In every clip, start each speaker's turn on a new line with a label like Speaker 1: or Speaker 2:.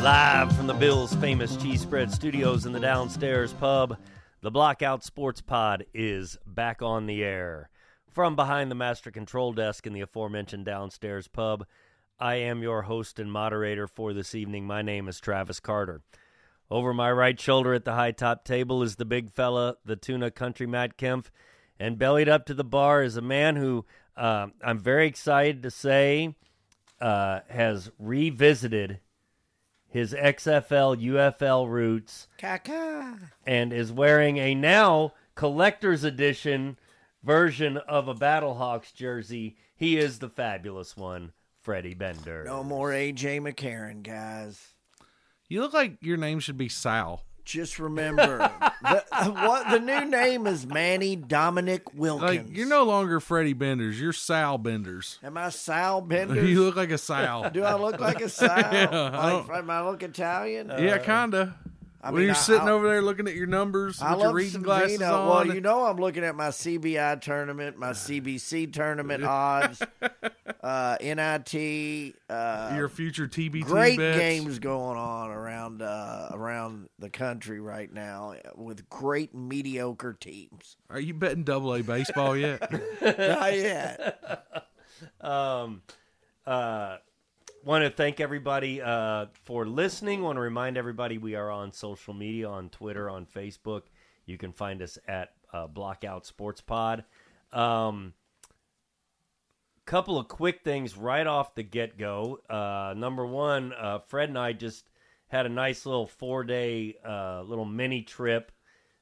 Speaker 1: Live from the Bill's Famous Cheese Spread Studios in the downstairs pub, the Blockout Sports Pod is back on the air. From behind the master control desk in the aforementioned downstairs pub, I am your host and moderator for this evening. My name is Travis Carter. Over my right shoulder at the high top table is the big fella, the tuna country Matt Kempf, and bellied up to the bar is a man who I'm very excited to say has revisited his XFL, UFL roots, and is wearing a now collector's edition version of a Battlehawks jersey. He is the fabulous one, Freddie Bender.
Speaker 2: No more AJ McCarron, guys.
Speaker 3: You look like your name should be Sal.
Speaker 2: Just remember, the new name is Manny Dominic Wilkins.
Speaker 3: Like, you're no longer Freddie Benders. You're Sal Benders.
Speaker 2: Am I Sal Benders?
Speaker 3: You look like a Sal.
Speaker 2: Do I look like a Sal?
Speaker 3: Yeah,
Speaker 2: Am I look Italian?
Speaker 3: Yeah, kind of. When you're sitting over there looking at your numbers with your reading glasses on.
Speaker 2: Well, you know I'm looking at my CBI tournament, my CBC tournament odds, NIT.
Speaker 3: Your future TBT
Speaker 2: great
Speaker 3: bets.
Speaker 2: games going on around the country right now with great mediocre teams.
Speaker 3: Are you betting AA baseball yet?
Speaker 2: Not yet.
Speaker 1: Want to thank everybody for listening. Want to remind everybody we are on social media, on Twitter, on Facebook. You can find us at Blockout Sports Pod. Couple of quick things right off the get-go. Number one, Fred and I just had a nice little 4-day little mini trip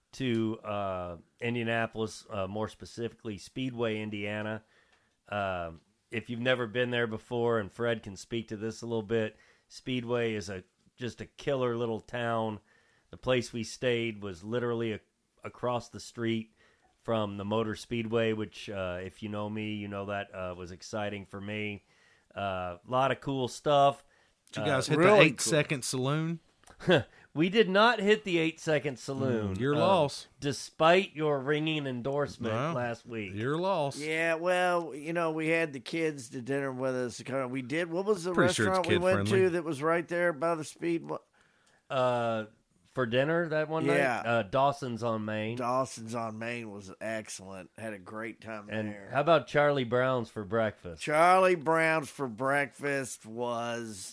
Speaker 1: to Indianapolis, more specifically Speedway, Indiana. If you've never been there before, and Fred can speak to this a little bit, Speedway is just a killer little town. The place we stayed was literally across the street from the Motor Speedway, which, if you know me, you know that was exciting for me. A lot of cool stuff.
Speaker 3: Did you guys hit
Speaker 2: really
Speaker 3: the 8-second saloon?
Speaker 1: We did not hit the 8-second saloon.
Speaker 3: Your loss.
Speaker 1: Despite your ringing endorsement last week.
Speaker 3: Your loss.
Speaker 2: Yeah, well, we had the kids to dinner with us. We did. What was the
Speaker 3: Pretty sure
Speaker 2: restaurant
Speaker 3: it's
Speaker 2: we went
Speaker 3: kid-friendly.
Speaker 2: to that was right there by the speed?
Speaker 1: For dinner that one
Speaker 2: Yeah.
Speaker 1: night? Dawson's on Main.
Speaker 2: Dawson's on Main was excellent. Had a great time
Speaker 1: And
Speaker 2: there.
Speaker 1: how about Charlie Brown's for breakfast?
Speaker 2: Charlie Brown's for breakfast was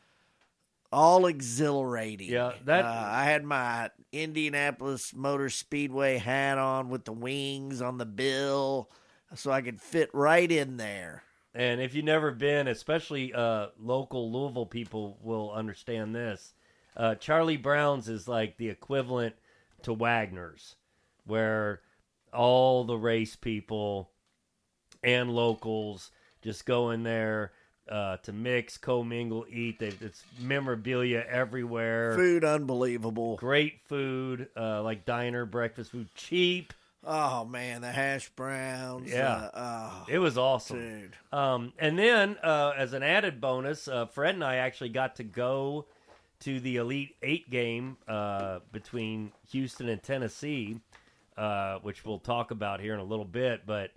Speaker 2: all exhilarating.
Speaker 1: Yeah,
Speaker 2: I had my Indianapolis Motor Speedway hat on with the wings on the bill, so I could fit right in there.
Speaker 1: And if you've never been, especially local Louisville people will understand this. Charlie Brown's is like the equivalent to Wagner's, where all the race people and locals just go in there to mix, commingle, eat. It's memorabilia everywhere.
Speaker 2: Food unbelievable.
Speaker 1: Great food, like diner, breakfast food, cheap.
Speaker 2: Oh, man, the hash browns.
Speaker 1: Yeah. It was awesome.
Speaker 2: Dude.
Speaker 1: And then, as an added bonus, Fred and I actually got to go to the Elite Eight game between Houston and Tennessee, which we'll talk about here in a little bit. But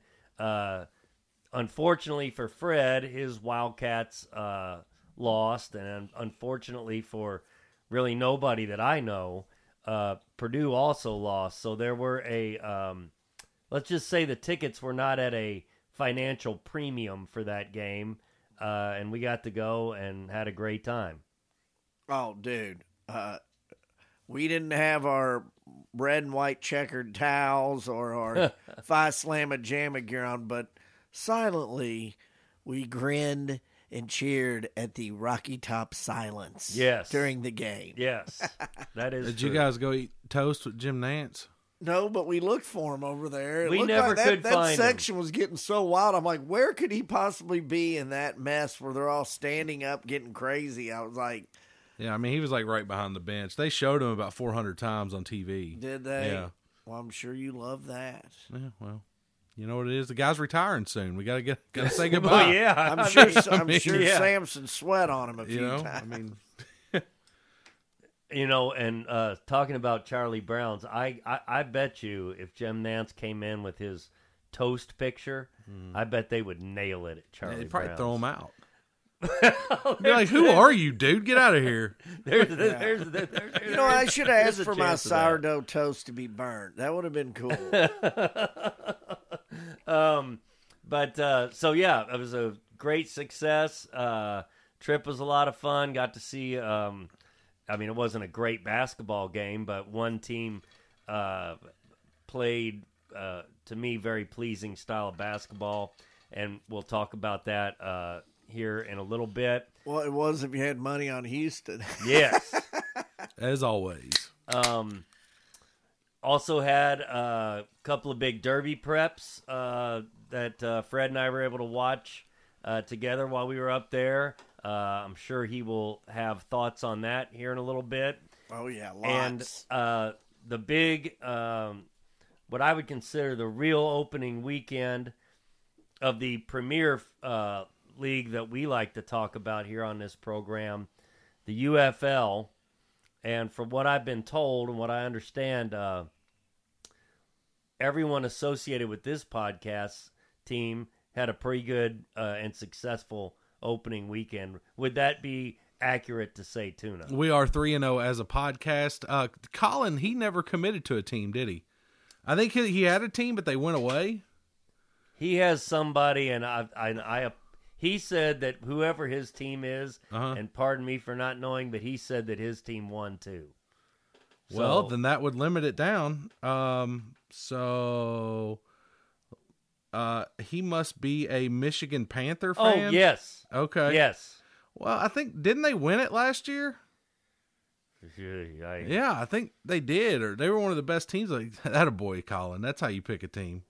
Speaker 1: unfortunately for Fred, his Wildcats lost, and unfortunately for really nobody that I know, Purdue also lost. So there were let's just say the tickets were not at a financial premium for that game, and we got to go and had a great time.
Speaker 2: Oh, dude. We didn't have our red and white checkered towels or our Phi Slamma Jamma gear on, but silently we grinned and cheered at the Rocky Top silence during the game.
Speaker 1: Yes, that is
Speaker 3: Did
Speaker 1: true.
Speaker 3: you guys go eat toast with Jim Nance?
Speaker 2: No, but we looked for him over there. It
Speaker 1: We
Speaker 2: looked
Speaker 1: never
Speaker 2: like
Speaker 1: could
Speaker 2: that
Speaker 1: find him.
Speaker 2: section was getting so wild. I'm like, where could he possibly be in that mess where they're all standing up getting crazy? I was like,
Speaker 3: Yeah, I mean, he was like right behind the bench. They showed him about 400 times on TV.
Speaker 2: did they?
Speaker 3: Yeah.
Speaker 2: Well, I'm sure you love that.
Speaker 3: Yeah, well, you know what it is? The guy's retiring soon. We gotta say goodbye.
Speaker 1: Well, yeah,
Speaker 2: I'm
Speaker 1: I
Speaker 2: sure.
Speaker 1: mean,
Speaker 2: I'm sure
Speaker 1: yeah.
Speaker 2: Samson sweat on him a few
Speaker 3: You know,
Speaker 2: times.
Speaker 3: I mean,
Speaker 1: and talking about Charlie Brown's, I bet you if Jim Nance came in with his toast picture, I bet they would nail it at Charlie
Speaker 3: they'd probably
Speaker 1: Brown's.
Speaker 3: throw him out. Be like, who are you, dude? Get out of here.
Speaker 2: I should have asked for my sourdough toast to be burnt. That would have been cool.
Speaker 1: So yeah, it was a great success. Trip was a lot of fun. Got to see, it wasn't a great basketball game, but one team played, to me, very pleasing style of basketball, and we'll talk about that here in a little bit.
Speaker 2: Well, it was if you had money on Houston.
Speaker 1: Yes.
Speaker 3: As always.
Speaker 1: Also had a couple of big derby preps that Fred and I were able to watch together while we were up there. I'm sure he will have thoughts on that here in a little bit.
Speaker 2: Oh, yeah, lots.
Speaker 1: And the big, what I would consider the real opening weekend of the premier league that we like to talk about here on this program, the UFL. And from what I've been told and what I understand, everyone associated with this podcast team had a pretty good and successful opening weekend. Would that be accurate to say, Tuna?
Speaker 3: We are 3-0 as a podcast. Colin, he never committed to a team, did he? I think he had a team, but they went away.
Speaker 1: He has somebody, and he said that whoever his team is, and pardon me for not knowing, but he said that his team won too.
Speaker 3: Well, then that would limit it down. He must be a Michigan Panther fan.
Speaker 1: Oh, yes.
Speaker 3: Okay.
Speaker 1: Yes.
Speaker 3: Well, I think, didn't they win it last year?
Speaker 1: Yeah,
Speaker 3: I think they did, or they were one of the best teams. Like, attaboy, Colin. That's how you pick a team.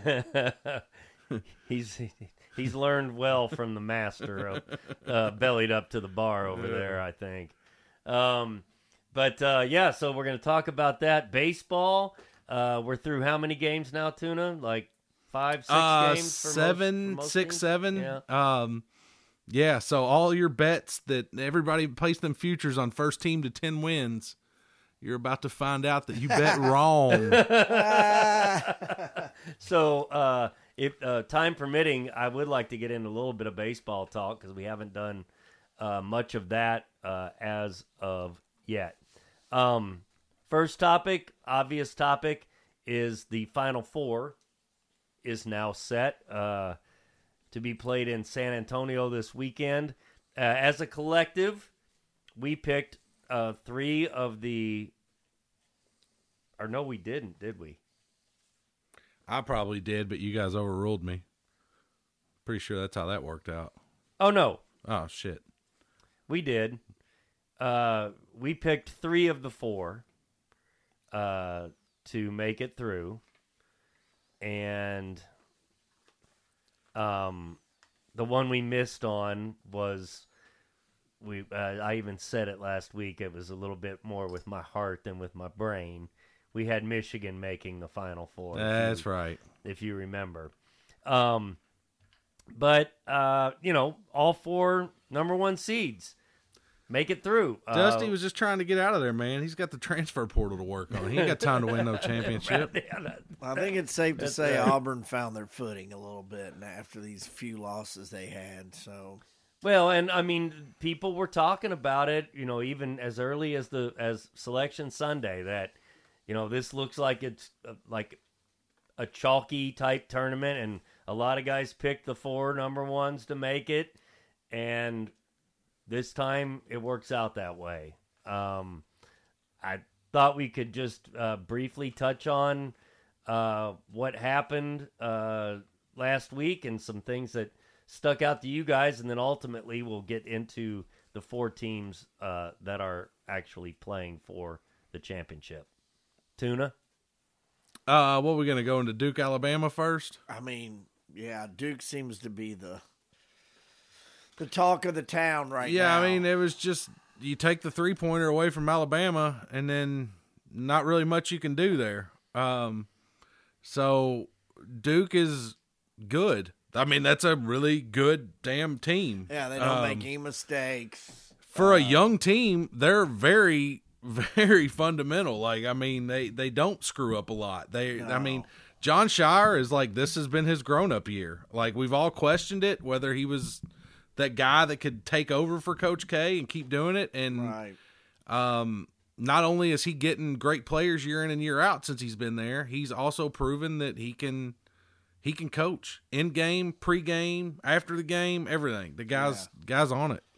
Speaker 1: He's learned well from the master of bellied up to the bar over there, I think. So we're going to talk about that. Baseball, we're through how many games now, Tuna? Like 5, 6 games?
Speaker 3: Six, seven.
Speaker 1: Yeah.
Speaker 3: Yeah, so all your bets that everybody placed them futures on first team to 10 wins, you're about to find out that you bet wrong.
Speaker 1: So, if time permitting, I would like to get into a little bit of baseball talk because we haven't done much of that as of yet. First topic, obvious topic, is the Final Four is now set to be played in San Antonio this weekend. As a collective, we picked 3 of the... Or no, we didn't, did we?
Speaker 3: I probably did, but you guys overruled me. Pretty sure that's how that worked out.
Speaker 1: Oh, no.
Speaker 3: Oh, shit.
Speaker 1: We did. We picked 3 of the 4 to make it through. And the one we missed on was... I even said it last week. It was a little bit more with my heart than with my brain. We had Michigan making the Final Four.
Speaker 3: That's right.
Speaker 1: If you remember. All 4 number 1 seeds make it through.
Speaker 3: Dusty was just trying to get out of there, man. He's got the transfer portal to work on. He ain't got time to win no championship.
Speaker 2: I think it's safe to say Auburn found their footing a little bit after these few losses they had. So...
Speaker 1: Well, and I mean, people were talking about it, even as early as Selection Sunday, that, this looks like it's like a chalky type tournament, and a lot of guys picked the 4 number 1s to make it, and this time it works out that way. I thought we could just briefly touch on what happened last week and some things that stuck out to you guys, and then ultimately we'll get into the 4 teams that are actually playing for the championship. Tuna?
Speaker 3: What are we going to go into Duke, Alabama first?
Speaker 2: I mean, yeah, Duke seems to be the talk of the town right now.
Speaker 3: Yeah, I mean, it was just, you take the 3-pointer away from Alabama, and then not really much you can do there. So Duke is good. I mean, that's a really good damn team.
Speaker 2: Yeah, they don't make any mistakes.
Speaker 3: For a young team, they're very, very fundamental. Like, I mean, they don't screw up a lot. I mean, John Shire is like, this has been his grown-up year. Like, we've all questioned it, whether he was that guy that could take over for Coach K and keep doing it. And
Speaker 2: Right.
Speaker 3: not only is he getting great players year in and year out since he's been there, he's also proven that he can coach in game, pre-game, after the game, everything. The guy's on it.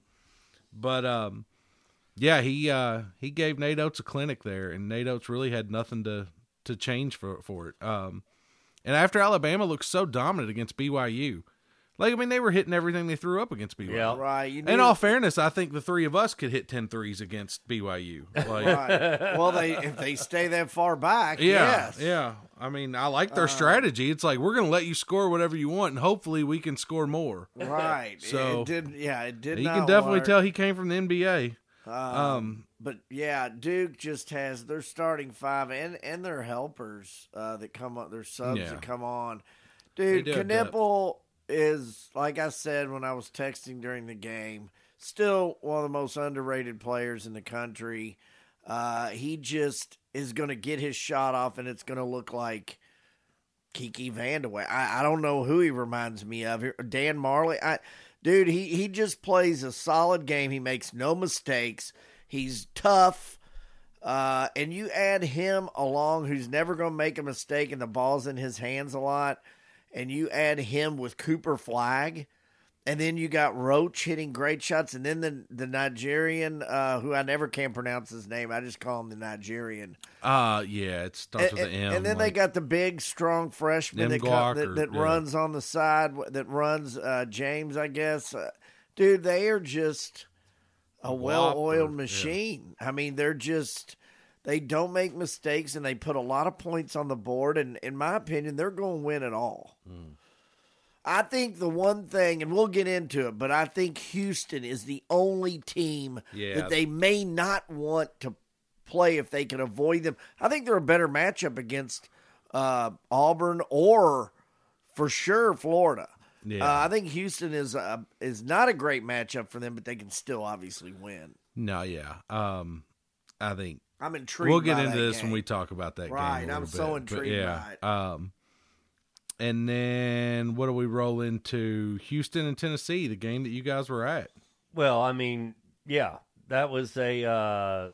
Speaker 3: He gave Nate Oates a clinic there, and Nate Oates really had nothing to change for it. And after Alabama looked so dominant against BYU, they were hitting everything they threw up against BYU.
Speaker 1: Yeah.
Speaker 2: Right.
Speaker 3: In all fairness, I think the three of us could hit 10 threes against BYU.
Speaker 2: Right. Well, if they stay that far back,
Speaker 3: Yeah,
Speaker 2: yes.
Speaker 3: yeah. I like their strategy. It's like, we're going to let you score whatever you want, and hopefully we can score more.
Speaker 2: Right.
Speaker 3: So
Speaker 2: it did. Yeah, it did.
Speaker 3: You
Speaker 2: not
Speaker 3: can definitely
Speaker 2: work.
Speaker 3: tell he came from the NBA.
Speaker 2: But yeah, Duke just has their starting five and their helpers that come up, their subs
Speaker 3: Yeah.
Speaker 2: that come on. Dude,
Speaker 3: They do have
Speaker 2: Knipple is, like I said when I was texting during the game, still one of the most underrated players in the country. He just is going to get his shot off, and it's going to look like Kiki Vandeweghe. I don't know who he reminds me of. Dan Marley. Dude, he just plays a solid game. He makes no mistakes. He's tough. And you add him along, who's never going to make a mistake, and the ball's in his hands a lot, and you add him with Cooper Flagg, and then you got Roach hitting great shots, and then the Nigerian, who I never can pronounce his name. I just call him the Nigerian.
Speaker 3: It starts with an M.
Speaker 2: And then they got the big, strong freshman that runs on the side, that runs James, I guess. Dude, they are just a well-oiled machine. Yeah. They're just – they don't make mistakes, and they put a lot of points on the board, and in my opinion, they're going to win it all. I think the one thing, and we'll get into it, but I think Houston is the only team that they may not want to play if they can avoid them. I think they're a better matchup against Auburn or, for sure, Florida. Yeah. I think Houston is not a great matchup for them, but they can still obviously win.
Speaker 3: No, yeah. I think
Speaker 2: I'm intrigued.
Speaker 3: We'll get
Speaker 2: by
Speaker 3: into
Speaker 2: that
Speaker 3: this
Speaker 2: game.
Speaker 3: when we talk about that game.
Speaker 2: Right,
Speaker 3: I'm
Speaker 2: so intrigued by it.
Speaker 3: And then what do we roll into? Houston and Tennessee, the game that you guys were at.
Speaker 1: Well, that was to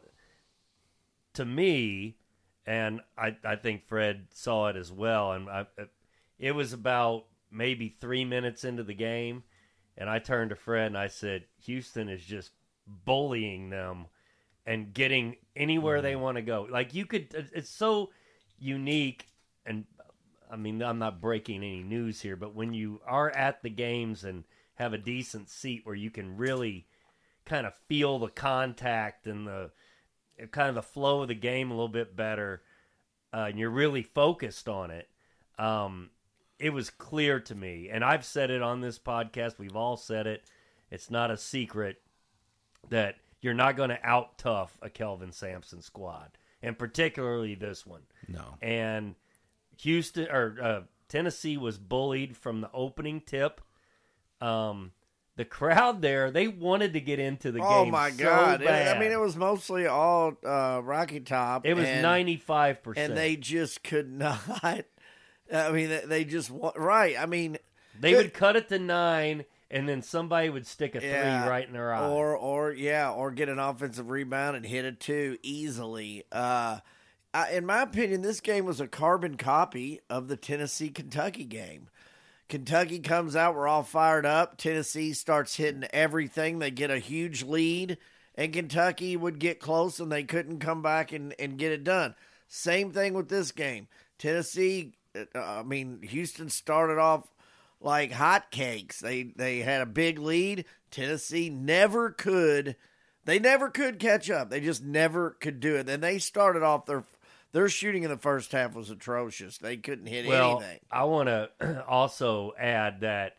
Speaker 1: me, and I think Fred saw it as well. And it was about maybe 3 minutes into the game, and I turned to Fred and I said, Houston is just bullying them and getting anywhere they want to go. It's so unique, and I'm not breaking any news here, but when you are at the games and have a decent seat where you can really kind of feel the contact and the kind of the flow of the game a little bit better, and you're really focused on it, it was clear to me, and I've said it on this podcast, we've all said it, it's not a secret that you're not going to out-tough a Kelvin Sampson squad, and particularly this one.
Speaker 3: No.
Speaker 1: And Tennessee was bullied from the opening tip. The crowd there, they wanted to get into the game.
Speaker 2: Oh my God!
Speaker 1: Bad.
Speaker 2: It was mostly all Rocky Top.
Speaker 1: It was 95%,
Speaker 2: and they just could not. They just right.
Speaker 1: They would cut it to 9, and then somebody would stick a 3 right in their eye,
Speaker 2: or get an offensive rebound and hit a 2 easily. In my opinion, this game was a carbon copy of the Tennessee-Kentucky game. Kentucky comes out, we're all fired up. Tennessee starts hitting everything. They get a huge lead, and Kentucky would get close, and they couldn't come back and get it done. Same thing with this game. Tennessee, Houston started off like hotcakes. They had a big lead. Tennessee never could catch up. They just never could do it. And they started off their shooting in the first half was atrocious. They couldn't hit anything.
Speaker 1: I want to also add that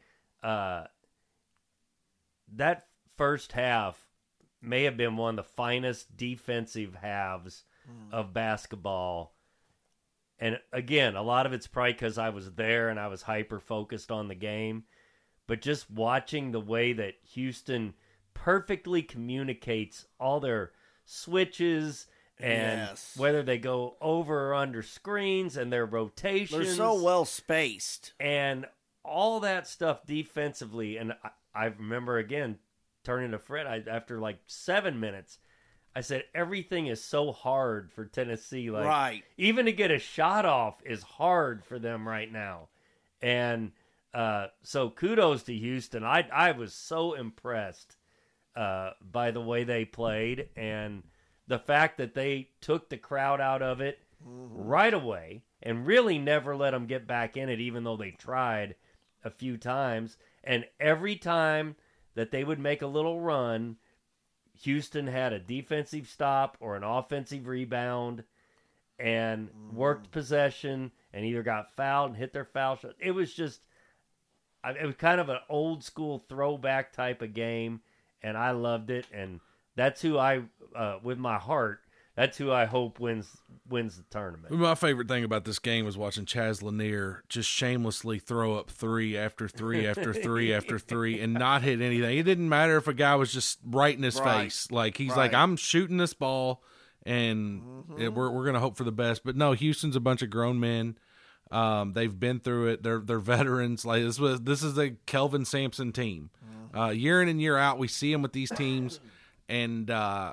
Speaker 1: that first half may have been one of the finest defensive halves of basketball. And again, a lot of it's probably because I was there and I was hyper-focused on the game. But just watching the way that Houston perfectly communicates all their switches and whether they go over or under screens and their rotations.
Speaker 2: They're so well spaced.
Speaker 1: And all that stuff defensively, and I remember again turning to Fred after like 7 minutes. I said everything is so hard for Tennessee. Like
Speaker 2: Right.
Speaker 1: even to get a shot off is hard for them right now. And so kudos to Houston. I was so impressed by the way they played and the fact that they took the crowd out of it right away and really never let them get back in it, even though they tried a few times. And every time that they would make a little run, Houston had a defensive stop or an offensive rebound and worked possession and either got fouled and hit their foul shot. It was just, it was kind of an old school throwback type of game, and I loved it. And that's who with my heart, that's who I hope wins the tournament.
Speaker 3: My favorite thing about this game was watching Chaz Lanier just shamelessly throw up three after three after three after three and not hit anything. It didn't matter if a guy was just right in his face. Like he's like, I'm shooting this ball, and we're going to hope for the best. But no, Houston's a bunch of grown men. They've been through it. They're veterans. Like this is a Kelvin Sampson team. Year in and year out, we see him with these teams, and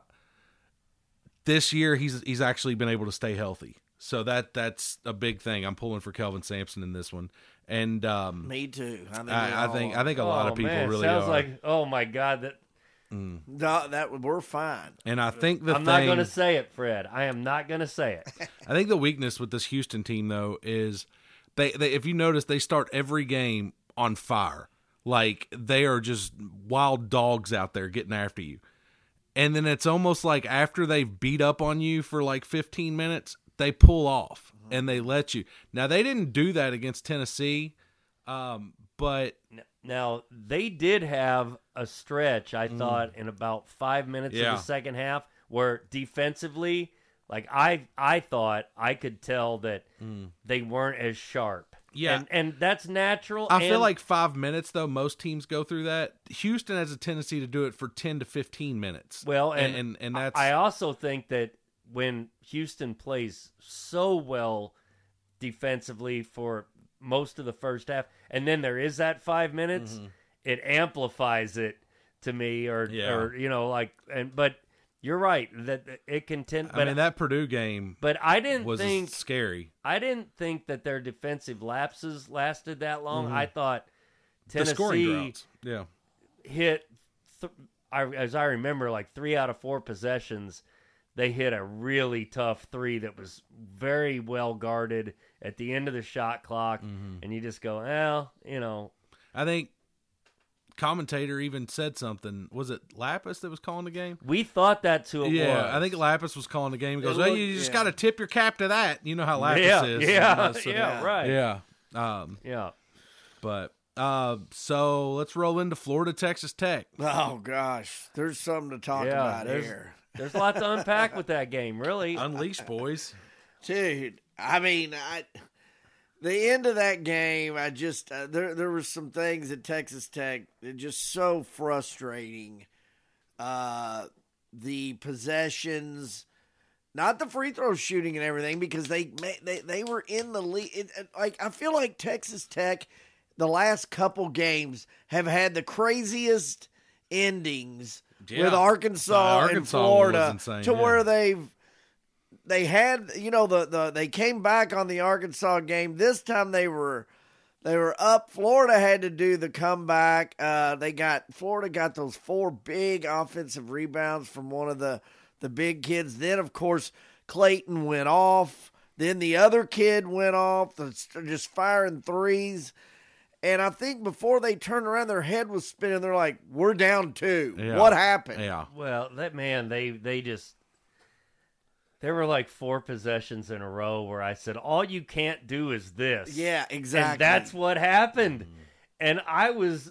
Speaker 3: this year he's actually been able to stay healthy. So that's a big thing. I'm pulling for Kelvin Sampson in this one. And
Speaker 2: me too.
Speaker 3: I think a lot of people really
Speaker 1: sounds
Speaker 3: are.
Speaker 1: like, oh my God, that.
Speaker 2: No, we're fine.
Speaker 3: And I think
Speaker 1: I'm not going to say it, Fred. I am not going to say it.
Speaker 3: I think the weakness with this Houston team though is they if you notice, they start every game on fire. Like they are just wild dogs out there getting after you. And then it's almost like after they've beat up on you for like 15 minutes, they pull off and they let you. Now, they didn't do that against Tennessee, but...
Speaker 1: Now, they did have a stretch, I thought, in about 5 minutes of the second half where defensively, like I thought I could tell that they weren't as sharp.
Speaker 3: Yeah.
Speaker 1: And that's natural.
Speaker 3: I feel like 5 minutes, though, most teams go through that. Houston has a tendency to do it for 10 to 15 minutes.
Speaker 1: Well,
Speaker 3: and that's...
Speaker 1: I also think that when Houston plays so well defensively for most of the first half, and then there is that 5 minutes, it amplifies it to me, or you know, like, but you're right that it can tend. But
Speaker 3: I mean, that Purdue game,
Speaker 1: but I didn't
Speaker 3: was
Speaker 1: think
Speaker 3: scary.
Speaker 1: I didn't think that their defensive lapses lasted that long. I thought
Speaker 3: The scoring
Speaker 1: Tennessee
Speaker 3: droughts.
Speaker 1: hit, as I remember, like 3 out of 4 possessions. They hit a really tough three that was very well guarded at the end of the shot clock, and you just go, well, you know.
Speaker 3: I think commentator even said something. Was it Lapis that was calling the game?
Speaker 1: We thought that's who it was.
Speaker 3: Yeah, I think Lapis was calling the game. He goes, well, you just got to tip your cap to that. You know how Lapis is.
Speaker 1: Yeah, right.
Speaker 3: Yeah.
Speaker 1: Yeah.
Speaker 3: But so let's roll into Florida, Texas Tech.
Speaker 2: Oh, gosh. There's something to talk about here.
Speaker 1: There's a lot to unpack with that game, really.
Speaker 3: Unleash, boys.
Speaker 2: Dude, I mean, the end of that game, I just there were some things at Texas Tech that just so frustrating. The possessions, not the free throw shooting and everything, because they were in the lead. Like, I feel like Texas Tech, the last couple games, have had the craziest endings with Arkansas and Florida, where they had, you know, they came back on the Arkansas game. This time they were up. Florida had to do the comeback. Florida got those 4 big offensive rebounds from one of the big kids. Then, of course, Clayton went off. Then the other kid went off, just firing threes. And I think before they turned around, their head was spinning. They're like, we're down 2.
Speaker 3: Yeah.
Speaker 2: What happened?
Speaker 3: Yeah.
Speaker 1: Well, there were like 4 possessions in a row where I said, all you can't do is this.
Speaker 2: Yeah, exactly.
Speaker 1: And that's what happened. And I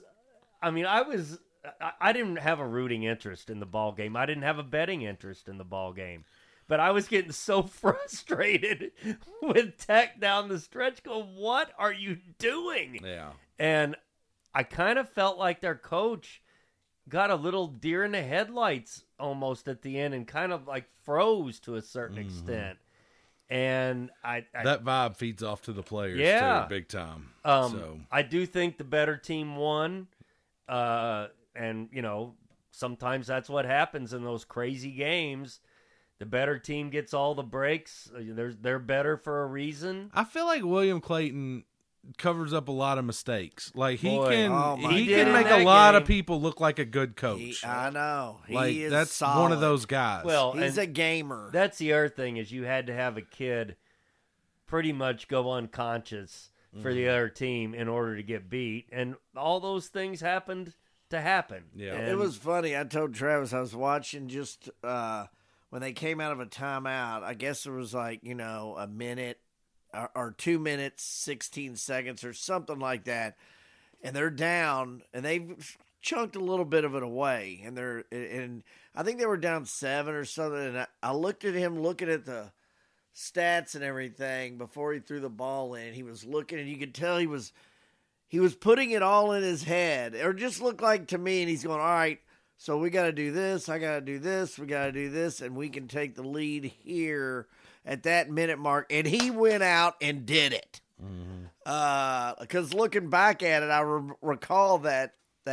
Speaker 1: didn't have a rooting interest in the ball game. I didn't have a betting interest in the ball game. But I was getting so frustrated with Tech down the stretch. What are you doing?
Speaker 3: Yeah.
Speaker 1: And I kind of felt like their coach got a little deer in the headlights almost at the end and kind of like froze to a certain extent. And
Speaker 3: that vibe feeds off to the players too, big time. So
Speaker 1: I do think the better team won. And, sometimes that's what happens in those crazy games. The better team gets all the breaks. They're better for a reason.
Speaker 3: I feel like William Clayton covers up a lot of mistakes. Like he
Speaker 1: Boy,
Speaker 3: can
Speaker 1: did
Speaker 3: make
Speaker 1: in
Speaker 3: a lot
Speaker 1: that
Speaker 3: of people look like a good coach.
Speaker 2: I know.
Speaker 3: Like
Speaker 2: is
Speaker 3: that's
Speaker 2: solid.
Speaker 3: one of those guys.
Speaker 1: Well,
Speaker 2: He's a gamer.
Speaker 1: That's the other thing is you had to have a kid pretty much go unconscious for the other team in order to get beat, and all those things happened to happen.
Speaker 3: Yeah,
Speaker 1: And
Speaker 2: it was funny. I told Travis I was watching just when they came out of a timeout. I guess there was like a minute or 2 minutes, 16 seconds or something like that, and they're down, and they've chunked a little bit of it away, and I think they were down 7 or something. And I looked at him looking at the stats and everything before he threw the ball in. He was looking, and you could tell he was putting it all in his head, or just looked like to me, and he's going, all right, so we got to do this, I got to do this, we got to do this, and we can take the lead here at that minute mark. And he went out and did it. Because looking back at it, I recall that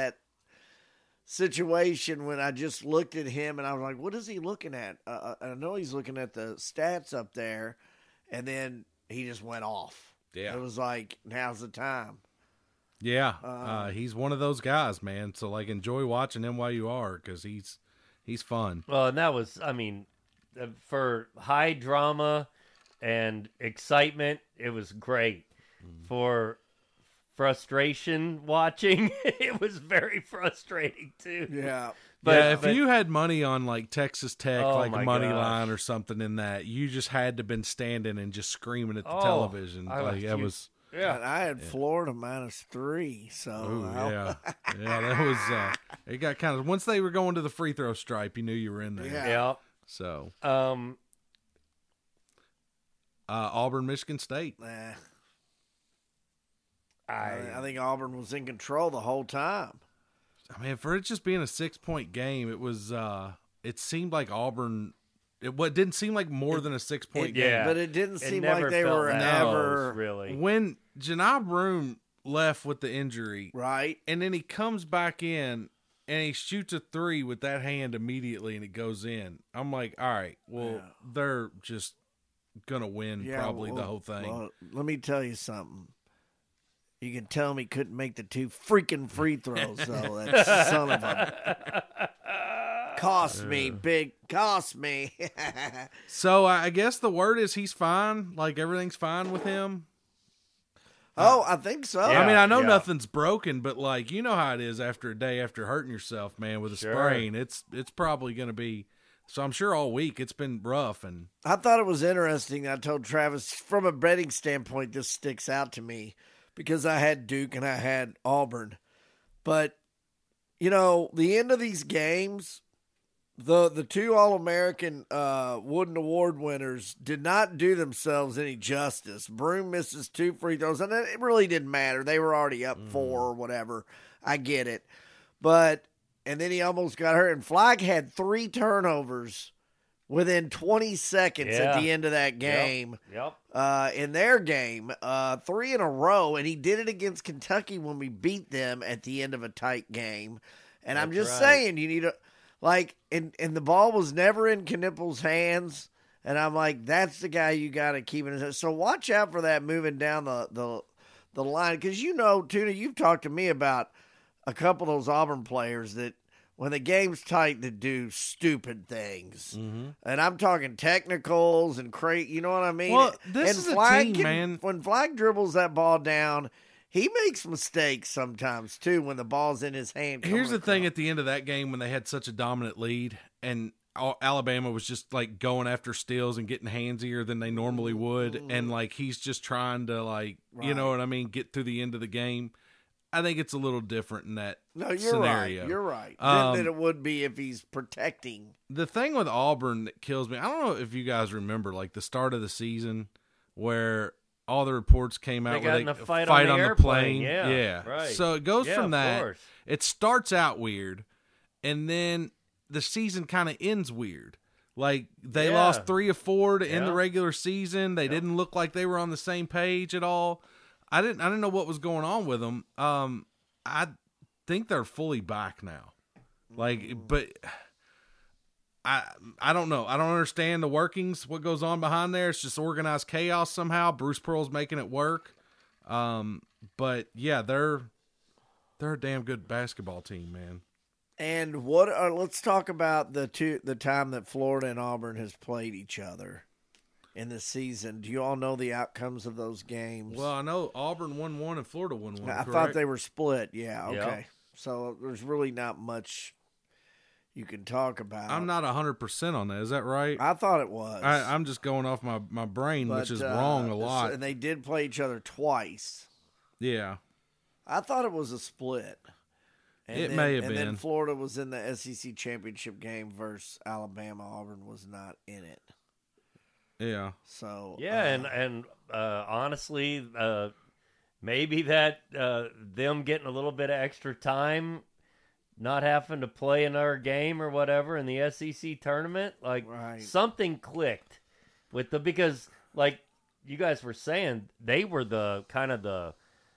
Speaker 2: situation when I just looked at him and I was like, what is he looking at? I know he's looking at the stats up there, and then he just went off.
Speaker 3: Yeah.
Speaker 2: It was like, now's the time.
Speaker 3: Yeah, he's one of those guys, man. So like, enjoy watching him while you are, because he's fun.
Speaker 1: Well, and that was, for high drama and excitement, it was great. For frustration watching, it was very frustrating too.
Speaker 2: Yeah.
Speaker 3: But if you had money on like Texas Tech,
Speaker 1: Oh,
Speaker 3: like
Speaker 1: my
Speaker 3: money
Speaker 1: gosh.
Speaker 3: line or something in that, you just had to been standing and just screaming at the television. It was.
Speaker 2: Yeah, I had Florida -3, so
Speaker 3: Ooh, yeah, that was. It got kind of once they were going to the free throw stripe, you knew you were in there.
Speaker 2: Yeah.
Speaker 3: So,
Speaker 1: Um,
Speaker 3: Auburn, Michigan State.
Speaker 2: nah.
Speaker 1: I
Speaker 2: I think Auburn was in control the whole time.
Speaker 3: I mean, for it just being a 6-point game, it was. It seemed like Auburn. It didn't seem like more than a 6-point game.
Speaker 1: yeah.
Speaker 2: But it didn't
Speaker 1: It
Speaker 2: seem
Speaker 1: never
Speaker 2: like they
Speaker 1: felt
Speaker 2: were
Speaker 1: that
Speaker 2: ever
Speaker 1: close, really.
Speaker 3: When Janai Broom left with the injury,
Speaker 2: right.
Speaker 3: and then he comes back in and he shoots a 3 with that hand immediately, and it goes in. I'm like, all right, well,
Speaker 2: Yeah.
Speaker 3: they're just gonna win probably the whole thing.
Speaker 2: Well, let me tell you something. You can tell me couldn't make the 2 freaking free throws, though. That son of a cost me.
Speaker 3: So I guess the word is he's fine. Like everything's fine with him.
Speaker 2: Oh, I think so.
Speaker 1: Yeah.
Speaker 3: I mean, I know
Speaker 1: yeah.
Speaker 3: nothing's broken, but like you know how it is after a day after hurting yourself, man, with a
Speaker 1: Sure.
Speaker 3: sprain. It's probably going to be. So I'm sure all week it's been rough, and
Speaker 2: I thought it was interesting. I told Travis, from a betting standpoint, this sticks out to me because I had Duke and I had Auburn. But, the end of these games, the 2 All-American Wooden Award winners did not do themselves any justice. Broom misses 2 free throws, and it really didn't matter. They were already up 4 or whatever. I get it. And then he almost got hurt. And Flag had 3 turnovers within 20 seconds at the end of that game.
Speaker 1: Yep.
Speaker 2: In their game, 3 in a row. And he did it against Kentucky when we beat them at the end of a tight game. And I'm
Speaker 1: That's
Speaker 2: just
Speaker 1: right.
Speaker 2: saying, you need and the ball was never in Knippel's hands. And I'm like, that's the guy you got to keep in his head. So watch out for that moving down the line. Because Tuna, you've talked to me about a couple of those Auburn players that when the game's tight, that do stupid things.
Speaker 3: Mm-hmm.
Speaker 2: And I'm talking technicals and you know what I mean?
Speaker 3: Well, this
Speaker 2: and
Speaker 3: is a team, man.
Speaker 2: When Flag dribbles that ball down, he makes mistakes sometimes, too, when the ball's in his hand.
Speaker 3: Here's the thing at the end of that game when they had such a dominant lead and Alabama was just like going after steals and getting handsier than they normally would. And like he's just trying to you know what I mean, get through the end of the game. I think it's a little different in that scenario.
Speaker 2: Right. You're right. Than it would be if he's protecting.
Speaker 3: The thing with Auburn that kills me, I don't know if you guys remember like the start of the season where all the reports came out
Speaker 1: They
Speaker 3: where
Speaker 1: got in a fight on the
Speaker 3: the
Speaker 1: airplane.
Speaker 3: plane.
Speaker 1: Yeah, right.
Speaker 3: So it goes
Speaker 1: Yeah,
Speaker 3: from
Speaker 1: of
Speaker 3: that.
Speaker 1: course.
Speaker 3: It starts out weird, and then the season kind of ends weird. Like they
Speaker 1: Yeah.
Speaker 3: lost 3 of 4 to end the
Speaker 1: Yeah.
Speaker 3: regular season. They didn't look like they were on the same page at all. I didn't know what was going on with them. I think they're fully back now. But I don't know. I don't understand the workings, what goes on behind there. It's just organized chaos somehow. Bruce Pearl's making it work. But yeah, they're a damn good basketball team, man.
Speaker 2: And let's talk about the time that Florida and Auburn has played each other in the season. Do you all know the outcomes of those games?
Speaker 3: Well, I know Auburn won 1 and Florida won 1.
Speaker 2: I thought they were split. Yeah, okay.
Speaker 1: Yeah.
Speaker 2: So there's really not much you can talk about.
Speaker 3: I'm not 100% on that. Is that right?
Speaker 2: I thought it was.
Speaker 3: I'm just going off my brain,
Speaker 2: But,
Speaker 3: which is wrong a lot.
Speaker 2: And they did play each other twice.
Speaker 3: Yeah.
Speaker 2: I thought it was a split.
Speaker 3: It may have
Speaker 2: And then
Speaker 3: been.
Speaker 2: Florida was in the SEC championship game versus Alabama. Auburn was not in it.
Speaker 3: Yeah.
Speaker 2: So
Speaker 1: Yeah, and honestly, maybe that them getting a little bit of extra time, not having to play another game or whatever in the SEC tournament, like
Speaker 2: Right.
Speaker 1: something clicked with because like you guys were saying, they were the kind of the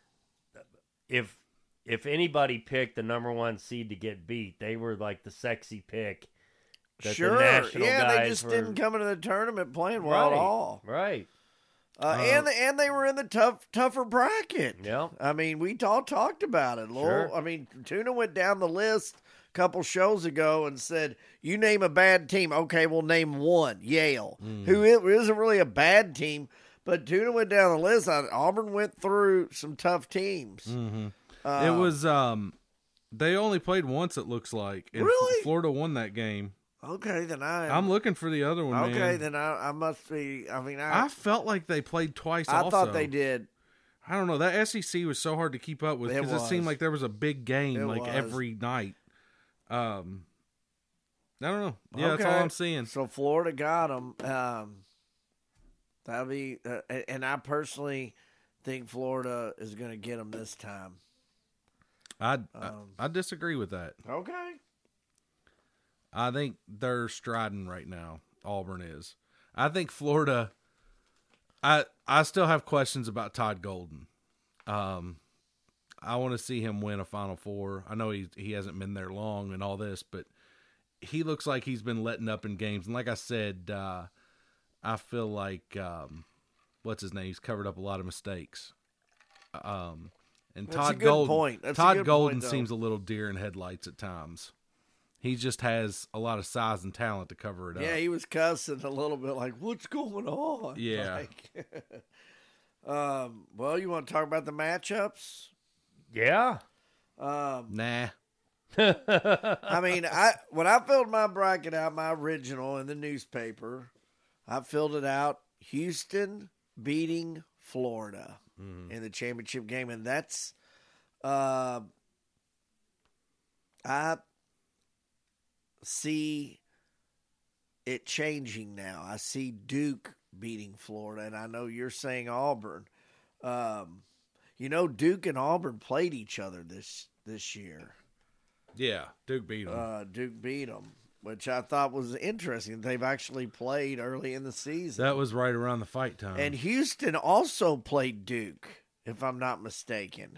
Speaker 1: if anybody picked the number 1 seed to get beat, they were like the sexy pick. that the
Speaker 2: sure,
Speaker 1: national
Speaker 2: yeah,
Speaker 1: guys
Speaker 2: they just
Speaker 1: were-
Speaker 2: didn't come into the tournament playing well at all.
Speaker 1: Right.
Speaker 2: And they were in the tougher bracket.
Speaker 1: Yeah.
Speaker 2: I mean, we all talked about it.
Speaker 1: Sure.
Speaker 2: I mean, Tuna went down the list a couple shows ago and said, "You name a bad team." Okay, we'll name one, Yale, who isn't really a bad team. But Tuna went down the list. Auburn went through some tough teams.
Speaker 3: Mm-hmm. It was they only played once, it looks like. And
Speaker 2: Really?
Speaker 3: Florida won that game.
Speaker 2: Okay, then
Speaker 3: I'm looking for the other one,
Speaker 2: okay.
Speaker 3: man.
Speaker 2: Then I must be. I mean,
Speaker 3: I felt like they played twice
Speaker 2: I
Speaker 3: also.
Speaker 2: thought they did.
Speaker 3: I don't know. That SEC was so hard to keep up with
Speaker 2: It
Speaker 3: because it seemed
Speaker 2: was.
Speaker 3: like there was a big game
Speaker 2: It
Speaker 3: like
Speaker 2: was.
Speaker 3: every night. I don't know. Yeah, that's all
Speaker 2: Okay.
Speaker 3: I'm seeing.
Speaker 2: So Florida got them. That'll be, and I personally think Florida is going to get them this time.
Speaker 3: I disagree with that.
Speaker 2: Okay.
Speaker 3: I think they're striding right now. Auburn is. I think Florida. I still have questions about Todd Golden. I want to see him win a Final Four. I know he hasn't been there long and all this, but he looks like he's been letting up in games. And like I said, I feel like what's his name? He's covered up a lot of mistakes. And
Speaker 2: That's
Speaker 3: Todd
Speaker 2: a good
Speaker 3: Golden.
Speaker 2: point. That's a
Speaker 3: Todd
Speaker 2: good
Speaker 3: Golden
Speaker 2: point, though.
Speaker 3: seems a little deer in headlights at times. He just has a lot of size and talent to cover it up.
Speaker 2: Yeah, he was cussing a little bit like, "What's going on?"
Speaker 3: Yeah.
Speaker 2: Like, well, you want to talk about the matchups?
Speaker 1: Yeah.
Speaker 3: Nah.
Speaker 2: I mean, when I filled my bracket out, my original in the newspaper, I filled it out. Houston beating Florida in the championship game, and that's I see it changing now. I see Duke beating Florida, and I know you're saying Auburn. Duke and Auburn played each other this year.
Speaker 3: Yeah, Duke beat him.
Speaker 2: Duke beat them, which I thought was interesting. They've actually played early in the season.
Speaker 3: That was right around the fight time.
Speaker 2: And Houston also played Duke, if I'm not mistaken.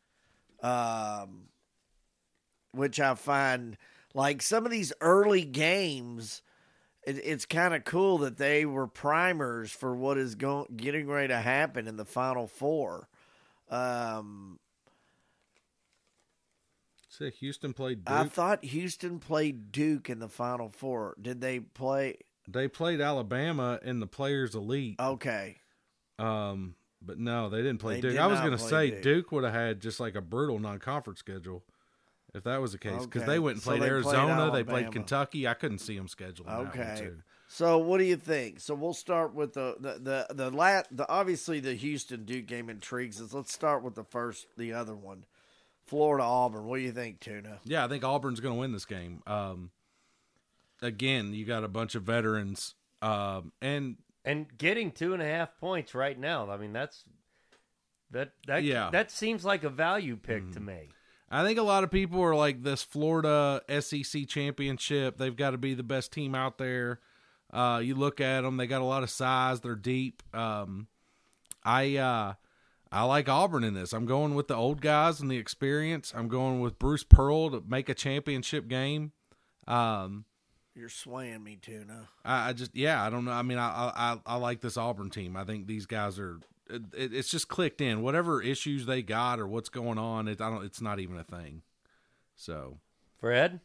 Speaker 2: Which I find, like, some of these early games, it's kind of cool that they were primers for what is getting ready to happen in the Final Four.
Speaker 3: See, Houston played Duke.
Speaker 2: I thought Houston played Duke in the Final Four. Did they play?
Speaker 3: They played Alabama in the Players Elite.
Speaker 2: Okay.
Speaker 3: But no, they didn't play
Speaker 2: They
Speaker 3: Duke.
Speaker 2: did
Speaker 3: I was
Speaker 2: not
Speaker 3: going to
Speaker 2: play
Speaker 3: say
Speaker 2: Duke.
Speaker 3: would have had just like a brutal non-conference schedule if that was the case. Because
Speaker 2: Okay.
Speaker 3: they went and
Speaker 2: So
Speaker 3: played
Speaker 2: they played
Speaker 3: Arizona. They
Speaker 2: Alabama.
Speaker 3: played Kentucky. I couldn't see them scheduling that one
Speaker 2: Okay.
Speaker 3: too.
Speaker 2: So what do you think? So we'll start with the obviously the Houston Duke game intrigues us. Let's start with the other one, Florida Auburn. What do you think, Tuna?
Speaker 3: Yeah, I think Auburn's going to win this game. Again, you got a bunch of veterans, and
Speaker 1: getting 2.5 points right now. I mean, that seems like a value pick to me.
Speaker 3: I think a lot of people are like this Florida SEC championship. They've got to be the best team out there. You look at them; they got a lot of size. They're deep. I like Auburn in this. I'm going with the old guys and the experience. I'm going with Bruce Pearl to make a championship game.
Speaker 2: You're swaying me, Tuna.
Speaker 3: I don't know. I mean, I like this Auburn team. I think these guys are. It's just clicked in. Whatever issues they got or what's going on, it's not even a thing. So,
Speaker 1: Fred,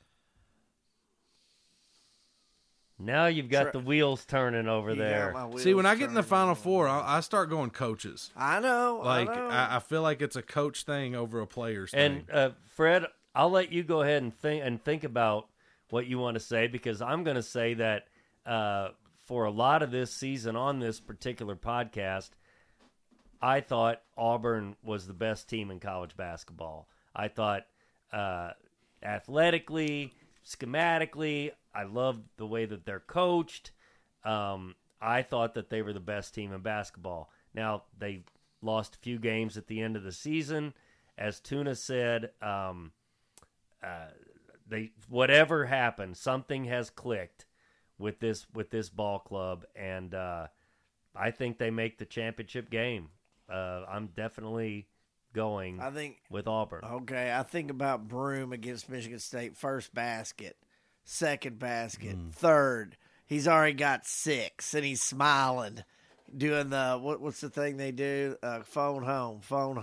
Speaker 1: now you've got the wheels turning over there.
Speaker 3: See, when I get in the Final Four, I start going coaches.
Speaker 2: I know.
Speaker 3: I feel like it's a coach thing over a player's thing.
Speaker 1: And Fred, I'll let you go ahead and think about what you want to say, because I'm going to say that for a lot of this season on this particular podcast, I thought Auburn was the best team in college basketball. I thought athletically, schematically, I loved the way that they're coached. I thought that they were the best team in basketball. Now, they lost a few games at the end of the season. As Tuna said, whatever happened, something has clicked with this ball club, and I think they make the championship game. I'm definitely going with Auburn.
Speaker 2: Okay, I think about Broome against Michigan State. First basket, second basket, third. He's already got 6, and he's smiling, doing the what's the thing they do? Phone home.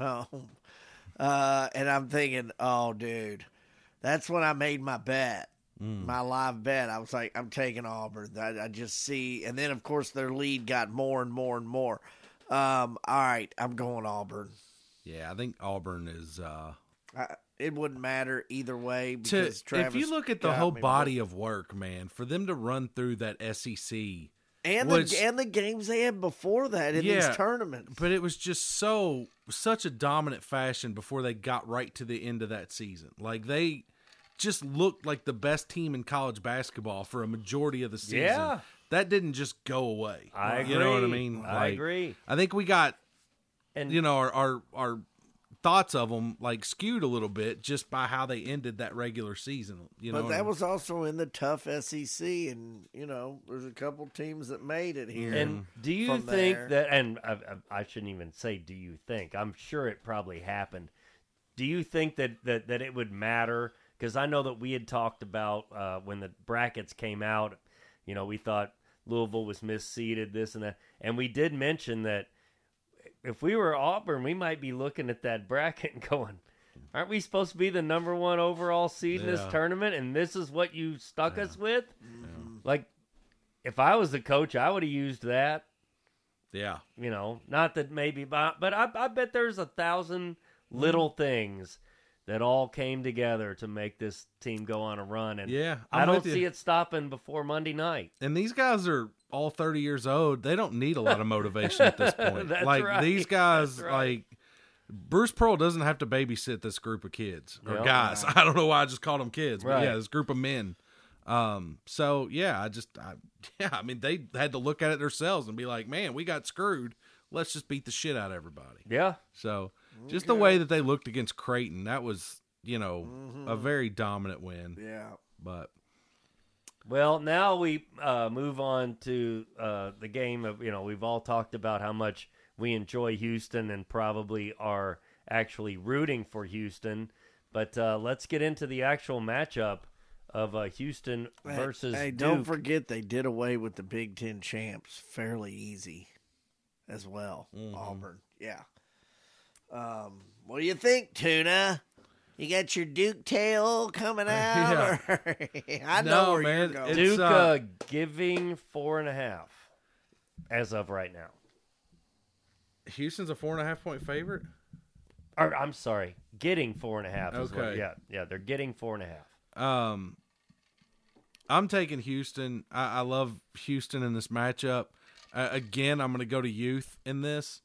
Speaker 2: And I'm thinking, oh, dude, that's when I made my bet, my live bet. I was like, I'm taking Auburn. I just see, and then of course their lead got more and more and more. All right, I'm going Auburn.
Speaker 3: Yeah, I think Auburn is.
Speaker 2: It wouldn't matter either way because Travis.
Speaker 3: If you look at the whole body of work, man, for them to run through that SEC
Speaker 2: and the games they had before that in these tournaments,
Speaker 3: but it was just such a dominant fashion before they got right to the end of that season. Like they just looked like the best team in college basketball for a majority of the season.
Speaker 1: Yeah.
Speaker 3: That didn't just go away.
Speaker 1: I agree.
Speaker 3: You know what I mean?
Speaker 1: I agree.
Speaker 3: I think we got,
Speaker 1: and
Speaker 3: our thoughts of them like skewed a little bit just by how they ended that regular season.
Speaker 2: But that was also in the tough SEC, and there's a couple teams that made it here.
Speaker 1: And do you think that? And I shouldn't even say do you think. I'm sure it probably happened. Do you think that it would matter? Because I know that we had talked about when the brackets came out. We thought Louisville was misseeded, this and that. And we did mention that if we were Auburn, we might be looking at that bracket and going, aren't we supposed to be the number 1 overall seed in this tournament? And this is what you stuck us with?
Speaker 2: Mm-hmm.
Speaker 1: Like, if I was the coach, I would have used that.
Speaker 3: Yeah.
Speaker 1: Not that maybe, but I bet there's 1,000 little things that all came together to make this team go on a run. And I don't see it stopping before Monday night.
Speaker 3: And these guys are all 30 years old. They don't need a lot of motivation at this point.
Speaker 1: That's
Speaker 3: like
Speaker 1: right.
Speaker 3: These guys,
Speaker 1: That's right.
Speaker 3: like Bruce Pearl doesn't have to babysit this group of kids or
Speaker 1: Yep.
Speaker 3: guys. I don't know why I just called them kids, but
Speaker 1: Right.
Speaker 3: this group of men. So yeah, I mean, they had to look at it themselves and be like, man, we got screwed. Let's just beat the shit out of everybody.
Speaker 1: Yeah.
Speaker 3: So just the way that they looked against Creighton, that was, a very dominant win.
Speaker 2: Yeah.
Speaker 3: But
Speaker 1: Well, now we move on to the game of, we've all talked about how much we enjoy Houston and probably are actually rooting for Houston. But let's get into the actual matchup of Houston versus
Speaker 2: Hey,
Speaker 1: Duke.
Speaker 2: don't forget they did away with the Big Ten champs fairly easy as well. Auburn. Yeah. What do you think, Tuna? You got your Duke tail coming out? I know where
Speaker 3: man,
Speaker 2: you're going.
Speaker 1: Duke giving 4.5 as of right now.
Speaker 3: Houston's a 4.5-point favorite.
Speaker 1: Or, I'm sorry, getting 4.5. Is
Speaker 3: Okay.
Speaker 1: Yeah, they're getting 4.5.
Speaker 3: I'm taking Houston. I love Houston in this matchup. Again, I'm going to go to youth in this.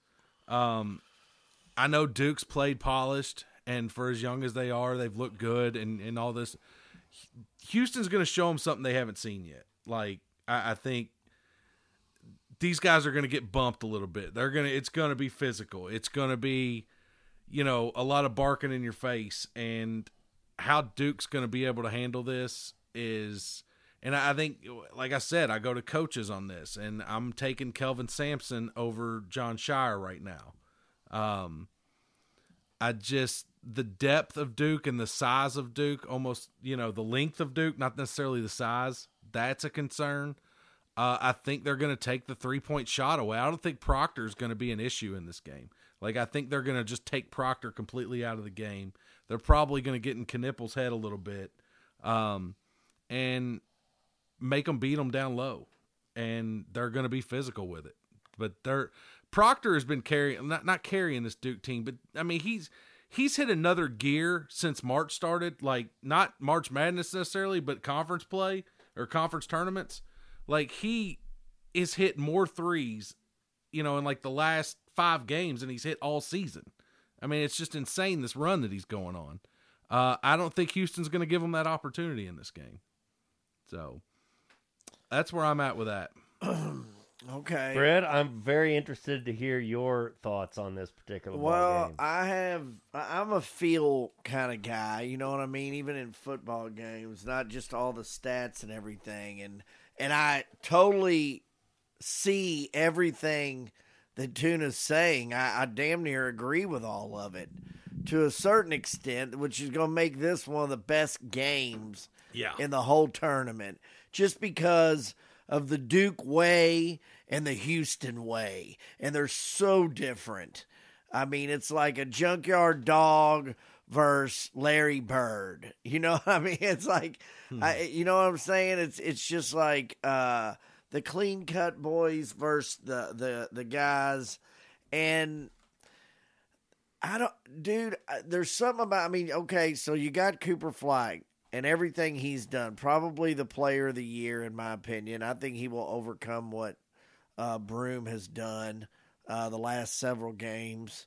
Speaker 3: I know Duke's played polished, and for as young as they are, they've looked good and all this. Houston's going to show them something they haven't seen yet. Like, I think these guys are going to get bumped a little bit. It's going to be physical. It's going to be, a lot of barking in your face. And how Duke's going to be able to handle this is And I think, like I said, I go to coaches on this, and I'm taking Kelvin Sampson over John Shire right now. The depth of Duke and the size of Duke, almost, the length of Duke, not necessarily the size, that's a concern. I think they're going to take the 3-point shot away. I don't think Proctor's going to be an issue in this game. Like, I think they're going to just take Proctor completely out of the game. They're probably going to get in Knippel's head a little bit and make them beat them down low. And they're going to be physical with it. But Proctor has been not carrying this Duke team, but, I mean, he's hit another gear since March started. Like, not March Madness necessarily, but conference play or conference tournaments. Like, he is hit more threes, in like the last 5 games than he's hit all season. I mean, it's just insane, this run that he's going on. I don't think Houston's going to give him that opportunity in this game. So that's where I'm at with that.
Speaker 2: Okay.
Speaker 1: Fred, I'm very interested to hear your thoughts on this particular ball game.
Speaker 2: I'm a feel kind of guy, you know what I mean? Even in football games, not just all the stats and everything. And I totally see everything that Tuna's saying. I damn near agree with all of it to a certain extent, which is going to make this one of the best games in the whole tournament, just because of the Duke way and the Houston way. And they're so different. I mean, it's like a Junkyard Dog versus Larry Bird. You know what I mean? It's like, you know what I'm saying? It's just like the Clean Cut Boys versus the guys. And there's something about, I mean, okay, so you got Cooper Flagg and everything he's done. Probably the player of the year, in my opinion. I think he will overcome what Broome has done the last several games.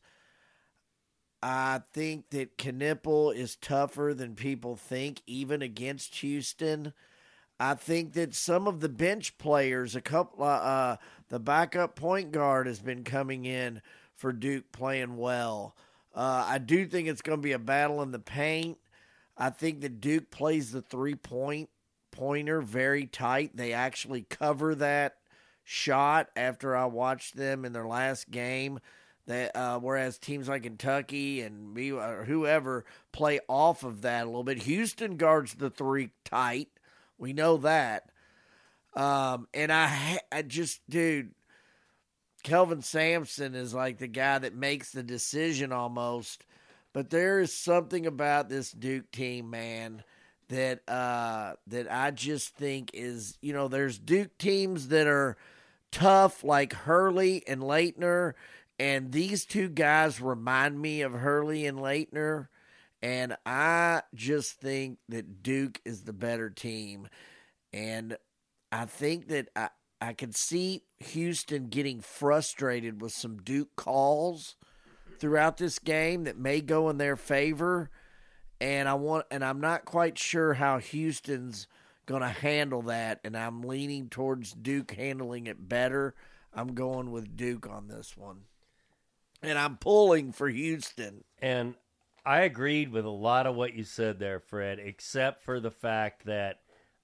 Speaker 2: I think that Knippel is tougher than people think, even against Houston. I think that some of the bench players, the backup point guard has been coming in for Duke playing well. I do think it's going to be a battle in the paint. I think that Duke plays the 3-pointer very tight. They actually cover that shot after I watched them in their last game. Whereas teams like Kentucky and whoever play off of that a little bit. Houston guards the 3 tight. We know that. And I just, dude, Kelvin Sampson is like the guy that makes the decision almost. But there is something about this Duke team, man, that I just think is, there's Duke teams that are tough like Hurley and Leitner. And these 2 guys remind me of Hurley and Leitner. And I just think that Duke is the better team. And I think that I could see Houston getting frustrated with some Duke calls throughout this game that may go in their favor. And I'm not quite sure how Houston's going to handle that. And I'm leaning towards Duke handling it better. I'm going with Duke on this one. And I'm pulling for Houston.
Speaker 1: And I agreed with a lot of what you said there, Fred, except for the fact that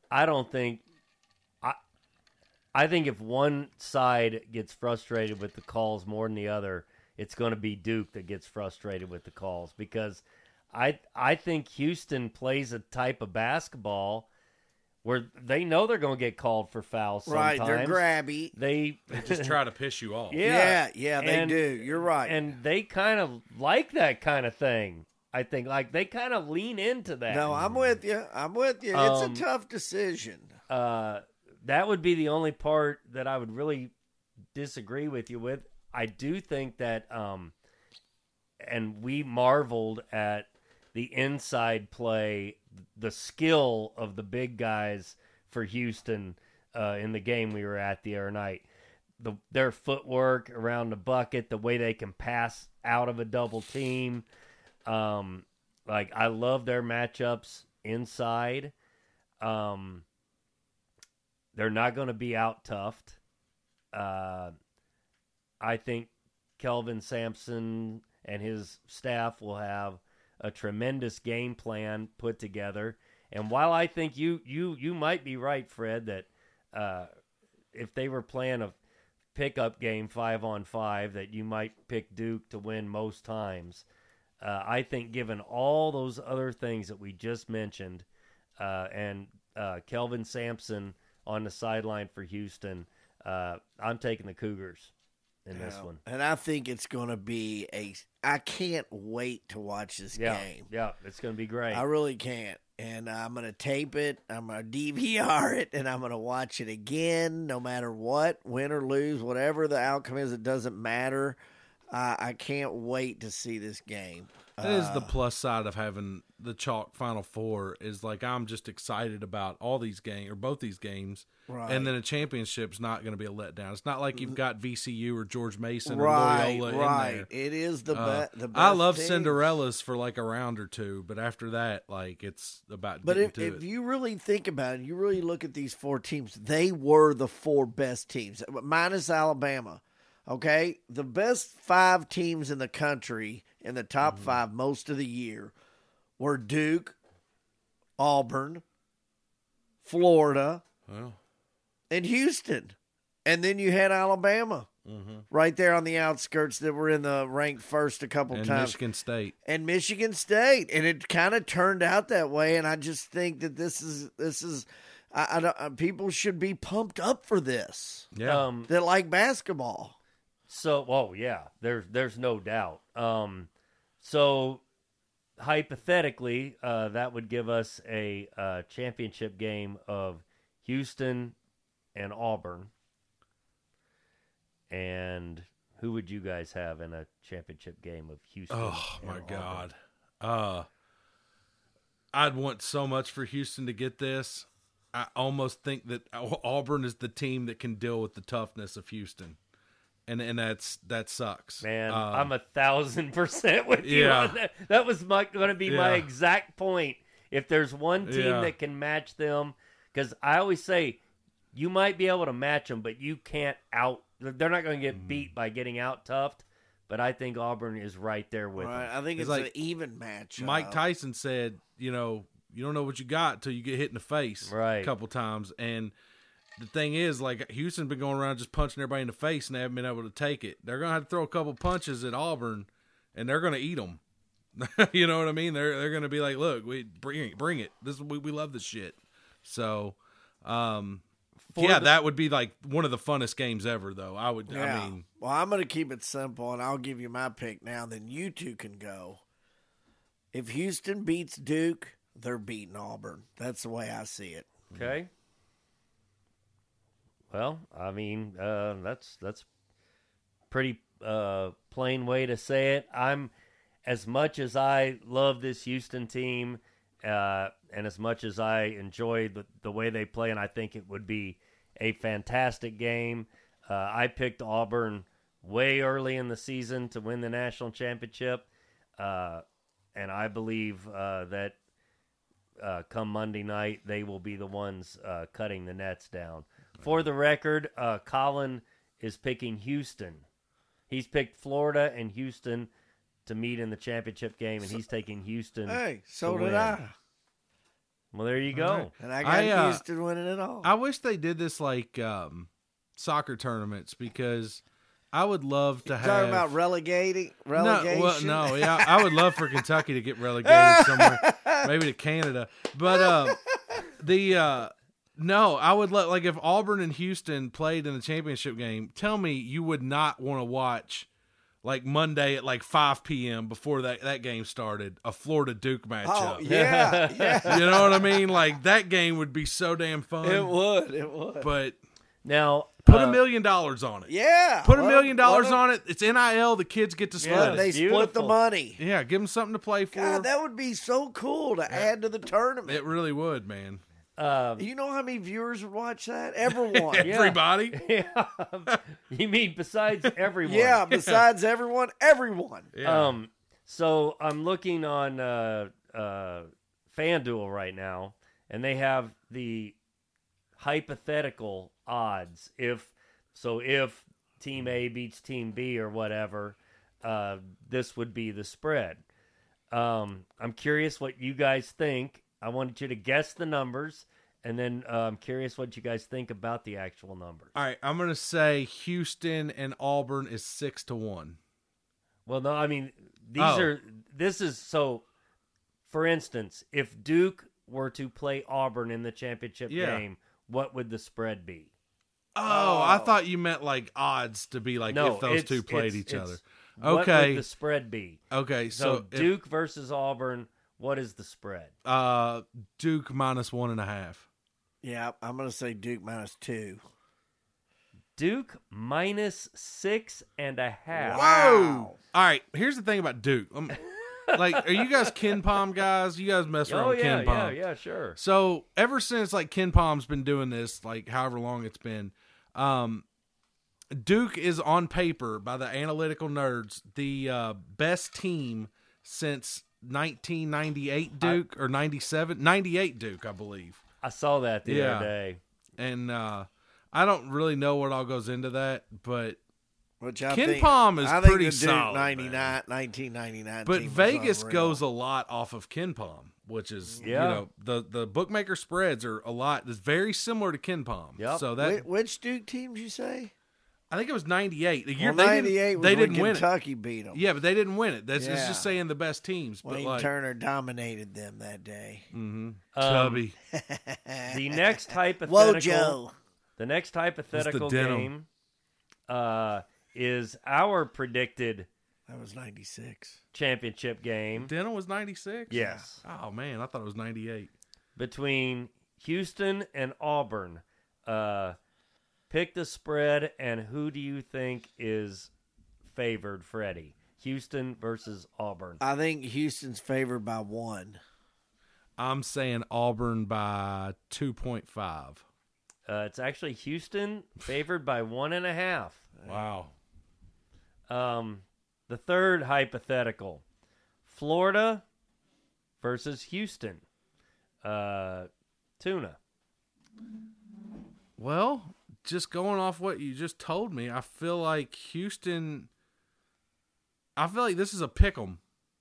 Speaker 1: I think if one side gets frustrated with the calls more than the other, it's going to be Duke that gets frustrated with the calls, because I think Houston plays a type of basketball where they know they're going to get called for fouls sometimes.
Speaker 2: Right, they're grabby.
Speaker 3: They just try to piss you off.
Speaker 2: Yeah, they do. You're right.
Speaker 1: And they kind of like that kind of thing. I think, like, they kind of lean into that.
Speaker 2: No, I'm with you. It's a tough decision.
Speaker 1: That would be the only part that I would really disagree with you with. I do think that, and we marveled at the inside play, the skill of the big guys for Houston in the game we were at the other night. Their footwork around the bucket, the way they can pass out of a double team. I love their matchups inside. They're not going to be out-toughed. I think Kelvin Sampson and his staff will have a tremendous game plan put together, And while I think you might be right, Fred, that if they were playing a pickup game 5-on-5, that you might pick Duke to win most times. I think given all those other things that we just mentioned, and Kelvin Sampson on the sideline for Houston, I'm taking the Cougars in this one.
Speaker 2: And I think it's going to be I can't wait to watch this game.
Speaker 1: Yeah, it's going to be great.
Speaker 2: I really can't. And I'm going to tape it, I'm going to DVR it, and I'm going to watch it again no matter what, win or lose, whatever the outcome is, it doesn't matter. I can't wait to see this game.
Speaker 3: That is the plus side of having the chalk Final Four is like I'm just excited about all these games or both these games,
Speaker 2: Right.
Speaker 3: and then a championship's not going to be a letdown. It's not like you've got VCU or George Mason
Speaker 2: Right,
Speaker 3: or Loyola
Speaker 2: right.
Speaker 3: in there.
Speaker 2: It is the best.
Speaker 3: I love
Speaker 2: teams.
Speaker 3: Cinderellas for like a round or two, but after that, like it's about.
Speaker 2: But
Speaker 3: getting
Speaker 2: if
Speaker 3: to it.
Speaker 2: you really think about it, you really look at these four teams, they were the four best teams, minus Alabama. Okay? The best 5 teams in the country in the top 5 most of the year were Duke, Auburn, Florida, and Houston. And then you had Alabama right there on the outskirts that were in the ranked first a couple
Speaker 3: and
Speaker 2: times.
Speaker 3: Michigan State.
Speaker 2: And Michigan State, and it kind of turned out that way. And I just think that this is, I don't, people should be pumped up for this.
Speaker 3: Yeah,
Speaker 2: That like basketball.
Speaker 1: So, yeah, there's no doubt. So hypothetically, that would give us a championship game of Houston and Auburn. And who would you guys have in a championship game of Houston?
Speaker 3: Oh
Speaker 1: and
Speaker 3: my
Speaker 1: Auburn?
Speaker 3: God. I'd want so much for Houston to get this. I almost think that Auburn is the team that can deal with the toughness of Houston. And that sucks.
Speaker 1: Man, I'm 1,000% with you.
Speaker 3: Yeah.
Speaker 1: On that. That was going to be my exact point. If there's one team that can match them, because I always say you might be able to match them, but you can't they're not going to get beat by getting out toughed. But I think Auburn is right there with them.
Speaker 2: I think it's
Speaker 3: like
Speaker 2: an even match.
Speaker 3: Mike Tyson said, you don't know what you got until you get hit in the face
Speaker 1: Right.
Speaker 3: a couple times. And the thing is, like, Houston's been going around just punching everybody in the face and they haven't been able to take it. They're going to have to throw a couple punches at Auburn, and they're going to eat them. You know what I mean? They're going to be like, look, we bring it. We love this shit. So, that would be like one of the funnest games ever, though. I mean,
Speaker 2: well, I'm going to keep it simple, and I'll give you my pick now. Then you two can go. If Houston beats Duke, they're beating Auburn. That's the way I see it.
Speaker 1: Okay. Well, I mean, that's pretty plain way to say it. As much as I love this Houston team, and as much as I enjoy the way they play, and I think it would be a fantastic game, I picked Auburn way early in the season to win the national championship, and I believe that come Monday night, they will be the ones cutting the nets down. For the record, Colin is picking Houston. He's picked Florida and Houston to meet in the championship game, and he's taking Houston.
Speaker 2: Hey, so
Speaker 1: to
Speaker 2: did
Speaker 1: win.
Speaker 2: I.
Speaker 1: Well, there you go.
Speaker 3: All right.
Speaker 2: And I got Houston winning it all.
Speaker 3: I wish they did this like soccer tournaments because I would love to have.
Speaker 2: Talking about relegation?
Speaker 3: No, yeah, I would love for Kentucky to get relegated somewhere, maybe to Canada. But no, I would like if Auburn and Houston played in the championship game. Tell me you would not want to watch like Monday at like 5 p.m. before that game started a Florida Duke matchup.
Speaker 2: Oh, yeah.
Speaker 3: You know what I mean? Like that game would be so damn fun.
Speaker 2: It would.
Speaker 3: But
Speaker 1: Now,
Speaker 3: put $1 million on it.
Speaker 2: Yeah.
Speaker 3: Put $1 million on it. It's NIL. The kids get to split
Speaker 1: Yeah,
Speaker 3: it.
Speaker 2: They split the
Speaker 1: beautiful.
Speaker 2: money.
Speaker 3: Yeah, give them something to play for.
Speaker 2: God, that would be so cool to add to the tournament.
Speaker 3: It really would, man.
Speaker 2: You know how many viewers would watch that? Everyone.
Speaker 3: Everybody.
Speaker 1: yeah, you mean besides everyone?
Speaker 2: Yeah, besides everyone.
Speaker 3: Yeah.
Speaker 1: So I'm looking on FanDuel right now, and they have the hypothetical odds. If Team A beats Team B or whatever, this would be the spread. I'm curious what you guys think. I wanted you to guess the numbers, and then I'm curious what you guys think about the actual numbers.
Speaker 3: All right, I'm gonna say Houston and Auburn is 6-1.
Speaker 1: Well, no, I mean
Speaker 3: Oh.
Speaker 1: this is so. For instance, if Duke were to play Auburn in the championship
Speaker 3: Yeah.
Speaker 1: game, what would the spread be?
Speaker 3: Oh, I thought you meant like odds to be like
Speaker 1: No,
Speaker 3: if those
Speaker 1: it's-
Speaker 3: two played
Speaker 1: it's-
Speaker 3: each other.
Speaker 1: it's What
Speaker 3: Okay.
Speaker 1: would the spread be?
Speaker 3: Okay,
Speaker 1: So
Speaker 3: so if,
Speaker 1: Duke versus Auburn, what is the spread?
Speaker 3: Duke minus 1.5.
Speaker 2: Yeah, I'm going to say Duke -2.
Speaker 1: Duke minus 6.5.
Speaker 2: Wow.
Speaker 3: All right, here's the thing about Duke. Like, are you guys Ken Palm guys? You guys mess around
Speaker 1: Oh
Speaker 3: with
Speaker 1: yeah,
Speaker 3: Ken Palm.
Speaker 1: yeah, sure.
Speaker 3: So ever since like Ken Palm's been doing this, like however long it's been, Duke is on paper by the analytical nerds the best team since 1998 Duke or 98 Duke, I believe.
Speaker 1: I saw that the
Speaker 3: Yeah.
Speaker 1: other day.
Speaker 3: And I don't really know what all goes into that, but
Speaker 2: Which I
Speaker 3: Ken
Speaker 2: think,
Speaker 3: Palm is
Speaker 2: I think
Speaker 3: pretty
Speaker 2: the Duke
Speaker 3: solid,
Speaker 2: 1999
Speaker 3: but
Speaker 2: team was
Speaker 3: Vegas
Speaker 2: unreal.
Speaker 3: goes a lot off of Ken Palm, which is
Speaker 1: Yeah.
Speaker 3: the bookmaker spreads are a lot. It's very similar to Ken Palm.
Speaker 1: Yep.
Speaker 3: So that
Speaker 2: Which Duke team did you say?
Speaker 3: I think it was 98. The year
Speaker 2: Well,
Speaker 3: they
Speaker 2: 98
Speaker 3: didn't,
Speaker 2: was
Speaker 3: they
Speaker 2: when
Speaker 3: didn't win it.
Speaker 2: Kentucky beat them.
Speaker 3: Yeah, but they didn't win it. That's it's
Speaker 2: Yeah.
Speaker 3: just saying the best teams. But
Speaker 2: Wayne
Speaker 3: like
Speaker 2: Turner dominated them that day.
Speaker 3: Chubby.
Speaker 1: The next hypothetical.
Speaker 2: Wojo.
Speaker 1: The next hypothetical
Speaker 3: denim.
Speaker 1: game is our predicted
Speaker 2: That was 96.
Speaker 1: championship game
Speaker 3: Dental was 96?
Speaker 1: Yes.
Speaker 3: Oh man, I thought it was 98.
Speaker 1: between Houston and Auburn. Pick the spread, and who do you think is favored, Freddie? Houston versus Auburn.
Speaker 2: I think Houston's favored by 1.
Speaker 3: I'm saying Auburn by 2.5.
Speaker 1: It's actually Houston favored by 1.5.
Speaker 3: Wow.
Speaker 1: The third hypothetical, Florida versus Houston. Tuna.
Speaker 3: Well, just going off what you just told me, I feel like Houston. I feel like this is a pick 'em.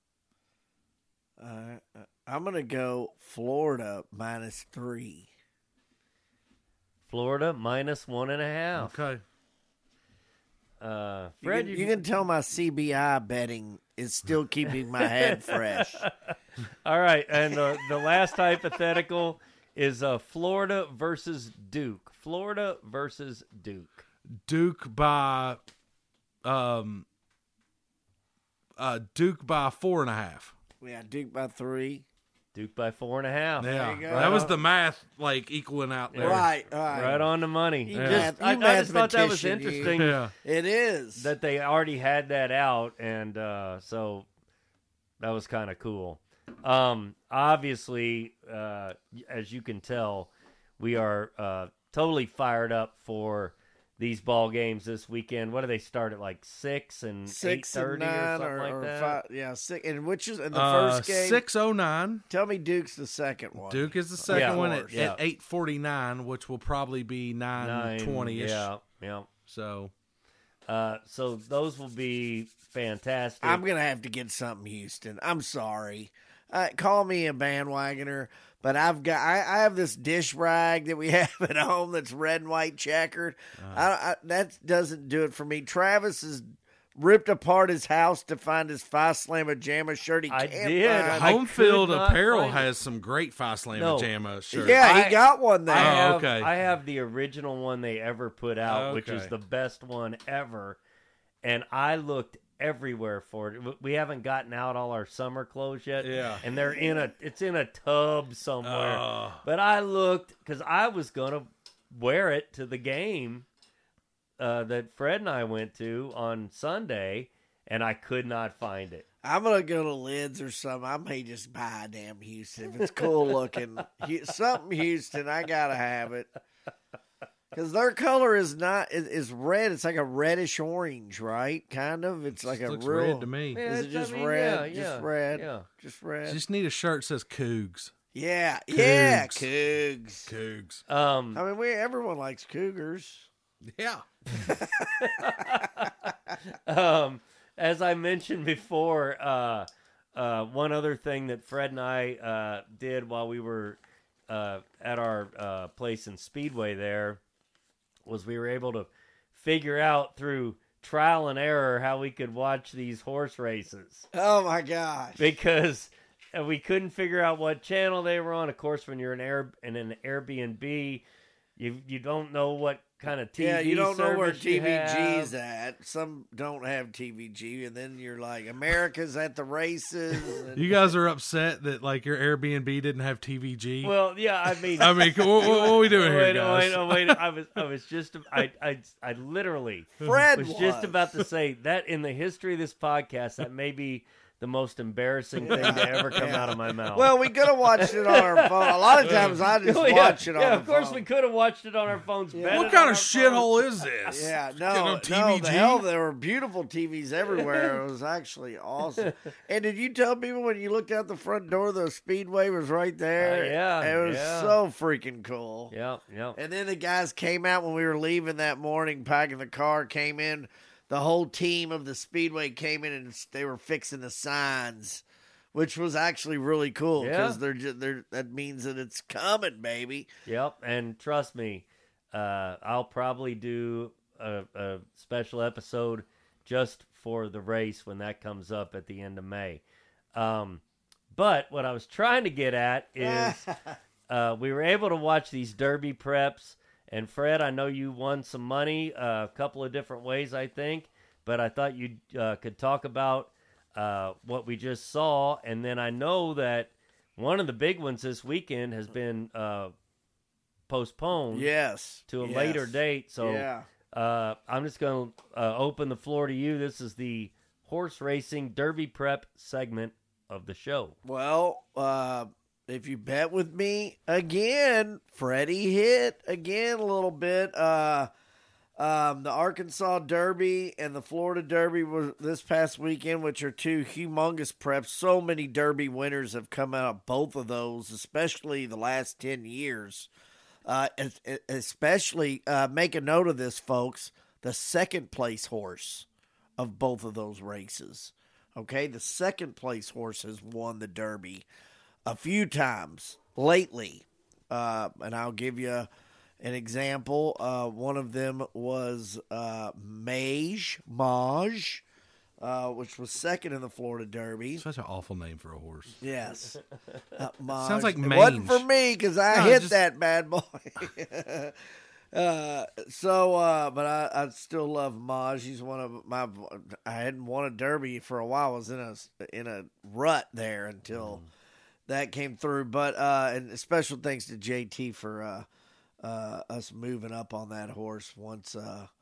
Speaker 2: I'm going to go Florida -3.
Speaker 1: Florida minus 1.5.
Speaker 3: Okay.
Speaker 1: Fred,
Speaker 2: you can tell my CBI betting is still keeping my head fresh.
Speaker 1: All right, and the last hypothetical is Florida versus Duke. Florida versus Duke.
Speaker 3: Duke by 4.5.
Speaker 2: Yeah, Duke by 3.
Speaker 1: Duke by 4.5.
Speaker 3: Yeah,
Speaker 2: you go.
Speaker 3: that was the math like equaling out there.
Speaker 2: Right.
Speaker 1: Right on the money.
Speaker 2: You
Speaker 1: Just,
Speaker 2: math-
Speaker 1: I
Speaker 2: you
Speaker 1: just thought that was
Speaker 2: mathematician, you.
Speaker 1: interesting
Speaker 3: Yeah.
Speaker 2: It is.
Speaker 1: that they already had that out, and so that was kind of cool. Obviously, as you can tell, we are totally fired up for these ball games this weekend. What do they start at, like 6 and
Speaker 2: 6
Speaker 1: 8:30
Speaker 2: and
Speaker 1: or
Speaker 2: 9
Speaker 1: something like
Speaker 2: or
Speaker 1: that?
Speaker 2: 5. Yeah, 6. And which is in the first game?
Speaker 3: 6:09.
Speaker 2: Tell me Duke's the second one.
Speaker 3: Duke is the second
Speaker 1: Yeah.
Speaker 3: one
Speaker 2: Of
Speaker 3: at,
Speaker 2: course.
Speaker 1: Yeah.
Speaker 3: at 8:49, which will probably be 9:20ish.
Speaker 1: Yeah.
Speaker 3: So
Speaker 1: So those will be fantastic.
Speaker 2: I'm going to have to get something Houston. I'm sorry. Call me a bandwagoner, but I have this dish rag that we have at home that's red and white checkered. That doesn't do it for me. Travis has ripped apart his house to find his Phi Slamma Jamma shirt. He
Speaker 1: I
Speaker 2: can't
Speaker 1: did.
Speaker 2: find
Speaker 1: I
Speaker 3: Home Field
Speaker 1: could not
Speaker 3: Apparel
Speaker 1: find it.
Speaker 3: has some great Phi Slamma
Speaker 1: No.
Speaker 3: Jamma shirts.
Speaker 2: Yeah,
Speaker 1: I-
Speaker 2: he got one there.
Speaker 3: Oh, okay.
Speaker 1: I have the original one they ever put out, which is
Speaker 3: Okay.
Speaker 1: the best one ever. And I looked everywhere for it. We haven't gotten out all our summer clothes yet.
Speaker 3: Yeah.
Speaker 1: And it's in a tub somewhere.
Speaker 3: Oh.
Speaker 1: But I looked because I was gonna wear it to the game that Fred and I went to on Sunday, and I could not find it.
Speaker 2: I'm going to go to Lids or something. I may just buy a damn Houston. If it's cool looking. Something Houston, I got to have it. Because their color is red. It's like a reddish orange, right? Kind of. It's like a
Speaker 3: looks
Speaker 2: real.
Speaker 3: red to me.
Speaker 1: Yeah,
Speaker 2: Is it
Speaker 1: it's-
Speaker 2: just
Speaker 1: I mean,
Speaker 2: red?
Speaker 1: yeah,
Speaker 2: Just red.
Speaker 1: yeah.
Speaker 2: Just red.
Speaker 3: Just need a shirt that says Cougs.
Speaker 2: Yeah.
Speaker 3: Cougs.
Speaker 2: Cougs.
Speaker 3: Cougs.
Speaker 2: I mean, everyone likes Cougars.
Speaker 3: Yeah.
Speaker 1: As I mentioned before, one other thing that Fred and I did while we were at our place in Speedway there was we were able to figure out through trial and error how we could watch these horse races.
Speaker 2: Oh, my gosh.
Speaker 1: Because we couldn't figure out what channel they were on. Of course, when you're in an Airbnb, you don't know what kind of TV
Speaker 2: Yeah, you don't know where
Speaker 1: service you
Speaker 2: TVG's
Speaker 1: have.
Speaker 2: at. Some don't have TVG, and then you're like, America's at the races. And
Speaker 3: You guys are upset that like your Airbnb didn't have TVG.
Speaker 1: Well, yeah, I mean,
Speaker 3: what are we doing here, guys?
Speaker 1: wait. I was just, I literally
Speaker 2: Fred
Speaker 1: was just about to say that in the history of this podcast, that may be the most embarrassing thing to ever come out of my mouth.
Speaker 2: Well, we could have watched it on our phone. A lot of times I just watch it on the phone.
Speaker 1: of course we could have watched it on our phones.
Speaker 2: Yeah.
Speaker 3: What kind of shithole is this?
Speaker 2: Yeah,
Speaker 3: Get
Speaker 2: no,
Speaker 3: no TVG?
Speaker 2: the hell, there were beautiful TVs everywhere. It was actually awesome. And did you tell people when you looked out the front door, the Speedway was right there?
Speaker 1: Yeah,
Speaker 2: It was
Speaker 1: yeah.
Speaker 2: so freaking cool.
Speaker 1: Yeah.
Speaker 2: And then the guys came out when we were leaving that morning, packing the car, came in. The whole team of the Speedway came in and they were fixing the signs, which was actually really cool because that means that it's coming, baby.
Speaker 1: Yep, and trust me, I'll probably do a special episode just for the race when that comes up at the end of May. But what I was trying to get at is we were able to watch these Derby preps. And Fred, I know you won some money a couple of different ways, I think. But I thought you could talk about what we just saw. And then I know that one of the big ones this weekend has been postponed to a later date. So I'm just going to open the floor to you. This is the horse racing Derby prep segment of the show.
Speaker 2: Well, if you bet with me again, Freddie hit again a little bit. The Arkansas Derby and the Florida Derby were this past weekend, which are two humongous preps. So many Derby winners have come out of both of those, especially the last 10 years. Especially, make a note of this, folks, the second place horse of both of those races. Okay, the second place horse has won the Derby a few times lately, and I'll give you an example. One of them was Mage, which was second in the Florida Derby.
Speaker 3: Such an awful name for a horse.
Speaker 2: Yes. Mage.
Speaker 3: Sounds like
Speaker 2: It
Speaker 3: mange.
Speaker 2: wasn't for me because I hit
Speaker 3: just-
Speaker 2: that bad boy. But I still love Maj. He's one of my. I hadn't won a Derby for a while. I was in a rut there until that came through. But and special thanks to JT for us moving up on that horse once.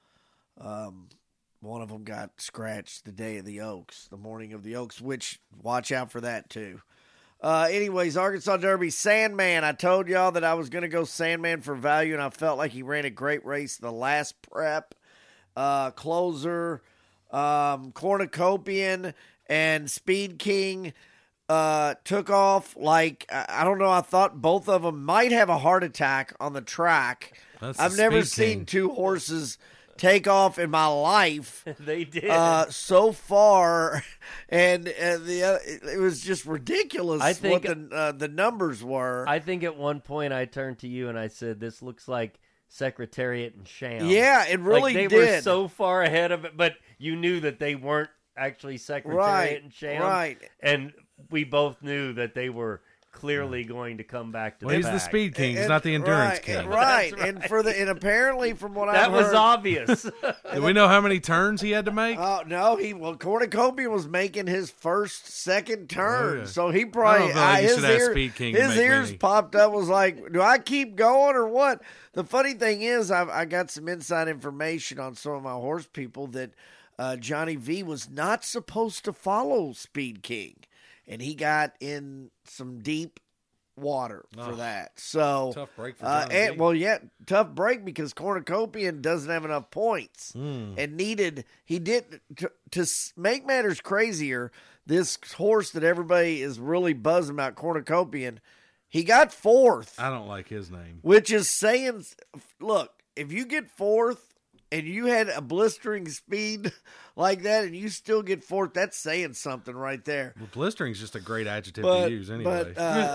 Speaker 2: One of them got scratched the day of the Oaks, the morning of the Oaks. Which watch out for that too. Anyways, Arkansas Derby, Sandman. I told y'all that I was going to go Sandman for value, and I felt like he ran a great race the last prep. Closer, Cornucopian, and Speed King took off like, I don't know, I thought both of them might have a heart attack on the track. I've never seen two horses take off in my life.
Speaker 1: They did.
Speaker 2: So far, and it was just ridiculous.
Speaker 1: I think
Speaker 2: what the numbers were.
Speaker 1: I think at one point I turned to you and I said, "This looks like Secretariat and Sham."
Speaker 2: Yeah, it really
Speaker 1: like they
Speaker 2: did.
Speaker 1: were so far ahead of it, but you knew that they weren't actually Secretariat and Sham,
Speaker 2: right?
Speaker 1: And we both knew that they were clearly going to come back to
Speaker 3: Well,
Speaker 1: the
Speaker 3: he's
Speaker 1: back.
Speaker 3: the Speed King. He's not the Endurance King.
Speaker 2: Right.
Speaker 1: That's right.
Speaker 2: And apparently from what
Speaker 1: that
Speaker 2: I've
Speaker 1: was
Speaker 2: heard,
Speaker 1: obvious.
Speaker 3: Do we know how many turns he had to make?
Speaker 2: Oh no, Cornucopian was making his second turn,
Speaker 3: yeah.
Speaker 2: so he
Speaker 3: I
Speaker 2: probably
Speaker 3: don't feel like you
Speaker 2: his
Speaker 3: should ask
Speaker 2: ear-
Speaker 3: Speed King to
Speaker 2: his
Speaker 3: make
Speaker 2: ears
Speaker 3: many.
Speaker 2: popped up. Was like, do I keep going or what? The funny thing is, I got some inside information on some of my horse people that Johnny V was not supposed to follow Speed King, and he got in some deep water for that. So
Speaker 3: Tough break for Johnny V.
Speaker 2: tough break because Cornucopian doesn't have enough points and he did to make matters crazier. This horse that everybody is really buzzing about, Cornucopian, he got fourth,
Speaker 3: I don't like his name.
Speaker 2: which is saying, look, if you get fourth and you had a blistering speed like that, and you still get fourth. That's saying something right there.
Speaker 3: Well, blistering is just a great adjective to use anyway.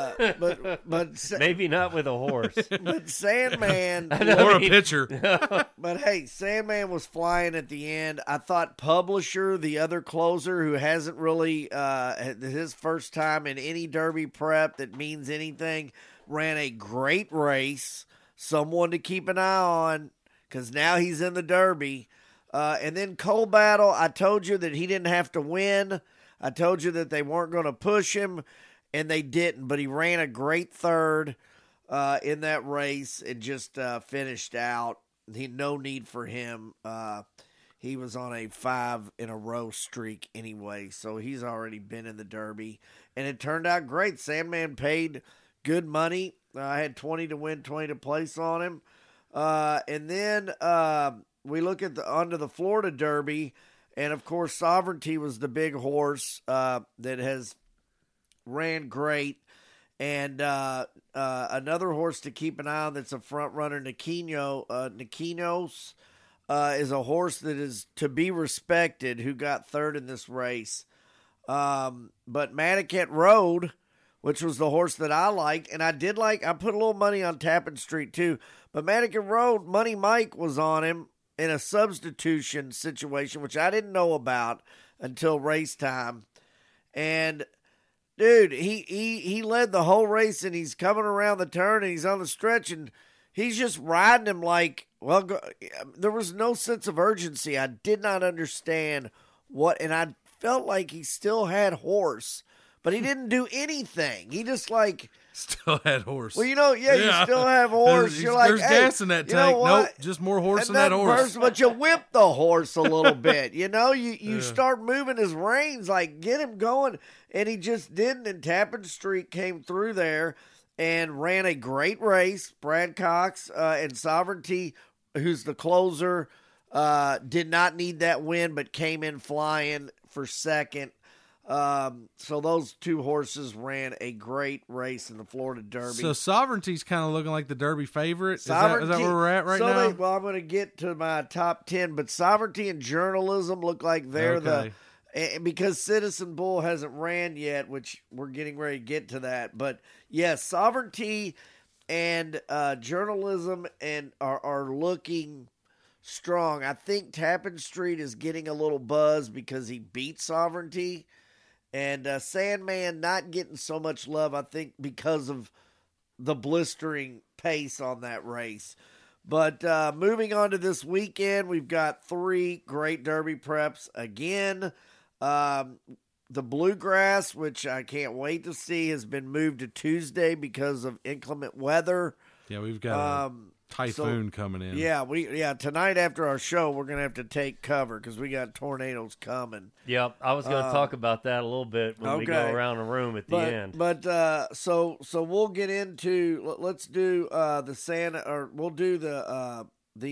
Speaker 2: But
Speaker 1: Maybe not with a horse.
Speaker 2: But Sandman
Speaker 3: or a pitcher.
Speaker 2: But hey, Sandman was flying at the end. I thought Publisher, the other closer who hasn't really his first time in any Derby prep that means anything, ran a great race. Someone to keep an eye on because now he's in the Derby. And then Coal Battle, I told you that he didn't have to win. I told you that they weren't going to push him, and they didn't. But he ran a great third in that race and just finished out. No need for him. He was on a 5-in-a-row streak anyway, so he's already been in the Derby. And it turned out great. Sandman paid good money. I had 20 to win, 20 to place on him. And then we look at onto the Florida Derby, and of course Sovereignty was the big horse that has ran great. And another horse to keep an eye on that's a front runner, Nikinos, is a horse that is to be respected, who got third in this race. But Manicat Road, which was the horse that I liked, and I put a little money on Tappan Street too. But Manicat Road, Money Mike was on him in a substitution situation, which I didn't know about until race time. And dude, he led the whole race, and he's coming around the turn, and he's on the stretch, and he's just riding him like, well, there was no sense of urgency. I did not understand and I felt like he still had horse, but he didn't do anything. He just
Speaker 3: still had horse.
Speaker 2: Well, you still have horse. You're like,
Speaker 3: there's gas in that tank. Nope, just more horse in that horse.
Speaker 2: But you whip the horse a little bit. You start moving his reins, like get him going, and he just didn't. And Tappan Street came through there and ran a great race. Brad Cox and Sovereignty, who's the closer, did not need that win, but came in flying for second. So those two horses ran a great race in the Florida Derby.
Speaker 3: So Sovereignty's kind of looking like the Derby favorite. Is that where we're at right now?
Speaker 2: I'm going to get to my top 10, but Sovereignty and Journalism look like they're because Citizen Bull hasn't ran yet, which we're getting ready to get to that. But yes, Sovereignty and Journalism are looking strong. I think Tappan Street is getting a little buzz because he beat Sovereignty. And Sandman not getting so much love, I think, because of the blistering pace on that race. But moving on to this weekend, we've got 3 great Derby preps again. The Bluegrass, which I can't wait to see, has been moved to Tuesday because of inclement weather.
Speaker 3: Yeah, we've got a typhoon coming in.
Speaker 2: Yeah, tonight after our show, we're gonna have to take cover because we got tornadoes coming.
Speaker 1: Yep, I was gonna talk about that a little bit when we go around the room at the end.
Speaker 2: But so we'll get into. Let's do the Santa, or we'll do the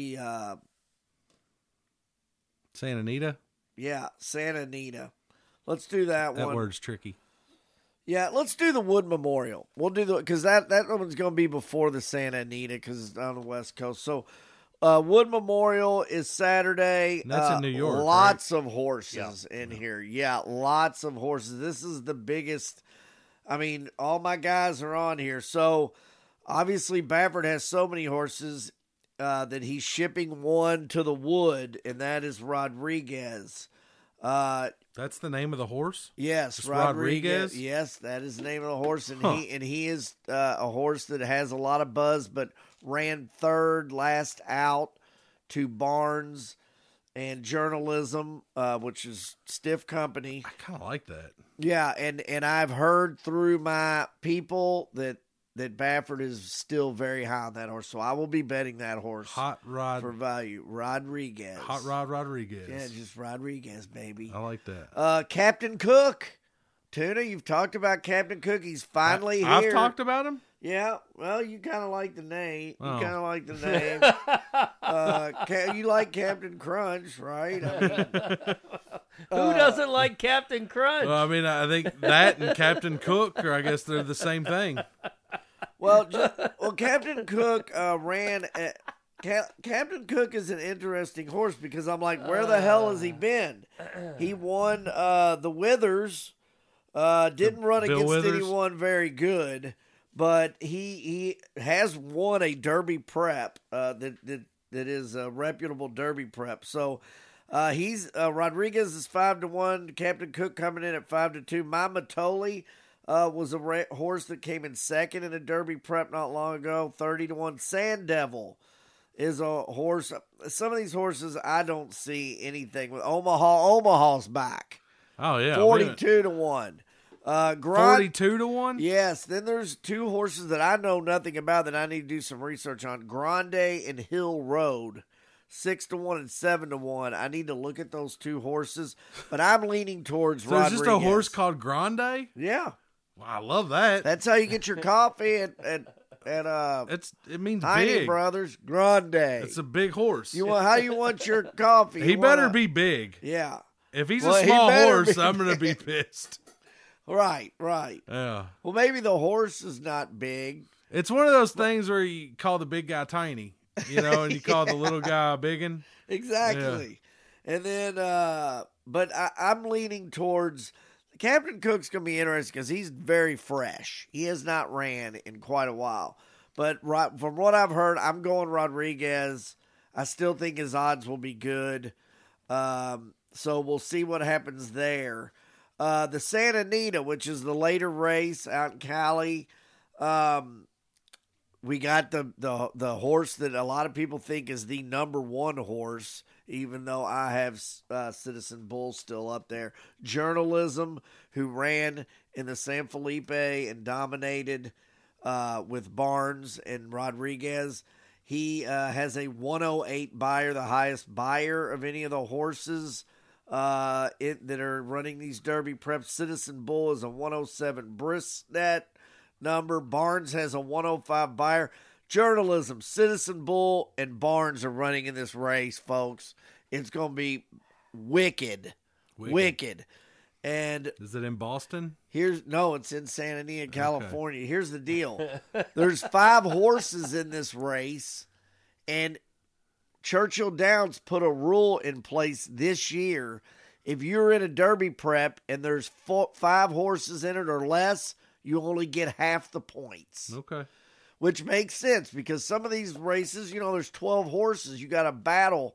Speaker 3: Santa Anita.
Speaker 2: Yeah, Santa Anita. Let's do that one.
Speaker 3: That word's tricky.
Speaker 2: Yeah, let's do the Wood Memorial. We'll do because that one's going to be before the Santa Anita because it's on the West Coast. So, Wood Memorial is Saturday.
Speaker 3: And that's in New York.
Speaker 2: Lots of horses in here. Yeah, lots of horses. This is the biggest. I mean, all my guys are on here. So, obviously, Baffert has so many horses that he's shipping one to the Wood, and that is Rodriguez.
Speaker 3: That's the name of the horse?
Speaker 2: Yes, Rodriguez. Yes, that is the name of the horse, and he is a horse that has a lot of buzz, but ran third last out to Barnes and Journalism, which is stiff company.
Speaker 3: I kind of like that.
Speaker 2: Yeah, and I've heard through my people that Baffert is still very high on that horse, so I will be betting that horse.
Speaker 3: Hot Rod
Speaker 2: for value, Rodriguez.
Speaker 3: Hot Rod Rodriguez.
Speaker 2: Yeah, just Rodriguez, baby.
Speaker 3: I like that.
Speaker 2: Captain Cook, Tuna. You've talked about Captain Cook. He's finally here.
Speaker 3: I've talked about him.
Speaker 2: Yeah. Well, you kind of like the name.
Speaker 3: Oh.
Speaker 2: You kind of like the name. You like Captain Crunch, right? I mean,
Speaker 1: who doesn't like Captain Crunch?
Speaker 3: Well, I mean, I think that and Captain Cook, or I guess they're the same thing.
Speaker 2: Well, Captain Cook ran Captain Cook is an interesting horse because I'm like, where the hell has he been? He won the Withers. Didn't run
Speaker 3: Bill
Speaker 2: against
Speaker 3: Withers?
Speaker 2: anyone very good, but he has won a Derby prep that is a reputable Derby prep. So he's Rodriguez is 5-1. Captain Cook coming in at 5-2. My Matoli was a horse that came in second in a Derby prep not long ago, 30-1. Sand Devil is a horse. Some of these horses I don't see anything with. Omaha's back.
Speaker 3: Oh yeah,
Speaker 2: 42-1.
Speaker 3: 42-1.
Speaker 2: Yes. Then there's two horses that I know nothing about that I need to do some research on. Grande and Hill Road, 6-1 and 7-1. I need to look at those two horses, but I'm leaning towards
Speaker 3: So there's
Speaker 2: Rodriguez.
Speaker 3: just a horse called Grande.
Speaker 2: Yeah,
Speaker 3: Wow, I love that.
Speaker 2: that's how you get your coffee at
Speaker 3: It means
Speaker 2: Heine
Speaker 3: big.
Speaker 2: Brothers Grande.
Speaker 3: It's a big horse.
Speaker 2: How you want your coffee?
Speaker 3: He
Speaker 2: You
Speaker 3: better
Speaker 2: wanna-
Speaker 3: be big.
Speaker 2: Yeah.
Speaker 3: If he's
Speaker 2: Well,
Speaker 3: a
Speaker 2: he
Speaker 3: small
Speaker 2: better
Speaker 3: horse,
Speaker 2: be
Speaker 3: I'm gonna be pissed.
Speaker 2: Right.
Speaker 3: Yeah,
Speaker 2: Well, maybe the horse is not big.
Speaker 3: it's one of those things where you call the big guy tiny, and you call the little guy biggin.
Speaker 2: Exactly. And then, but I'm leaning towards Captain Cook's going to be interesting because he's very fresh. He has not ran in quite a while. But from what I've heard, I'm going Rodriguez. I still think his odds will be good. So we'll see what happens there. The Santa Anita, which is the later race out in Cali, we got the horse that a lot of people think is the number one horse, even though I have Citizen Bull still up there. Journalism, who ran in the San Felipe and dominated with Barnes and Rodriguez. He has a 108 buyer, the highest buyer of any of the horses that are running these Derby preps. Citizen Bull is a 107 Brisnet number. Barnes has a 105 buyer. Journalism, Citizen Bull, and Barnes are running in this race, folks. It's going to be wicked. And
Speaker 3: Is it in Boston?
Speaker 2: it's in Santa Anita, California. Okay. Here's the deal. There's 5 horses in this race, and Churchill Downs put a rule in place this year. If you're in a Derby prep and there's 5 horses in it or less, you only get half the points.
Speaker 3: Okay.
Speaker 2: Which makes sense because some of these races, there's 12 horses. You got to battle.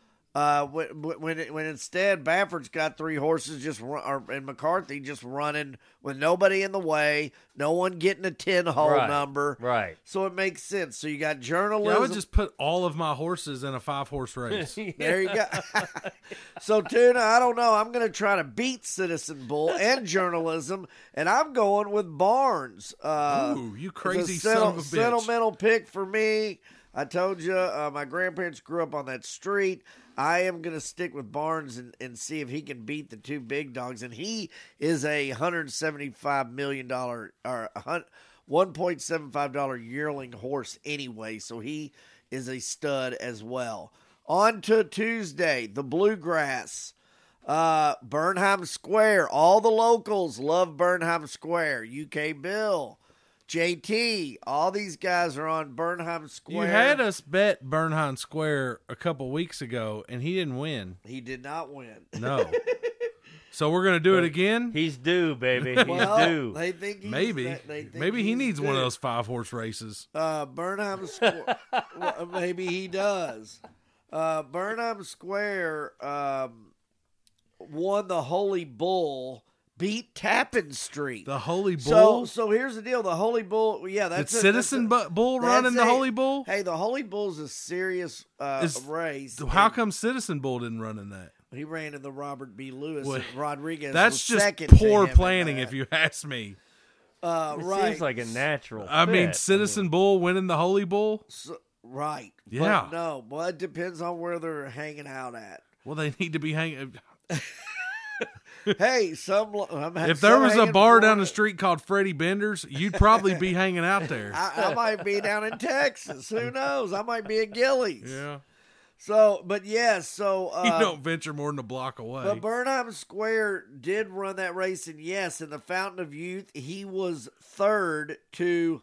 Speaker 2: When instead Bamford's got 3 horses and McCarthy just running with nobody in the way, no one getting a 10-hole number.
Speaker 1: Right.
Speaker 2: So it makes sense. So you got journalism.
Speaker 3: Yeah, I would just put all of my horses in a 5-horse race.
Speaker 2: There you go. So Tuna, I don't know. I'm going to try to beat Citizen Bull and journalism, and I'm going with Barnes.
Speaker 3: Ooh, you crazy
Speaker 2: it's
Speaker 3: son of a bitch.
Speaker 2: Sentimental pick for me. I told you, my grandparents grew up on that street. I am going to stick with Barnes and see if he can beat the 2 big dogs. And he is a $175 million or $1.75 yearling horse anyway. So he is a stud as well. On to Tuesday, the Bluegrass. Burnham Square. All the locals love Burnham Square. UK Bill. JT, all these guys are on Burnham Square.
Speaker 3: You had us bet Burnham Square a couple weeks ago, and he didn't win.
Speaker 2: He did not win.
Speaker 3: No. So we're going to do it again?
Speaker 1: He's due, baby. He's due.
Speaker 2: They think
Speaker 3: Maybe. Maybe he needs one of those 5-horse races.
Speaker 2: Burnham Square. Maybe he does. Burnham Square won the Holy Bull. Beat Tappan Street.
Speaker 3: The Holy Bull?
Speaker 2: So here's the deal. The Holy Bull, that's
Speaker 3: Citizen Bull running the Holy Bull?
Speaker 2: Hey, the Holy Bull's a serious race.
Speaker 3: How come Citizen Bull didn't run in that?
Speaker 2: He ran in the Robert B. Lewis and Rodriguez.
Speaker 3: That's
Speaker 2: was
Speaker 3: just
Speaker 2: second to
Speaker 3: poor
Speaker 2: him
Speaker 3: planning, if you ask me.
Speaker 1: It
Speaker 2: right.
Speaker 1: seems like a natural
Speaker 3: I mean,
Speaker 1: fit.
Speaker 3: Citizen Bull winning the Holy Bull?
Speaker 2: Right.
Speaker 3: Yeah.
Speaker 2: But no, well, it depends on where they're hanging out at.
Speaker 3: Well, they need to be hanging.
Speaker 2: Hey,
Speaker 3: If there was a bar down the street called Freddie Bender's, you'd probably be hanging out there.
Speaker 2: I might be down in Texas. Who knows? I might be at Gillies.
Speaker 3: Yeah.
Speaker 2: So, but yes, so
Speaker 3: You don't venture more than a block away.
Speaker 2: But Burnham Square did run that race, and yes, in the Fountain of Youth, he was third to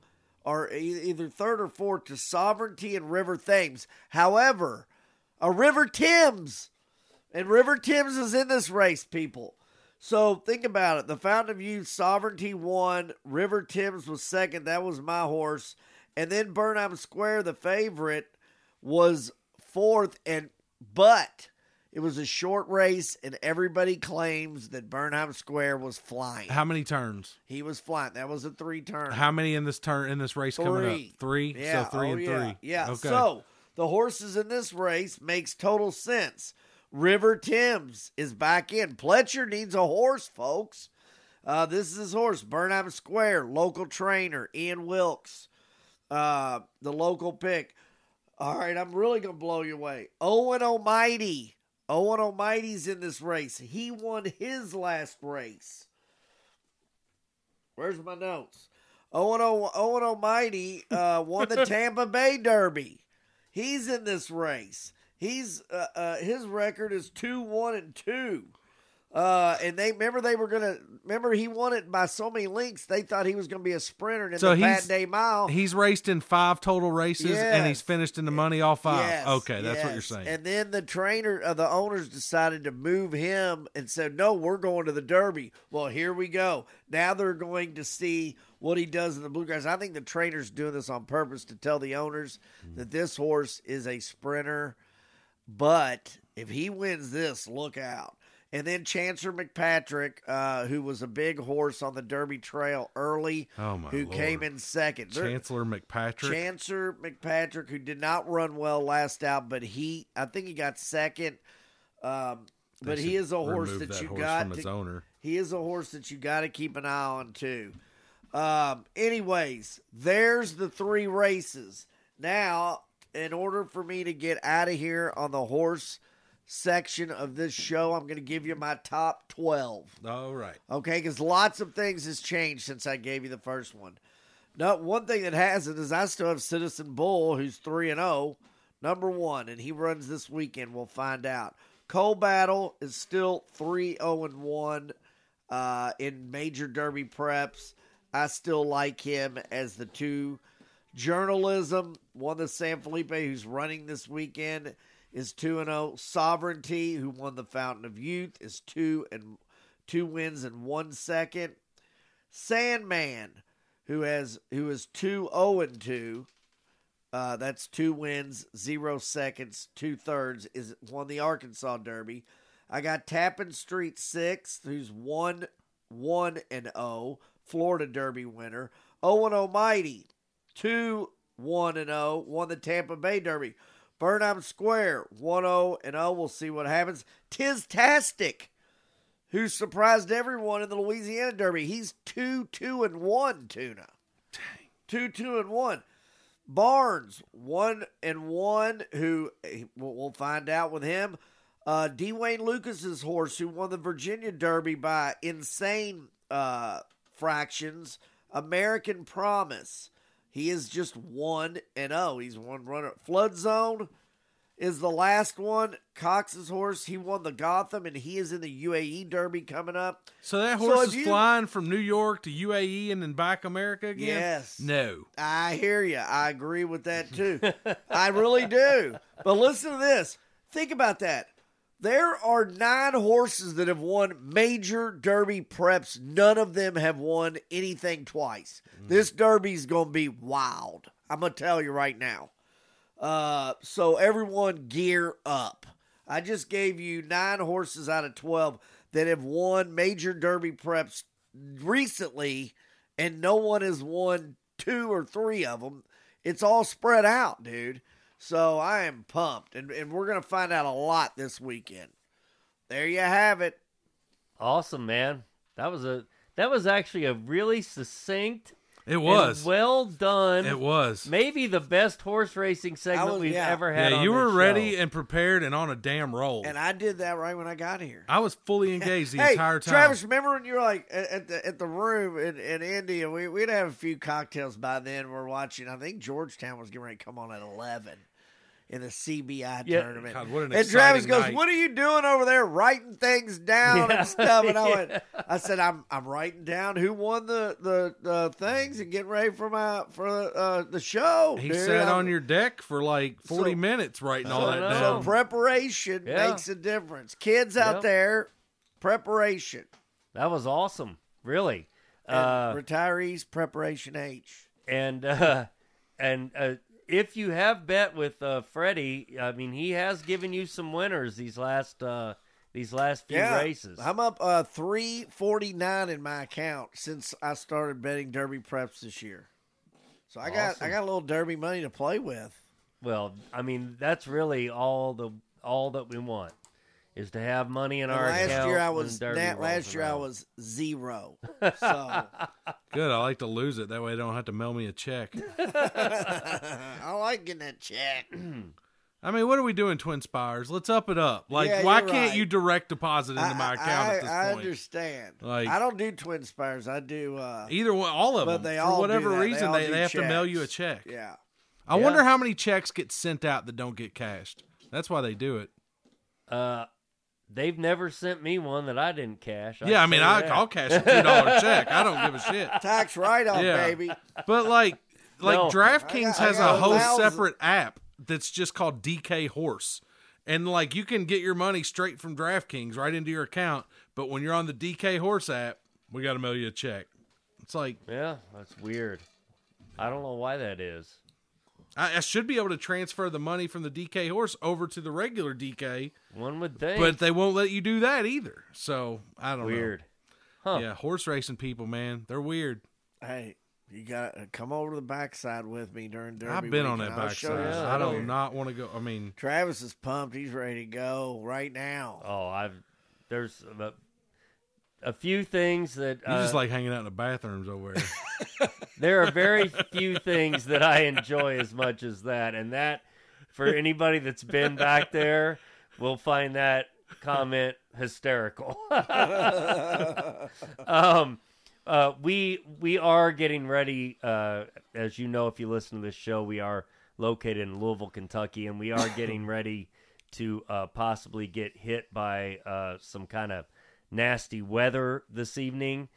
Speaker 2: are either third or fourth to Sovereignty and River Thames. However, a River Thames, and River Thames is in this race, people. So think about it. The Fountain of Youth, Sovereignty won. River Thames was second. That was my horse. And then Burnham Square, the favorite, was fourth. But it was a short race, and everybody claims that Burnham Square was flying.
Speaker 3: How many turns?
Speaker 2: He was flying. That was a 3-turn.
Speaker 3: How many in this race coming up? 3?
Speaker 2: Yeah.
Speaker 3: So 3 and 3.
Speaker 2: Yeah.
Speaker 3: Okay.
Speaker 2: So the horses in this race makes total sense. River Thames is back in. Pletcher needs a horse, folks. This is his horse, Burnham Square, local trainer, Ian Wilkes, the local pick. All right, I'm really going to blow you away. Owen Almighty. Owen Almighty's in this race. He won his last race. Where's my notes? Owen Almighty won the Tampa Bay Derby. He's in this race. He's his record is 2-1-2. And remember he won it by so many lengths. They thought he was going to be a sprinter in the Pat Day Mile.
Speaker 3: He's raced in 5 total races, and he's finished in the money all 5.
Speaker 2: Yes,
Speaker 3: okay, that's what you're saying.
Speaker 2: And then the owners decided to move him and said, no, we're going to the Derby. Well, here we go. Now they're going to see what he does in the Bluegrass. I think the trainer's doing this on purpose to tell the owners that this horse is a sprinter. But if he wins this, look out. And then Chancellor McPatrick, who was a big horse on the Derby Trail early, who came in second.
Speaker 3: Chancellor
Speaker 2: McPatrick, who did not run well last out, but I think he got second. But he is a horse that you got to. He is a horse that you got to keep an eye on too. Anyways, there's the 3 races. Now, in order for me to get out of here on the horse section of this show, I'm going to give you my top 12.
Speaker 3: All right.
Speaker 2: Okay, because lots of things has changed since I gave you the first one. Now, one thing that hasn't is I still have Citizen Bull, who's 3-0, number 1, and he runs this weekend. We'll find out. Coal Battle is still 3-0-1 in major Derby preps. I still like him as the 2. Journalism, won the San Felipe, who's running this weekend, is 2-0. Sovereignty, who won the Fountain of Youth, is 2 wins and 1 second. Sandman, who is 2-0-2, that's 2 wins, 0 seconds, 2/3, won the Arkansas Derby. I got Tappan Street 6th, who's 1-1-0, Florida Derby winner. Owen Almighty, 2-1-0, won the Tampa Bay Derby. Burnham Square, 1-0-0. We'll see what happens. Tistastic, who surprised everyone in the Louisiana Derby. He's 2-2-1, Tuna.
Speaker 3: Dang.
Speaker 2: 2-2-1. Barnes, 1-1, who we'll find out with him. Dwayne Lucas's horse, who won the Virginia Derby by insane fractions. American Promise. He is just 1-0. He's one runner. Flood Zone is the last one. Cox's horse, he won the Gotham, and he is in the UAE Derby coming up.
Speaker 3: So that horse is flying from New York to UAE and then back America again?
Speaker 2: Yes.
Speaker 3: No.
Speaker 2: I hear you. I agree with that, too. I really do. But listen to this. Think about that. There are 9 horses that have won major Derby preps. None of them have won anything twice. This Derby's going to be wild. I'm going to tell you right now. So everyone gear up. I just gave you 9 horses out of 12 that have won major Derby preps recently, and no one has won 2 or 3 of them. It's all spread out, dude. So I am pumped, and we're going to find out a lot this weekend. There you have it.
Speaker 1: Awesome, man. That was actually a really succinct.
Speaker 3: It was.
Speaker 1: And well done.
Speaker 3: It was.
Speaker 1: Maybe the best horse racing segment we've ever had on
Speaker 3: you were
Speaker 1: this
Speaker 3: ready
Speaker 1: show.
Speaker 3: And prepared and on a damn roll.
Speaker 2: And I did that right when I got here.
Speaker 3: I was fully engaged the entire time.
Speaker 2: Travis, remember when you were like at the room in Indy, and we'd have a few cocktails by then. We're watching, I think Georgetown was getting ready to come on at 11. in the CBI
Speaker 1: Yeah.
Speaker 2: tournament.
Speaker 3: God, what an
Speaker 2: And Travis
Speaker 3: exciting
Speaker 2: goes,
Speaker 3: night.
Speaker 2: "What are you doing over there, writing things down
Speaker 1: Yeah.
Speaker 2: and stuff?" And I went,
Speaker 1: Yeah.
Speaker 2: "I said I'm writing down who won the things and getting ready for the show."
Speaker 3: He
Speaker 2: dude.
Speaker 3: sat
Speaker 2: I'm-
Speaker 3: on your deck for like 40
Speaker 2: So-
Speaker 3: minutes writing all that
Speaker 1: know.
Speaker 2: So
Speaker 3: down.
Speaker 2: preparation
Speaker 1: Yeah.
Speaker 2: makes a difference. Kids out
Speaker 1: Yep.
Speaker 2: there, preparation.
Speaker 1: That was awesome, really.
Speaker 2: And retirees, preparation H.
Speaker 1: And if you have bet with Freddie, I mean, he has given you some winners these last few races.
Speaker 2: I'm up $349 in my account since I started betting Derby preps this year. So I got
Speaker 1: Awesome.
Speaker 2: a little Derby money to play with.
Speaker 1: Well, I mean, that's really all that we want is to have money in
Speaker 2: And
Speaker 1: our
Speaker 2: last
Speaker 1: account.
Speaker 2: year I
Speaker 1: when
Speaker 2: was
Speaker 1: Derby rolls around.
Speaker 2: 0. So
Speaker 3: Good. I like to lose it. That way I don't have to mail me a check.
Speaker 2: I like getting that check.
Speaker 3: I mean, what are we doing, Twin Spires? Let's up it up. Like,
Speaker 2: Yeah,
Speaker 3: why
Speaker 2: you're
Speaker 3: can't
Speaker 2: right.
Speaker 3: you direct deposit into my account at this
Speaker 2: I
Speaker 3: point?
Speaker 2: understand.
Speaker 3: Like-
Speaker 2: I don't do Twin Spires. I do.
Speaker 3: Either one, all of
Speaker 2: But
Speaker 3: them.
Speaker 2: they
Speaker 3: For
Speaker 2: all do
Speaker 3: whatever
Speaker 2: that.
Speaker 3: reason,
Speaker 2: all
Speaker 3: they
Speaker 2: do
Speaker 3: have to mail you a
Speaker 2: checks.
Speaker 3: check.
Speaker 2: Yeah.
Speaker 3: I
Speaker 1: Yeah.
Speaker 3: wonder how many checks get sent out that don't get cashed. That's why they do it.
Speaker 1: They've never sent me one that I didn't cash.
Speaker 3: Yeah, I mean, I'll cash a $2 check. I don't give a shit.
Speaker 2: Tax write-off,
Speaker 3: Yeah.
Speaker 2: baby.
Speaker 3: But like
Speaker 1: No.
Speaker 3: DraftKings
Speaker 2: I
Speaker 3: has
Speaker 2: got
Speaker 3: a whole
Speaker 2: 1,000.
Speaker 3: separate app that's just called DK Horse. And like you can get your money straight from DraftKings right into your account, but when you're on the DK Horse app, we got to mail you a check. It's like
Speaker 1: Yeah, that's weird. I don't know why that is.
Speaker 3: I should be able to transfer the money from the DK Horse over to the regular DK,
Speaker 1: One would think.
Speaker 3: but they won't let you do that either. So I don't
Speaker 1: Weird.
Speaker 3: know.
Speaker 1: Huh.
Speaker 3: Yeah, horse racing people, man, they're weird.
Speaker 2: Hey, you got to come over to the backside with me during Derby
Speaker 3: I've been on
Speaker 2: weekend.
Speaker 3: that
Speaker 2: I'll show you
Speaker 3: backside.
Speaker 1: Yeah,
Speaker 3: I
Speaker 2: something.
Speaker 3: do not want to go. I mean,
Speaker 2: Travis is pumped. He's ready to go right now.
Speaker 1: Oh, there's a few things that
Speaker 3: you just like hanging out in the bathrooms over there.
Speaker 1: there are very few things that I enjoy as much as that, and that for anybody that's been back there will find that comment hysterical. We are getting ready, as you know, if you listen to this show, we are located in Louisville, Kentucky, and we are getting ready to possibly get hit by some kind of nasty weather this evening.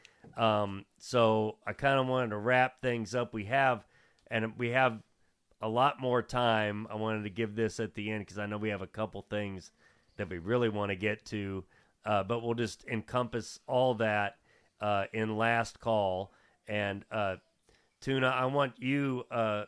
Speaker 1: So I kind of wanted to wrap things up. We have a lot more time. I wanted to give this at the end because I know we have a couple things that we really want to get to, but we'll just encompass all that in last call. And Tuna, I want you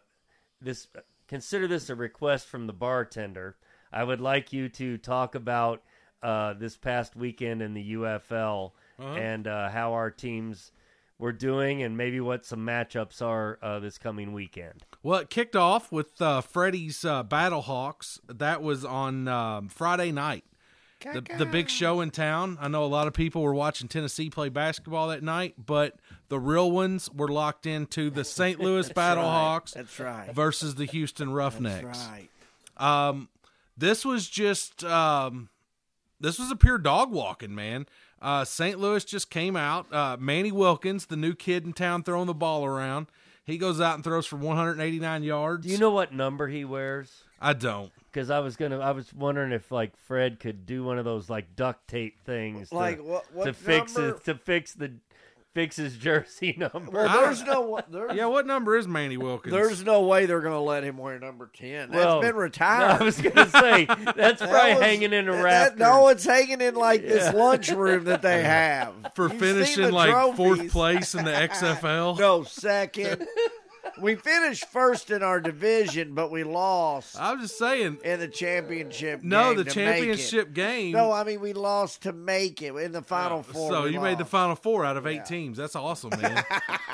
Speaker 1: consider this a request from the bartender. I would like you to talk about this past weekend in the UFL and how our teams were doing and maybe what some matchups are this coming weekend.
Speaker 3: Well, it kicked off with Freddie's Battlehawks. That was on Friday night. The big show in town. I know a lot of people were watching Tennessee play basketball that night, but the real ones were locked into the St. Louis Battlehawks
Speaker 2: That's right.
Speaker 3: versus the Houston Roughnecks.
Speaker 2: That's right.
Speaker 3: This was just this was a pure dog walking, man. St. Louis just came out. Manny Wilkins, the new kid in town throwing the ball around, he goes out and throws for 189 yards.
Speaker 1: Do you know what number he wears?
Speaker 3: I don't.
Speaker 1: Because I was wondering if like Fred could do one of those like duct tape things
Speaker 2: Like,
Speaker 1: to,
Speaker 2: what
Speaker 1: to fix
Speaker 2: number?
Speaker 1: it, to fix his jersey number.
Speaker 2: Well, there's
Speaker 3: Yeah, what number is Manny Wilkins?
Speaker 2: there's no way they're going to let him wear number 10. That's
Speaker 1: Well,
Speaker 2: been
Speaker 1: No,
Speaker 2: retired.
Speaker 1: I was gonna say that's
Speaker 2: That
Speaker 1: probably
Speaker 2: was-
Speaker 1: hanging in a
Speaker 2: that-
Speaker 1: rafters.
Speaker 2: No, it's hanging in like this lunchroom that they have.
Speaker 3: for
Speaker 2: You've seen
Speaker 3: finishing
Speaker 2: the
Speaker 3: like fourth
Speaker 2: trophies.
Speaker 3: place in the XFL.
Speaker 2: No, second. We finished first in our division, but we lost
Speaker 3: I'm just saying.
Speaker 2: in the championship.
Speaker 3: No,
Speaker 2: game
Speaker 3: the
Speaker 2: to make it.
Speaker 3: championship game.
Speaker 2: No, I mean we lost to make it in the final four.
Speaker 3: So
Speaker 2: we
Speaker 3: you made the
Speaker 2: lost.
Speaker 3: final four out of 8
Speaker 2: Yeah.
Speaker 3: teams. That's awesome, man.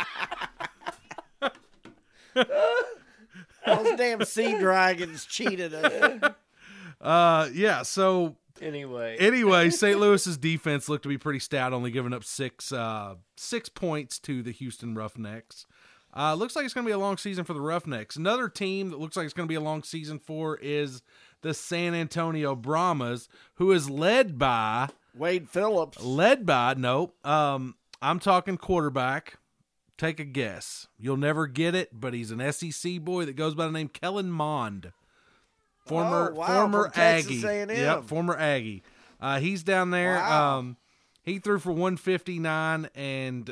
Speaker 2: Those damn Sea Dragons cheated us.
Speaker 3: Yeah. So
Speaker 1: anyway,
Speaker 3: St. Louis's defense looked to be pretty stout, only giving up 6 points to the Houston Roughnecks. Looks like it's going to be a long season for the Roughnecks. Another team that looks like it's going to be a long season for is the San Antonio Brahmas, who is led by
Speaker 2: Wade Phillips.
Speaker 3: nope. I'm talking quarterback. Take a guess. You'll never get it, but he's an SEC boy that goes by the name Kellen Mond. Former
Speaker 2: from Texas
Speaker 3: Aggie.
Speaker 2: A&M.
Speaker 3: Yep, former Aggie. He's down there.
Speaker 2: Wow.
Speaker 3: He threw for 159 and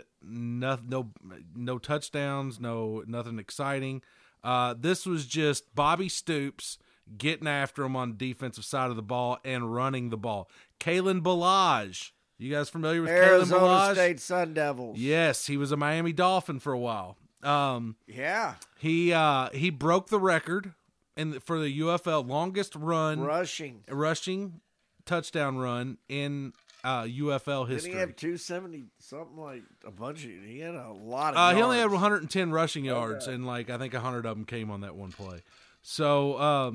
Speaker 3: no touchdowns, nothing exciting. This was just Bobby Stoops getting after him on the defensive side of the ball and running the ball. Kalen Ballage. You guys familiar with Kalen
Speaker 2: Arizona
Speaker 3: Ballage?
Speaker 2: State Sun Devils.
Speaker 3: Yes, he was a Miami Dolphin for a while.
Speaker 2: Yeah.
Speaker 3: He broke the record for the UFL longest rushing touchdown run in UFL history.
Speaker 2: Didn't he have 270 something, like a bunch of? He had a lot of. Yards.
Speaker 3: He only had 110 rushing yards, and I think 100 of them came on that one play. So,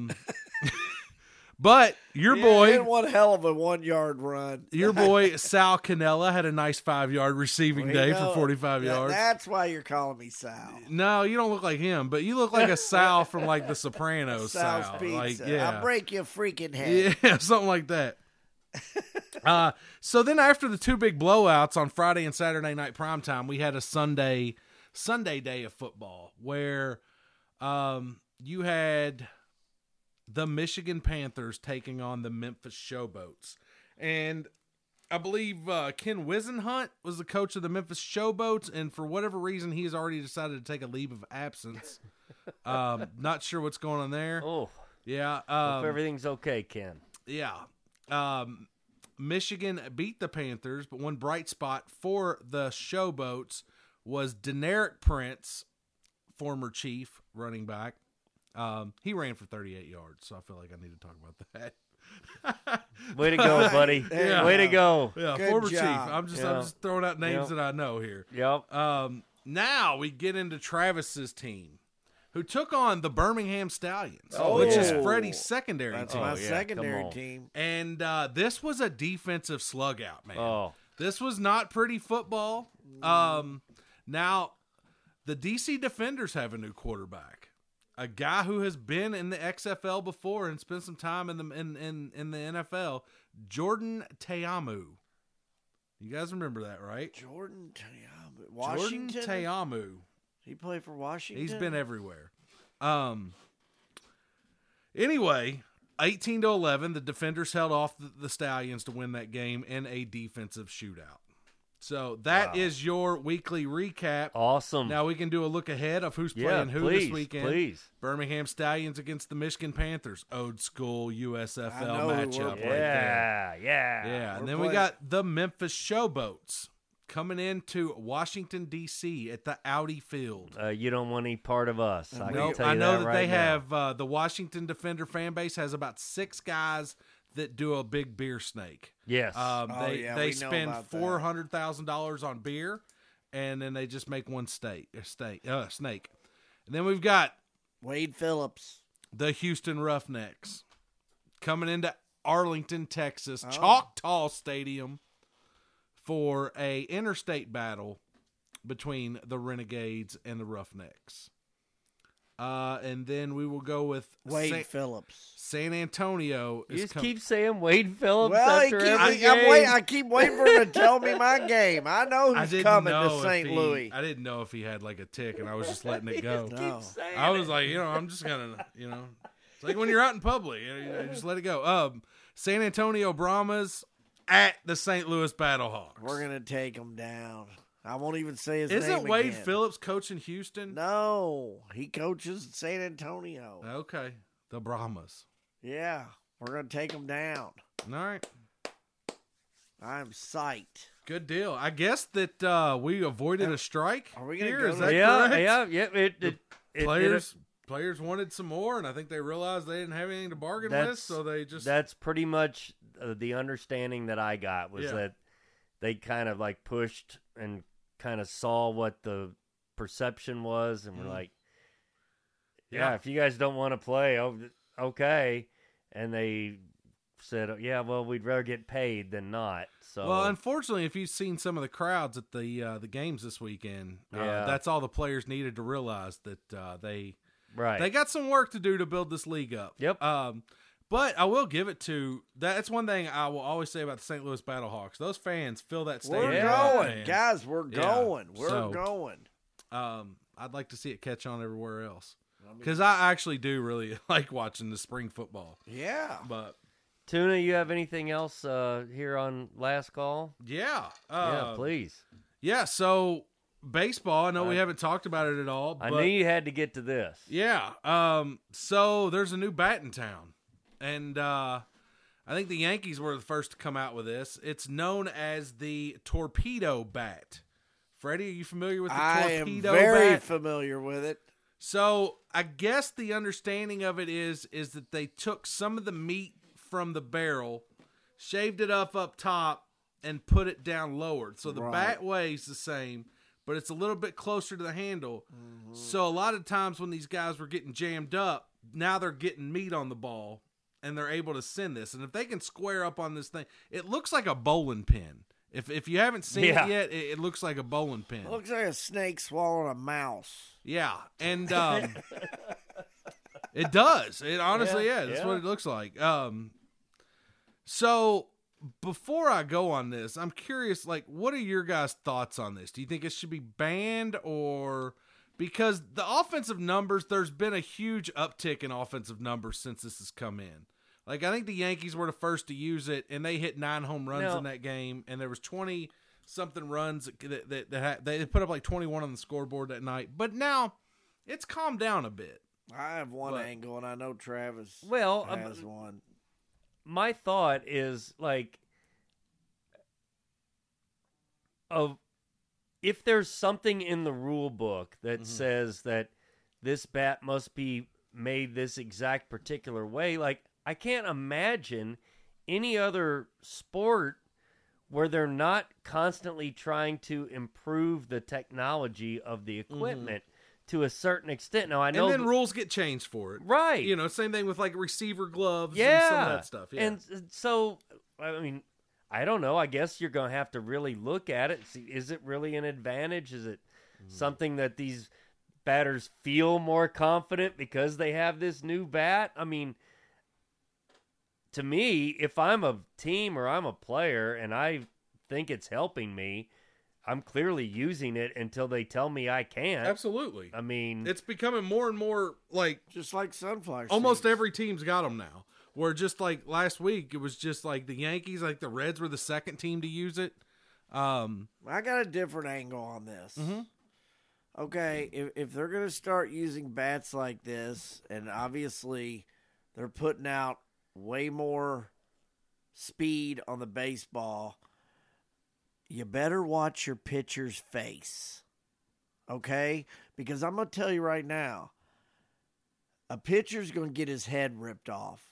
Speaker 3: but your boy,
Speaker 2: he had one hell of a 1 yard run.
Speaker 3: Your boy Sal Cannella had a nice 5 yard receiving day for 45 yards.
Speaker 2: That's why you're calling me Sal.
Speaker 3: No, you don't look like him, but you look like a Sal from like The Sopranos.
Speaker 2: Sal's
Speaker 3: Sal.
Speaker 2: Pizza. I'll break your freaking head.
Speaker 3: Yeah, something like that. So then after the two big blowouts on Friday and Saturday night primetime, we had a Sunday day of football where you had the Michigan Panthers taking on the Memphis Showboats. And I believe Ken Wisenhunt was the coach of the Memphis Showboats, and for whatever reason, he has already decided to take a leave of absence. Not sure what's going on there.
Speaker 1: Oh,
Speaker 3: yeah.
Speaker 1: hope everything's okay, Ken.
Speaker 3: Yeah. Michigan beat the Panthers, but one bright spot for the Showboats was Deneric Prince, former Chief running back. He ran for 38 yards, so I feel like I need to talk about that.
Speaker 1: Way to go, buddy.
Speaker 3: Yeah.
Speaker 1: Way to go.
Speaker 3: Yeah,
Speaker 2: Good
Speaker 3: former
Speaker 2: job.
Speaker 3: Chief. I'm just throwing out names that I know here.
Speaker 1: Yep.
Speaker 3: Now we get into Travis's team, who took on the Birmingham Stallions,
Speaker 2: Oh,
Speaker 3: which
Speaker 2: yeah.
Speaker 3: is Freddie's secondary
Speaker 2: That's
Speaker 3: team.
Speaker 2: my
Speaker 1: yeah, come
Speaker 2: secondary
Speaker 1: on.
Speaker 2: team.
Speaker 3: And this was a defensive slug out, man.
Speaker 1: Oh,
Speaker 3: This was not pretty football. Now, the DC Defenders have a new quarterback, a guy who has been in the XFL before and spent some time in the NFL, Jordan Teamu. You guys remember that, right?
Speaker 2: Jordan Teamu. Washington?
Speaker 3: Jordan Teamu.
Speaker 2: He played for Washington?
Speaker 3: He's been everywhere. Anyway, 18-11, the Defenders held off the Stallions to win that game in a defensive shootout. So that is your weekly recap.
Speaker 1: awesome.
Speaker 3: Now we can do a look ahead of who's
Speaker 1: yeah,
Speaker 3: playing who
Speaker 1: please,
Speaker 3: this weekend.
Speaker 1: please.
Speaker 3: Birmingham Stallions against the Michigan Panthers. Old school
Speaker 2: I
Speaker 3: USFL
Speaker 2: know who we're
Speaker 3: matchup right
Speaker 2: playing.
Speaker 3: there.
Speaker 1: Yeah.
Speaker 3: Yeah, and
Speaker 2: We're
Speaker 3: then we
Speaker 2: playing-
Speaker 3: got the Memphis Showboats coming into Washington, D.C. at the Audi Field.
Speaker 1: You don't want any part of us. I
Speaker 3: Nope,
Speaker 1: can tell
Speaker 3: I
Speaker 1: you
Speaker 3: know
Speaker 1: that
Speaker 3: that
Speaker 1: right
Speaker 3: they
Speaker 1: now.
Speaker 3: have the Washington Defender fan base has about 6 guys that do a big beer snake.
Speaker 1: Yes.
Speaker 3: They
Speaker 2: yeah,
Speaker 3: they
Speaker 2: we know
Speaker 3: spend
Speaker 2: about that.
Speaker 3: $400,000 on beer, and then they just make one snake. And then we've got
Speaker 2: Wade Phillips.
Speaker 3: the Houston Roughnecks coming into Arlington, Texas,
Speaker 2: Oh.
Speaker 3: Choctaw Stadium for a interstate battle between the Renegades and the Roughnecks. And then we will go with
Speaker 2: Wade Phillips.
Speaker 3: San Antonio.
Speaker 1: you
Speaker 3: is
Speaker 1: just
Speaker 3: com-
Speaker 1: keep saying Wade Phillips
Speaker 2: Well,
Speaker 1: after every game.
Speaker 2: I keep waiting for him to tell me my game. I know
Speaker 3: I
Speaker 2: who's
Speaker 3: didn't
Speaker 2: coming
Speaker 3: know
Speaker 2: to
Speaker 3: if
Speaker 2: St.
Speaker 3: he-
Speaker 2: Louis.
Speaker 3: I didn't know if he had like a tick, and I was just letting it go.
Speaker 1: Keep
Speaker 2: No.
Speaker 1: saying
Speaker 3: I was
Speaker 1: it.
Speaker 3: like, I'm just gonna, it's like when you're out in public, you just let it go. San Antonio Brahmas at the St. Louis Battlehawks.
Speaker 2: We're going to take him down. I won't even say his name
Speaker 3: Isn't Wade
Speaker 2: again.
Speaker 3: Phillips coaching Houston?
Speaker 2: No, he coaches San Antonio.
Speaker 3: Okay, the Brahmas.
Speaker 2: Yeah, we're going to take him down.
Speaker 3: All right,
Speaker 2: I'm psyched.
Speaker 3: good deal. I guess that we avoided a strike.
Speaker 2: Are we gonna
Speaker 3: here?
Speaker 2: go
Speaker 3: Is
Speaker 2: to-
Speaker 3: that
Speaker 1: yeah,
Speaker 3: correct?
Speaker 1: It,
Speaker 3: Players wanted some more, and I think they realized they didn't have anything to bargain with,
Speaker 1: That's-
Speaker 3: so they just
Speaker 1: that's pretty much the understanding that I got was
Speaker 3: Yeah.
Speaker 1: that they kind of like pushed and kind of saw what the perception was and were like, yeah, if you guys don't want to play, okay. And they said, yeah, well, we'd rather get paid than not. So
Speaker 3: Well, unfortunately, if you've seen some of the crowds at the games this weekend,
Speaker 1: Yeah.
Speaker 3: that's all the players needed to realize that they
Speaker 1: right.
Speaker 3: got some work to do to build this league up.
Speaker 1: Yep.
Speaker 3: But I will give it to that's one thing I will always say about the St. Louis Battlehawks. Those fans fill that stadium.
Speaker 2: We're
Speaker 1: Yeah.
Speaker 2: going.
Speaker 3: man.
Speaker 2: Guys, we're
Speaker 3: Yeah.
Speaker 2: going. We're
Speaker 3: So-
Speaker 2: going.
Speaker 3: I'd like to see it catch on everywhere else. because I actually do really like watching the spring football.
Speaker 2: Yeah.
Speaker 3: But
Speaker 1: Tuna, you have anything else here on Last Call?
Speaker 3: yeah,
Speaker 1: Yeah, please.
Speaker 3: Yeah, so baseball. I know we haven't talked about it at all.
Speaker 1: I
Speaker 3: but
Speaker 1: knew you had to get to this.
Speaker 3: yeah. So there's a new bat in town, and I think the Yankees were the first to come out with this. It's known as the torpedo bat. Freddie, are you familiar with the torpedo bat?
Speaker 2: I am very familiar with it.
Speaker 3: So I guess the understanding of it is that they took some of the meat from the barrel, shaved it up top, and put it down lower. So the bat weighs the same, but it's a little bit closer to the handle. Mm-hmm. So a lot of times when these guys were getting jammed up, now they're getting meat on the ball, and they're able to send this. And if they can square up on this thing, it looks like a bowling pin. If you haven't seen it yet, it looks like a bowling pin.
Speaker 2: It looks like a snake swallowing a mouse.
Speaker 3: Yeah, and it does. It honestly is. That's what it looks like. So before I go on this, I'm curious, like, what are your guys' thoughts on this? Do you think it should be banned, or because the offensive numbers, there's been a huge uptick in offensive numbers since this has come in. Like, I think the Yankees were the first to use it, and they hit 9 home runs in that game, and there was 20-something runs that they put up like 21 on the scoreboard that night. But now it's calmed down a bit.
Speaker 2: I have one angle, and I know Travis has one.
Speaker 1: My thought is, like, if there's something in the rule book that says that this bat must be made this exact particular way, like, I can't imagine any other sport where they're not constantly trying to improve the technology of the equipment to a certain extent. Now, I know,
Speaker 3: and then rules get changed for it,
Speaker 1: right?
Speaker 3: You know, same thing with like receiver gloves and some of that stuff. Yeah.
Speaker 1: And so, I mean, I don't know. I guess you're going to have to really look at it. See, is it really an advantage? Is it something that these batters feel more confident because they have this new bat? I mean, to me, if I'm a team or I'm a player and I think it's helping me, I'm clearly using it until they tell me I can't.
Speaker 3: Absolutely.
Speaker 1: I mean,
Speaker 3: it's becoming more and more like
Speaker 2: just like sunflower seeds.
Speaker 3: Almost every team's got them now. Where just like last week, it was just like the Yankees, like the Reds were the second team to use it.
Speaker 2: I got a different angle on this. Okay, if they're going to start using bats like this, and obviously they're putting out way more speed on the baseball, you better watch your pitcher's face. Okay? Because I'm going to tell you right now, a pitcher's going to get his head ripped off.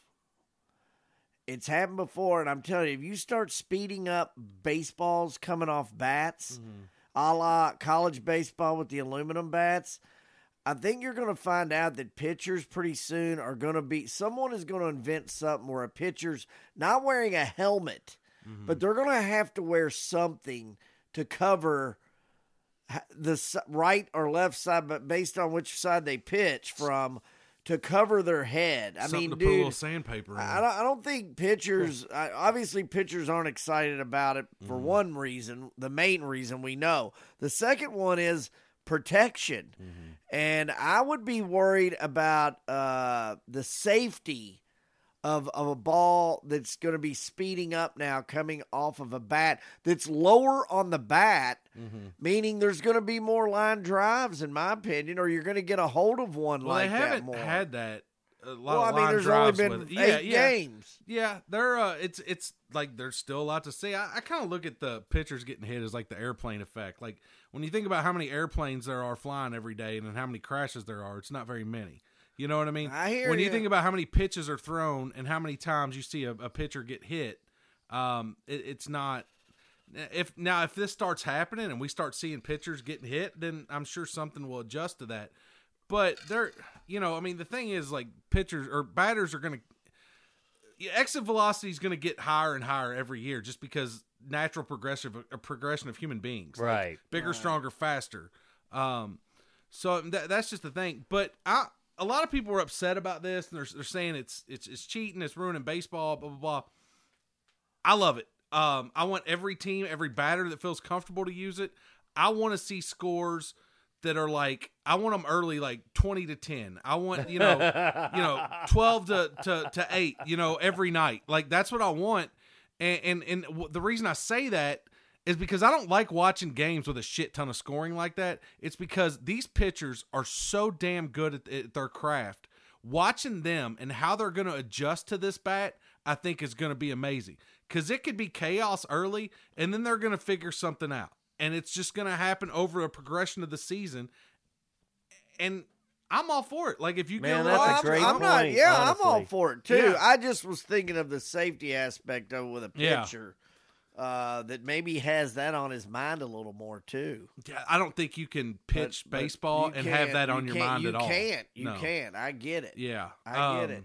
Speaker 2: It's happened before, and I'm telling you, if you start speeding up baseballs coming off bats, a la college baseball with the aluminum bats, I think you're going to find out that pitchers pretty soon are going to be – someone is going to invent something where a pitcher's not wearing a helmet, but they're going to have to wear something to cover the right or left side, but based on which side they pitch from, to cover their head.
Speaker 3: Something to put a little sandpaper in.
Speaker 2: I don't think pitchers – obviously pitchers aren't excited about it for one reason, the main reason we know. The second one is protection. And I would be worried about the safety of a ball that's going to be speeding up now coming off of a bat that's lower on the bat, meaning there's going to be more line drives, in my opinion, or you're going to get a hold of one like that more.
Speaker 3: They haven't had that.
Speaker 2: There's only been 8 games.
Speaker 3: Yeah, they're it's like there's still a lot to say. I kind of look at the pitchers getting hit as like the airplane effect. Like when you think about how many airplanes there are flying every day and then how many crashes there are, it's not very many. You know what I mean?
Speaker 2: I hear
Speaker 3: when you
Speaker 2: you.
Speaker 3: think about how many pitches are thrown and how many times you see a pitcher get hit, it's not. If this starts happening and we start seeing pitchers getting hit, then I'm sure something will adjust to that. But they're, the thing is, like, pitchers or batters are going to exit velocity is going to get higher and higher every year, just because natural progression of human beings,
Speaker 1: right?
Speaker 3: Like bigger, stronger, faster. So that's just the thing. But a lot of people are upset about this, and they're saying it's cheating, it's ruining baseball, blah blah blah. I love it. I want every team, every batter that feels comfortable to use it. I want to see scores that are like, I want them early, like 20-10. I want, 12 to 8, every night. Like, that's what I want. And the reason I say that is because I don't like watching games with a shit ton of scoring like that. It's because these pitchers are so damn good at their craft. Watching them and how they're going to adjust to this bat, I think is going to be amazing. Because it could be chaos early, and then they're going to figure something out. And it's just going to happen over a progression of the season. And I'm all for it. Like, if you
Speaker 1: Man,
Speaker 3: get
Speaker 1: that's a great
Speaker 2: I'm not.
Speaker 1: point,
Speaker 2: Yeah,
Speaker 1: honestly.
Speaker 2: I'm all for it too.
Speaker 3: Yeah.
Speaker 2: I just was thinking of the safety aspect of it with a
Speaker 3: Yeah.
Speaker 2: pitcher that maybe has that on his mind a little more too.
Speaker 3: I don't think you can pitch
Speaker 2: But
Speaker 3: baseball
Speaker 2: you
Speaker 3: and have
Speaker 2: can't-
Speaker 3: that
Speaker 2: you
Speaker 3: on your
Speaker 2: can't-
Speaker 3: mind
Speaker 2: you
Speaker 3: at all.
Speaker 2: You
Speaker 3: No.
Speaker 2: can't. I get it.
Speaker 3: Yeah,
Speaker 2: I get it.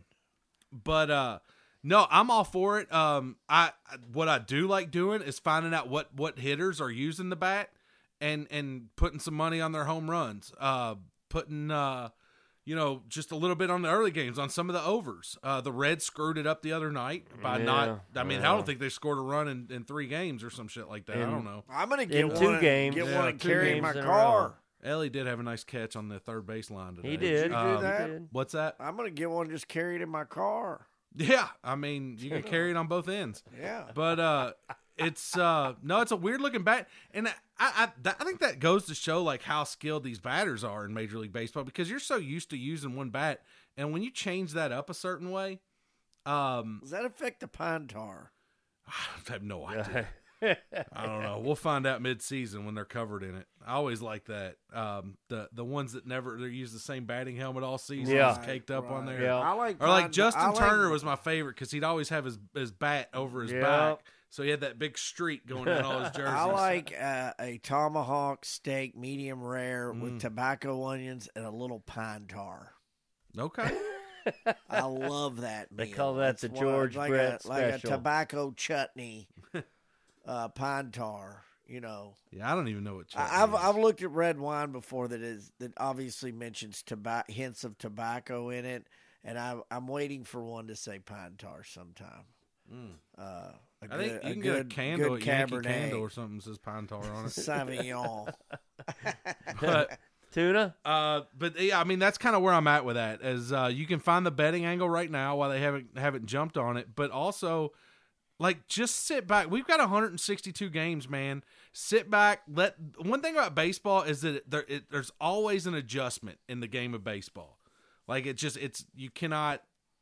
Speaker 3: But no, I'm all for it. What I do like doing is finding out what hitters are using the bat and putting some money on their home runs. Putting just a little bit on the early games on some of the overs. The Reds screwed it up the other night by not. I mean, I don't think they scored a run in 3 games or some shit like that. I don't know.
Speaker 2: I'm gonna
Speaker 1: In
Speaker 2: get
Speaker 1: 2
Speaker 2: one.
Speaker 1: games.
Speaker 2: Get
Speaker 3: Yeah,
Speaker 2: one and
Speaker 3: 2
Speaker 2: carry in
Speaker 1: games
Speaker 2: my
Speaker 1: in a
Speaker 2: car.
Speaker 1: row.
Speaker 3: Ellie did have a nice catch on the third base line today.
Speaker 1: He did.
Speaker 2: Did you do that?
Speaker 1: He did.
Speaker 3: What's that?
Speaker 2: I'm gonna get one. Just carry it in my car.
Speaker 3: Yeah, I mean, you can carry it on both ends.
Speaker 2: Yeah.
Speaker 3: But it's it's a weird looking bat, and I think that goes to show like how skilled these batters are in Major League Baseball, because you're so used to using one bat, and when you change that up a certain way,
Speaker 2: Does that affect the pine tar?
Speaker 3: I have no idea. I don't know. We'll find out mid-season when they're covered in it. I always like that. The ones that never they use the same batting helmet all season,
Speaker 1: Yeah.
Speaker 3: just caked up on there.
Speaker 1: Yeah.
Speaker 2: I like
Speaker 3: Or like
Speaker 2: pine-
Speaker 3: Justin
Speaker 2: I like-
Speaker 3: Turner was my favorite because he'd always have his bat over his
Speaker 1: Yep.
Speaker 3: back, so he had that big streak going down all his jerseys.
Speaker 2: I like a tomahawk steak, medium rare, with tobacco onions and a little pine tar.
Speaker 3: Okay.
Speaker 2: I love that.
Speaker 1: They
Speaker 2: meal.
Speaker 1: call that
Speaker 2: It's
Speaker 1: the
Speaker 2: one-
Speaker 1: George
Speaker 2: like
Speaker 1: Brett
Speaker 2: like a
Speaker 1: special.
Speaker 2: tobacco chutney, pine tar. You know,
Speaker 3: Yeah, I don't even know what.
Speaker 2: I've looked at red wine before that obviously mentions hints of tobacco in it, and I'm waiting for one to say pine tar sometime.
Speaker 3: I think you can get a candle at Yankee Candle or something that says pine tar on it.
Speaker 2: Sauvignon.
Speaker 3: But
Speaker 1: Tuna?
Speaker 3: but yeah, I mean that's kind of where I'm at with that. As you can find the betting angle right now while they haven't jumped on it, but also like just sit back. We've got 162 games, man. Sit back. One thing about baseball is that there's always an adjustment in the game of baseball. Like you cannot.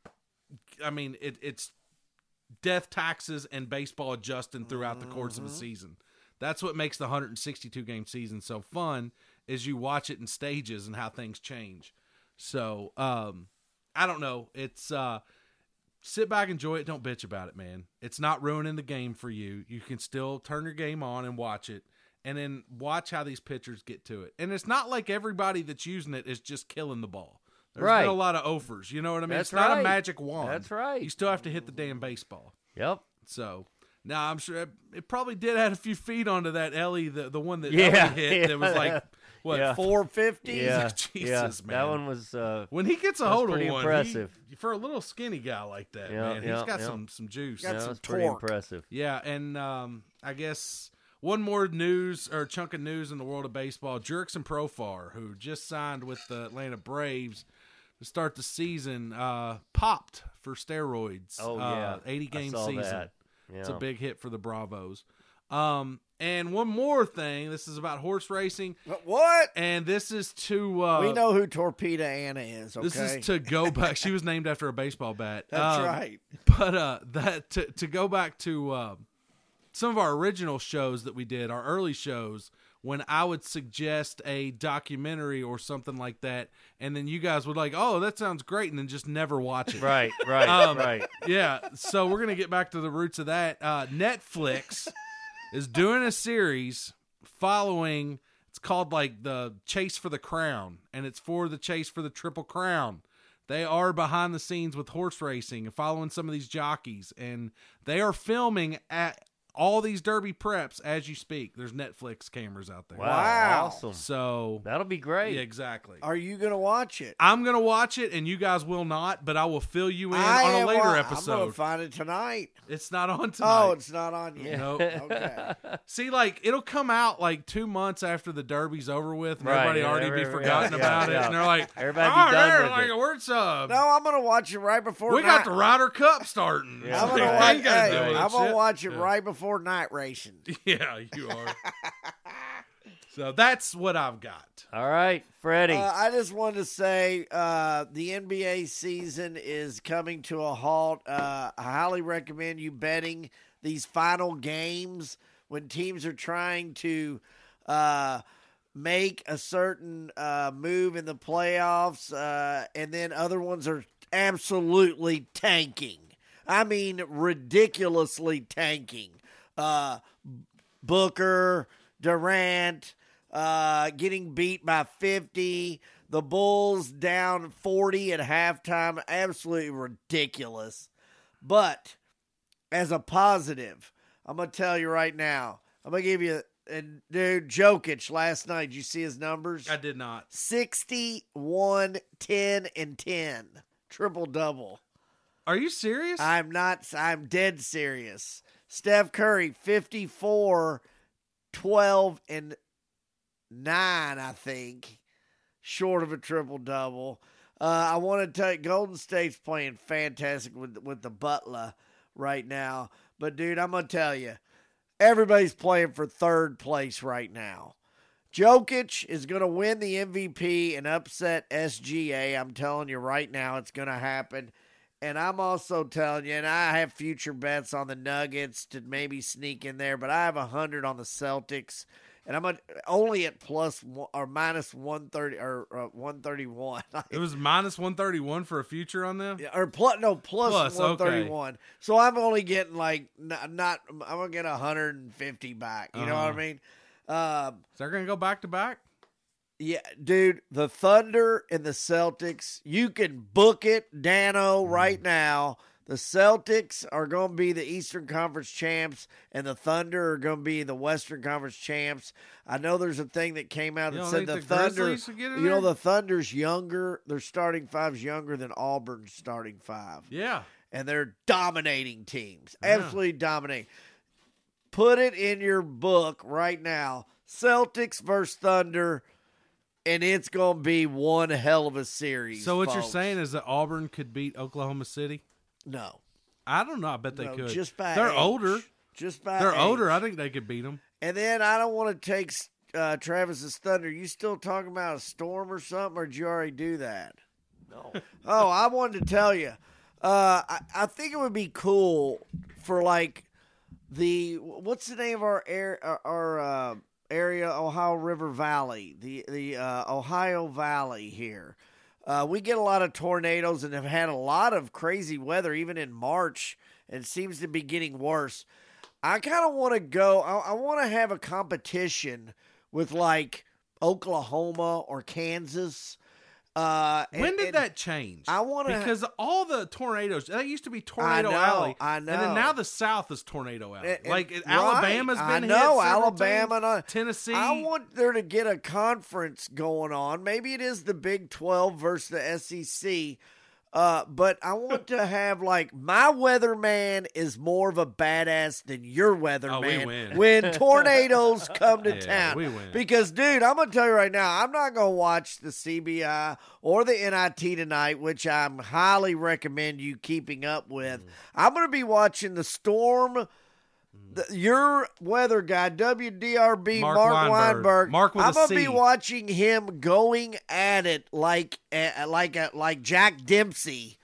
Speaker 3: I mean it's death taxes and baseball adjusting throughout the course of a season. That's what makes the 162 game season so fun, is you watch it in stages and how things change. So I don't know. It's sit back, enjoy it. Don't bitch about it, man. It's not ruining the game for you. You can still turn your game on and watch it, and then watch how these pitchers get to it. And it's not like everybody that's using it is just killing the ball. There's
Speaker 1: Right.
Speaker 3: been a lot of offers. You know what I mean?
Speaker 1: That's
Speaker 3: It's not
Speaker 1: right.
Speaker 3: a magic wand.
Speaker 1: That's right.
Speaker 3: You still have to hit the damn baseball.
Speaker 1: Yep.
Speaker 3: So now I'm sure it probably did add a few feet onto that Ellie, the one that
Speaker 1: Yeah,
Speaker 3: Ellie hit.
Speaker 1: yeah.
Speaker 3: That was like what
Speaker 1: Yeah.
Speaker 2: 450.
Speaker 1: Yeah.
Speaker 3: Jesus, man.
Speaker 1: That one was
Speaker 3: When he gets a
Speaker 1: That's
Speaker 3: hold of
Speaker 1: pretty
Speaker 3: one,
Speaker 1: impressive.
Speaker 3: for a little skinny guy like that,
Speaker 1: Yeah,
Speaker 3: man, he's
Speaker 1: yeah,
Speaker 3: got
Speaker 1: yeah.
Speaker 3: some juice.
Speaker 2: Got
Speaker 1: that
Speaker 2: some
Speaker 1: was pretty
Speaker 2: torque.
Speaker 1: impressive.
Speaker 3: Yeah, and I guess one more news or chunk of news in the world of baseball: Jurickson Profar, who just signed with the Atlanta Braves to start the season, popped for steroids.
Speaker 1: Oh yeah,
Speaker 3: 80
Speaker 1: I
Speaker 3: game
Speaker 1: saw
Speaker 3: season.
Speaker 1: that. Yeah.
Speaker 3: It's a big hit for the Bravos. And one more thing. This is about horse racing,
Speaker 2: What?
Speaker 3: and this is to
Speaker 2: We know who Torpedo Anna is. Okay,
Speaker 3: this is to go back. She was named after a baseball bat.
Speaker 2: That's right.
Speaker 3: But that to go back to some of our original shows that we did, our early shows, when I would suggest a documentary or something like that, and then you guys would like, oh, that sounds great, and then just never watch it.
Speaker 1: Right. Right.
Speaker 3: Yeah, so we're gonna get back to the roots of that. Netflix is doing a series following. It's called like the Chase for the Crown, and it's for the Chase for the Triple Crown. They are behind the scenes with horse racing and following some of these jockeys, and they are filming all these Derby preps as you speak. There's Netflix cameras out there.
Speaker 2: Wow.
Speaker 1: Awesome.
Speaker 3: So
Speaker 1: That'll be great.
Speaker 3: yeah, exactly.
Speaker 2: Are you going to watch it?
Speaker 3: I'm gonna watch it, and you guys will not. But I will fill you in
Speaker 2: I
Speaker 3: on a
Speaker 2: am
Speaker 3: later
Speaker 2: I'm going
Speaker 3: episode.
Speaker 2: to find it tonight.
Speaker 3: It's not on tonight.
Speaker 2: Oh, it's not on yet.
Speaker 3: Nope.
Speaker 2: Okay.
Speaker 3: See, like it'll come out like 2 months after the Derby's over with, and
Speaker 1: Right,
Speaker 3: everybody
Speaker 1: yeah,
Speaker 3: already be forgotten
Speaker 1: yeah,
Speaker 3: about it,
Speaker 1: yeah.
Speaker 3: and they're like,
Speaker 1: Everybody be
Speaker 3: "Oh,
Speaker 1: done
Speaker 3: there,
Speaker 1: with
Speaker 3: like
Speaker 1: it."
Speaker 3: where's
Speaker 2: No, I'm going to watch it right before
Speaker 3: we
Speaker 2: night.
Speaker 3: got the Ryder Cup starting."
Speaker 1: Yeah.
Speaker 2: I'm going to
Speaker 1: Yeah.
Speaker 2: watch,
Speaker 3: You gotta deal with
Speaker 2: I'm
Speaker 3: that
Speaker 2: gonna
Speaker 3: shit.
Speaker 2: watch it
Speaker 3: Yeah.
Speaker 2: right before night racing.
Speaker 3: Yeah, you are. So that's what I've got.
Speaker 1: All right, Freddie.
Speaker 2: I just wanted to say the NBA season is coming to a halt. I highly recommend you betting these final games when teams are trying to make a certain move in the playoffs, and then other ones are absolutely tanking. I mean, ridiculously tanking. Booker, Durant, getting beat by 50. The Bulls down 40 at halftime. Absolutely ridiculous. But as a positive, I'm going to tell you right now. I'm going to give you, and dude, Jokic last night, did you see his numbers?
Speaker 3: I did not.
Speaker 2: 61, 10, and 10. Triple-double.
Speaker 3: Are you serious?
Speaker 2: I'm dead serious. Steph Curry, 54, 12, and 9, I think, short of a triple-double. I want to tell you, Golden State's playing fantastic with the Butler right now. But, dude, I'm going to tell you, everybody's playing for third place right now. Jokic is going to win the MVP and upset SGA. I'm telling you right now, it's going to happen. And I'm also telling you, and I have future bets on the Nuggets to maybe sneak in there, but I have 100 on the Celtics, and I'm only at plus or minus 130 or 131.
Speaker 3: It was minus 131 for a future on them.
Speaker 2: Or plus 131.
Speaker 3: Okay.
Speaker 2: So I'm only getting like I'm gonna get 150 back. You know what I mean?
Speaker 3: Is that going to go back to back?
Speaker 2: Yeah, dude, the Thunder and the Celtics, you can book it, Dano, right now. The Celtics are going to be the Eastern Conference champs, and the Thunder are going to be the Western Conference champs. I know there's a thing that came out that said the Thunder,
Speaker 3: Grizzlies will get in there?
Speaker 2: the Thunder's younger, their starting five's younger than Auburn's starting five.
Speaker 3: Yeah.
Speaker 2: And they're dominating teams,
Speaker 3: Yeah.
Speaker 2: absolutely dominating. Put it in your book right now, Celtics versus Thunder, and it's going to be one hell of a series.
Speaker 3: So what you're
Speaker 2: folks.
Speaker 3: saying is that Auburn could beat Oklahoma City?
Speaker 2: No.
Speaker 3: I don't know. I bet they
Speaker 2: No,
Speaker 3: could.
Speaker 2: just by
Speaker 3: They're
Speaker 2: age.
Speaker 3: older.
Speaker 2: Just by
Speaker 3: They're
Speaker 2: age.
Speaker 3: older. I think they could beat them.
Speaker 2: And then I don't want to take Travis's Thunder. You still talking about a storm or something, or did you already do that?
Speaker 1: no.
Speaker 2: Oh, I wanted to tell you. I think it would be cool for like what's the name of our area, Ohio River Valley, the Ohio Valley here. We get a lot of tornadoes and have had a lot of crazy weather even in March, and it seems to be getting worse. I kind of want to go. I want to have a competition with like Oklahoma or Kansas.
Speaker 3: When did that change?
Speaker 2: I wanna-
Speaker 3: because all the tornadoes that used to be Tornado
Speaker 2: I know,
Speaker 3: Alley.
Speaker 2: I know.
Speaker 3: And then now the South is Tornado Alley.
Speaker 2: Right.
Speaker 3: Alabama's been
Speaker 2: I
Speaker 3: hit.
Speaker 2: know,
Speaker 3: several
Speaker 2: Alabama,
Speaker 3: times. Tennessee.
Speaker 2: I want there to get a conference going on. Maybe it is the Big 12 versus the SEC. But I want to have like my weatherman is more of a badass than your weatherman
Speaker 3: we win.
Speaker 2: when tornadoes come to
Speaker 3: Yeah,
Speaker 2: town.
Speaker 3: we win.
Speaker 2: Because, dude, I'm gonna tell you right now, I'm not gonna watch the CBI or the NIT tonight, which I'm highly recommend you keeping up with. I'm gonna be watching the storm. Your weather guy, WDRB,
Speaker 3: Mark
Speaker 2: Mark
Speaker 3: Weinberg.
Speaker 2: Weinberg.
Speaker 3: Mark with
Speaker 2: I'm
Speaker 3: a
Speaker 2: gonna
Speaker 3: C.
Speaker 2: be watching him going at it like Jack Dempsey,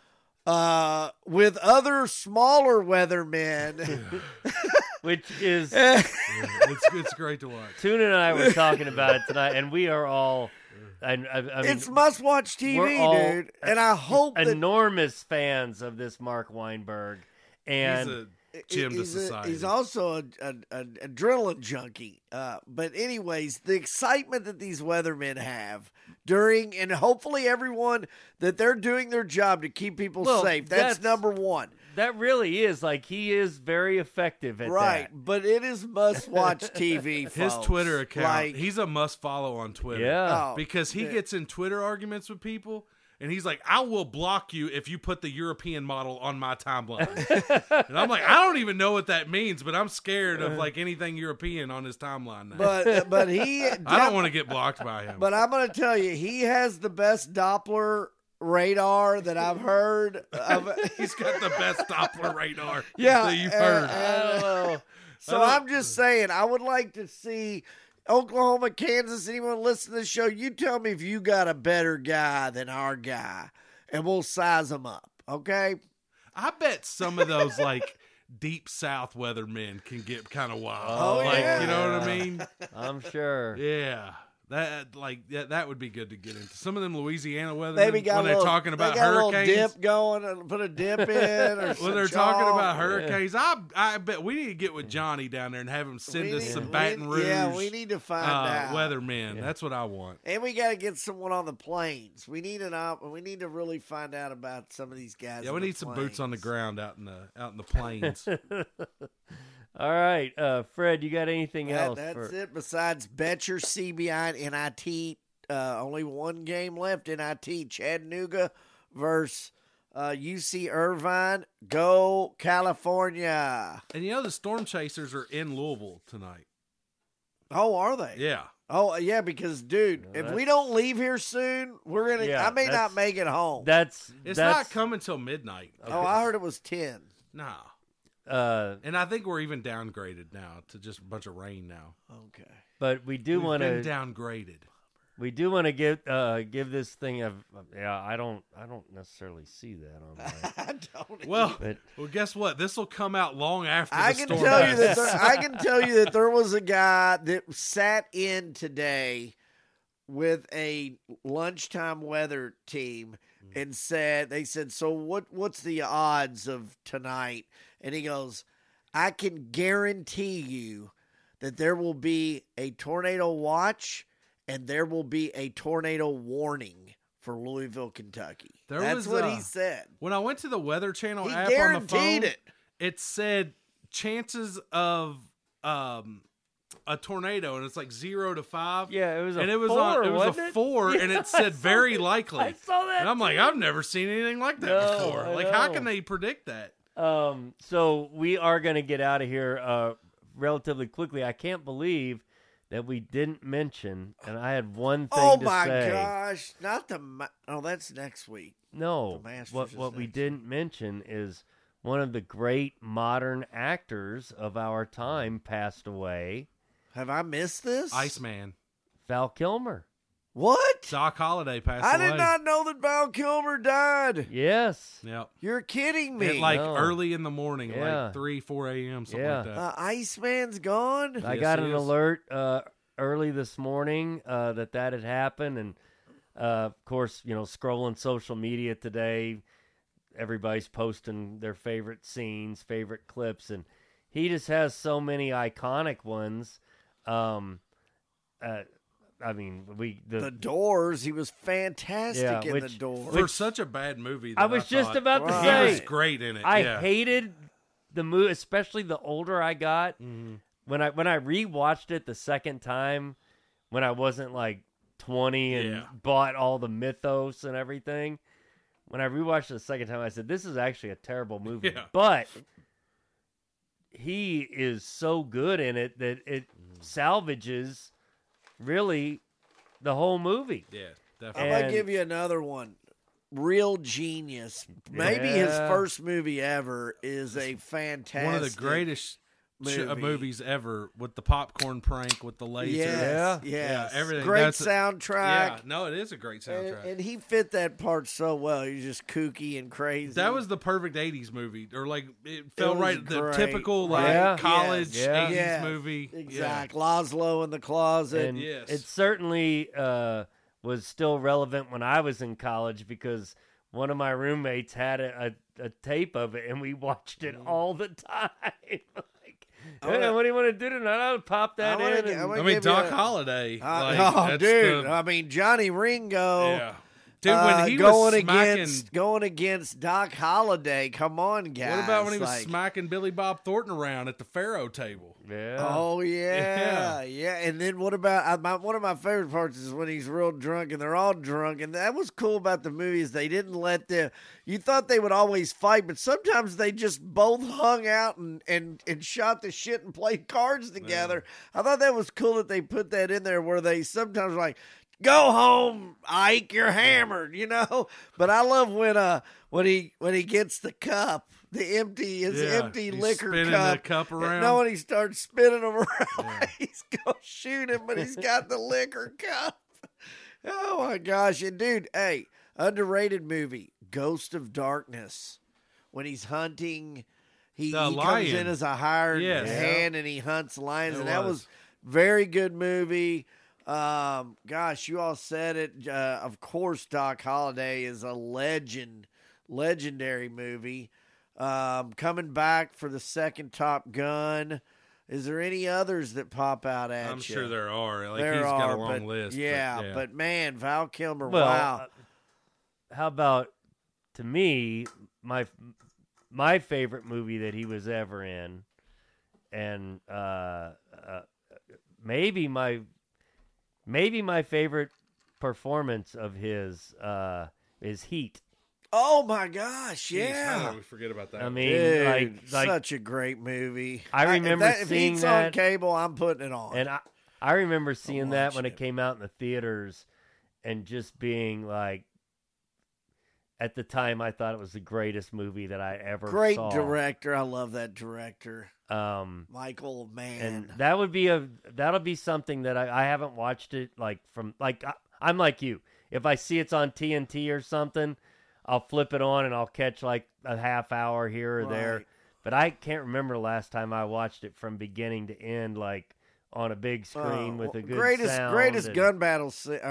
Speaker 2: with other smaller weathermen.
Speaker 1: Which is
Speaker 3: It's great to watch.
Speaker 1: Tuna and I were talking about it tonight, and we are all. I mean,
Speaker 2: It's must-watch
Speaker 1: we're
Speaker 2: TV,
Speaker 1: all
Speaker 2: dude. And I hope that
Speaker 1: enormous fans of this Mark Weinberg, and
Speaker 3: He's a gem to society.
Speaker 2: he's also an adrenaline junkie. But anyways, the excitement that these weathermen have during, and hopefully everyone that they're doing their job to keep people
Speaker 1: Well,
Speaker 2: safe. That's number one.
Speaker 1: that really is like he is very effective at
Speaker 2: Right,
Speaker 1: that.
Speaker 2: but it is must-watch TV,
Speaker 3: His
Speaker 2: folks.
Speaker 3: Twitter account,
Speaker 2: Like,
Speaker 3: he's a must-follow on Twitter.
Speaker 1: Yeah.
Speaker 2: oh,
Speaker 3: Because he
Speaker 2: yeah.
Speaker 3: gets in Twitter arguments with people, and he's like, I will block you if you put the European model on my timeline. And I'm like, I don't even know what that means, but I'm scared of like anything European on his timeline now.
Speaker 2: but he.
Speaker 3: I don't want to get blocked by him.
Speaker 2: But I'm going to tell you, he has the best Doppler radar that I've heard of.
Speaker 3: He's got the best Doppler radar
Speaker 2: Yeah,
Speaker 3: that you've heard.
Speaker 1: I don't know.
Speaker 2: So I'm just saying, I would like to see Oklahoma, Kansas, anyone listen to this show, you tell me if you got a better guy than our guy, and we'll size him up, okay?
Speaker 3: I bet some of those like deep South weathermen can get kind of wild.
Speaker 2: Oh,
Speaker 3: like,
Speaker 2: yeah.
Speaker 3: you know what I mean?
Speaker 1: I'm sure.
Speaker 3: Yeah. That would be good to get into. Some of them Louisiana weathermen
Speaker 2: Maybe got
Speaker 3: when
Speaker 2: a
Speaker 3: they're
Speaker 2: little,
Speaker 3: talking about
Speaker 2: they got
Speaker 3: hurricanes.
Speaker 2: a little dip going and put a dip in. Or
Speaker 3: When they're talking about hurricanes, I bet we need to get with Johnny down there and have him send us some Baton Rouge.
Speaker 2: Yeah, we need to find out.
Speaker 3: weathermen. That's what I want.
Speaker 2: And we got to get someone on the plains. We need we need to really find out about some of these guys.
Speaker 3: Yeah,
Speaker 2: on
Speaker 3: we
Speaker 2: the
Speaker 3: need some boots on the
Speaker 2: plains.
Speaker 3: ground out in the plains.
Speaker 1: All right, Fred, you got anything else?
Speaker 2: That's it. Besides Betcher, CBI, and NIT, only one game left. NIT, Chattanooga versus UC Irvine. Go California!
Speaker 3: And the Storm Chasers are in Louisville tonight.
Speaker 2: Oh, are they?
Speaker 3: Yeah.
Speaker 2: Oh, yeah. Because, dude, if we don't leave here soon, we're gonna.
Speaker 1: Yeah,
Speaker 2: I may
Speaker 1: that's-
Speaker 2: not make it home.
Speaker 3: It's not
Speaker 1: that's
Speaker 3: coming till midnight.
Speaker 2: Oh, I heard it was 10.
Speaker 3: Nah.
Speaker 1: Uh,
Speaker 3: And I think we're even downgraded now to just a bunch of rain now.
Speaker 2: Okay.
Speaker 1: but we do
Speaker 3: We've
Speaker 1: want
Speaker 3: been
Speaker 1: to.
Speaker 3: downgraded.
Speaker 1: We do want to give this thing a. Yeah, I don't necessarily see that online.
Speaker 2: I don't.
Speaker 3: Well,
Speaker 1: But
Speaker 3: guess what? This will come out long after
Speaker 2: I
Speaker 3: the
Speaker 2: can
Speaker 3: storm
Speaker 2: tell you that
Speaker 3: passes.
Speaker 2: I can tell you that there was a guy that sat in today with a lunchtime weather team and they said, so what's the odds of tonight? And he goes, I can guarantee you that there will be a tornado watch and there will be a tornado warning for Louisville, Kentucky. That's what he said.
Speaker 3: When I went to the Weather Channel
Speaker 2: He
Speaker 3: app on the phone,
Speaker 2: guaranteed
Speaker 3: it said chances of a tornado, and it's like 0 to 5.
Speaker 1: yeah, it was a
Speaker 3: and it was
Speaker 1: 4,
Speaker 3: on. It was
Speaker 1: wasn't
Speaker 3: a
Speaker 1: it?
Speaker 3: 4,
Speaker 1: Yeah,
Speaker 3: and
Speaker 1: I
Speaker 3: it said
Speaker 1: saw
Speaker 3: very
Speaker 1: that.
Speaker 3: likely.
Speaker 1: I saw that.
Speaker 3: And I'm like,
Speaker 1: too.
Speaker 3: I've never seen anything like that
Speaker 1: No,
Speaker 3: before.
Speaker 1: I
Speaker 3: Like, how
Speaker 1: know.
Speaker 3: can they predict that?
Speaker 1: So we are going to get out of here relatively quickly. I can't believe that we didn't mention, and I had one thing
Speaker 2: Oh
Speaker 1: to
Speaker 2: my
Speaker 1: say.
Speaker 2: gosh! Not the. Oh, that's next week.
Speaker 1: No,
Speaker 2: The Masters
Speaker 1: what
Speaker 2: is
Speaker 1: we
Speaker 2: next.
Speaker 1: didn't mention is one of the great modern actors of our time passed away,
Speaker 2: Have I missed this?
Speaker 3: Iceman.
Speaker 1: Val Kilmer.
Speaker 2: What?
Speaker 3: Doc Holliday passed
Speaker 2: I
Speaker 3: away.
Speaker 2: did not know that Val Kilmer died.
Speaker 1: Yes.
Speaker 3: Yep.
Speaker 2: You're kidding me.
Speaker 3: At like
Speaker 1: No.
Speaker 3: early in the morning,
Speaker 1: Yeah.
Speaker 3: like 3, 4 a.m., something
Speaker 1: Yeah.
Speaker 3: like that.
Speaker 2: Iceman's gone.
Speaker 1: I
Speaker 3: Yes,
Speaker 1: got
Speaker 3: he
Speaker 1: an
Speaker 3: is.
Speaker 1: alert early this morning that had happened, and of course, scrolling social media today, everybody's posting their favorite scenes, favorite clips, and he just has so many iconic ones. I mean,
Speaker 2: The Doors. He was fantastic
Speaker 1: Yeah,
Speaker 2: in
Speaker 1: which-
Speaker 2: The Doors.
Speaker 3: For such a bad movie, that
Speaker 1: I was just
Speaker 3: thought
Speaker 1: about to
Speaker 2: Right.
Speaker 3: he
Speaker 1: say
Speaker 3: was great in it.
Speaker 1: I
Speaker 3: yeah.
Speaker 1: hated the movie, especially the older I got.
Speaker 3: Mhm.
Speaker 1: When I rewatched it the second time, when I wasn't like 20 and
Speaker 3: Yeah.
Speaker 1: bought all the mythos and everything. When I rewatched it the second time, I said, "This is actually a terrible movie."
Speaker 3: Yeah.
Speaker 1: But he is so good in it that it salvages really the whole movie.
Speaker 3: Yeah,
Speaker 2: I'm
Speaker 3: definitely.
Speaker 2: gonna
Speaker 1: And-
Speaker 2: give you another one. Real Genius. Maybe his
Speaker 1: Yeah.
Speaker 2: first movie ever is a fantastic
Speaker 3: One of the greatest
Speaker 2: movie.
Speaker 3: movies ever, with the popcorn prank with the laser.
Speaker 2: Yes,
Speaker 1: Yeah.
Speaker 2: yes.
Speaker 3: Yeah, everything.
Speaker 2: Great
Speaker 3: That's
Speaker 2: soundtrack.
Speaker 3: Yeah, no, it is a great soundtrack.
Speaker 2: And he fit that part so well. He's just kooky and crazy.
Speaker 3: That was the perfect 80s movie, or like it felt
Speaker 2: was
Speaker 3: right. The
Speaker 2: great.
Speaker 3: typical like
Speaker 1: Yeah.
Speaker 3: college
Speaker 1: Yes. Yeah.
Speaker 3: 80s
Speaker 2: Yes,
Speaker 3: movie.
Speaker 2: exact. Laszlo in the closet.
Speaker 1: And
Speaker 3: Yes.
Speaker 1: it certainly was still relevant when I was in college because one of my roommates had a tape of it and we watched it all the time. Like, hey, what do you want to do tonight? I'll pop that
Speaker 2: I wanna
Speaker 1: in.
Speaker 2: get-
Speaker 1: and-
Speaker 2: I wanna
Speaker 3: I mean,
Speaker 2: give you
Speaker 3: Doc
Speaker 2: a-
Speaker 3: Holliday.
Speaker 2: oh,
Speaker 3: that's
Speaker 2: dude!
Speaker 3: the-
Speaker 2: I mean, Johnny Ringo.
Speaker 3: yeah. Dude, when he
Speaker 2: going
Speaker 3: was smacking,
Speaker 2: going against Doc Holliday. Come on, guys.
Speaker 3: what about when he was smacking Billy Bob Thornton around at the Faro table?
Speaker 1: Yeah.
Speaker 2: Oh yeah. And then what about one of my favorite parts is when he's real drunk and they're all drunk, and that was cool about the movie is they didn't let them. You thought they would always fight, but sometimes they just both hung out and shot the shit and played cards together. I thought that was cool that they put that in there where they sometimes were like, go home, Ike, you're hammered, you know. But I love when he gets the cup, the empty liquor
Speaker 3: spinning
Speaker 2: cup,
Speaker 3: the cup around.
Speaker 2: No, when he starts spinning them around, he's gonna shoot him, but he's got the liquor cup. Oh my gosh, and dude, hey, underrated movie, Ghost of Darkness, when he's hunting. He comes in as a hired hand and he hunts lions, and that was very good movie. Gosh, you all said it. Of course, Doc Holliday is a legendary movie. Coming back for the second Top Gun. Is there any others that pop out at you?
Speaker 3: I'm sure there are. He's got a long list.
Speaker 2: But man, Val Kilmer,
Speaker 1: well,
Speaker 2: wow.
Speaker 1: How about, to me, my favorite movie that he was ever in, and maybe my favorite performance of his is Heat.
Speaker 2: Oh my gosh,
Speaker 3: Jeez,
Speaker 2: yeah.
Speaker 3: how did we forget about that?
Speaker 1: I mean,
Speaker 2: Dude,
Speaker 1: like
Speaker 2: such a great movie.
Speaker 1: I remember
Speaker 2: if
Speaker 1: seeing
Speaker 2: Heat's
Speaker 1: that
Speaker 2: on cable, I'm putting it on.
Speaker 1: and I remember seeing that when
Speaker 2: watching
Speaker 1: it came out in the theaters, and just being like, at the time, I thought it was the greatest movie that I ever
Speaker 2: Great
Speaker 1: saw.
Speaker 2: director. I love that director.
Speaker 1: Michael,
Speaker 2: man.
Speaker 1: And that'll be something that I haven't watched it I'm like you. If I see it's on TNT or something, I'll flip it on and I'll catch like a half hour here or there. But I can't remember the last time I watched it from beginning to end, like on a big screen with a good sound.
Speaker 2: Greatest gun battle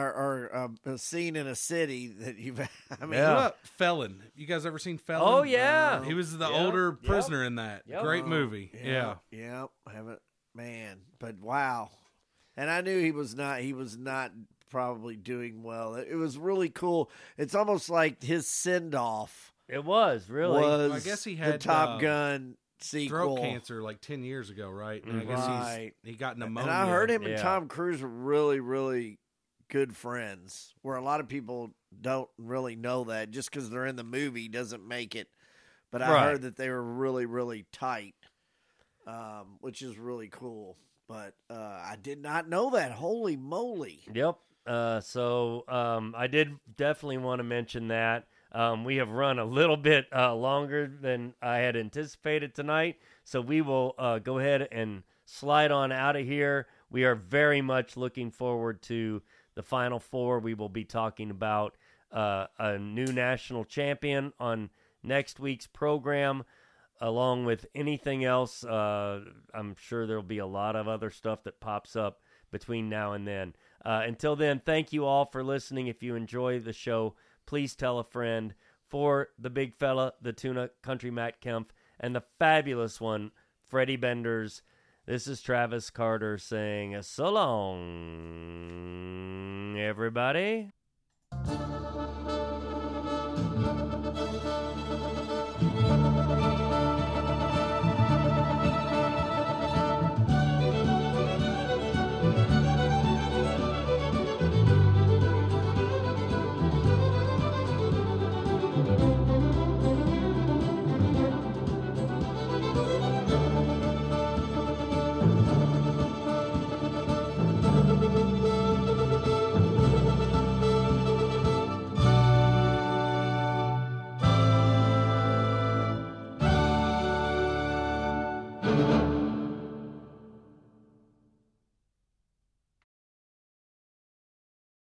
Speaker 2: scene in a city that you've. I mean,
Speaker 3: What about Felon? You guys ever seen Felon?
Speaker 1: Oh yeah,
Speaker 3: he was the older prisoner in that. Great movie.
Speaker 2: Yeah, haven't, man. But wow, and I knew he was not probably doing well. It was really cool. It's almost like his send off.
Speaker 1: It was really.
Speaker 3: I guess he had
Speaker 2: the Top Gun sequel.
Speaker 3: Throat cancer like 10 years ago, right? And I guess he got pneumonia.
Speaker 2: And I heard him and Tom Cruise were really, really good friends, where a lot of people don't really know that. Just because they're in the movie doesn't make it. But I heard that they were really, really tight, which is really cool. But I did not know that. Holy moly.
Speaker 1: Yep. So I did definitely want to mention that. We have run a little bit longer than I had anticipated tonight, so we will go ahead and slide on out of here. We are very much looking forward to the Final Four. We will be talking about a new national champion on next week's program, along with anything else. I'm sure there will be a lot of other stuff that pops up between now and then. Until then, thank you all for listening. If you enjoy the show, please tell a friend. For the big fella, the tuna, Country Matt Kempf, and the fabulous one, Freddie Benders, this is Travis Carter saying so long, everybody.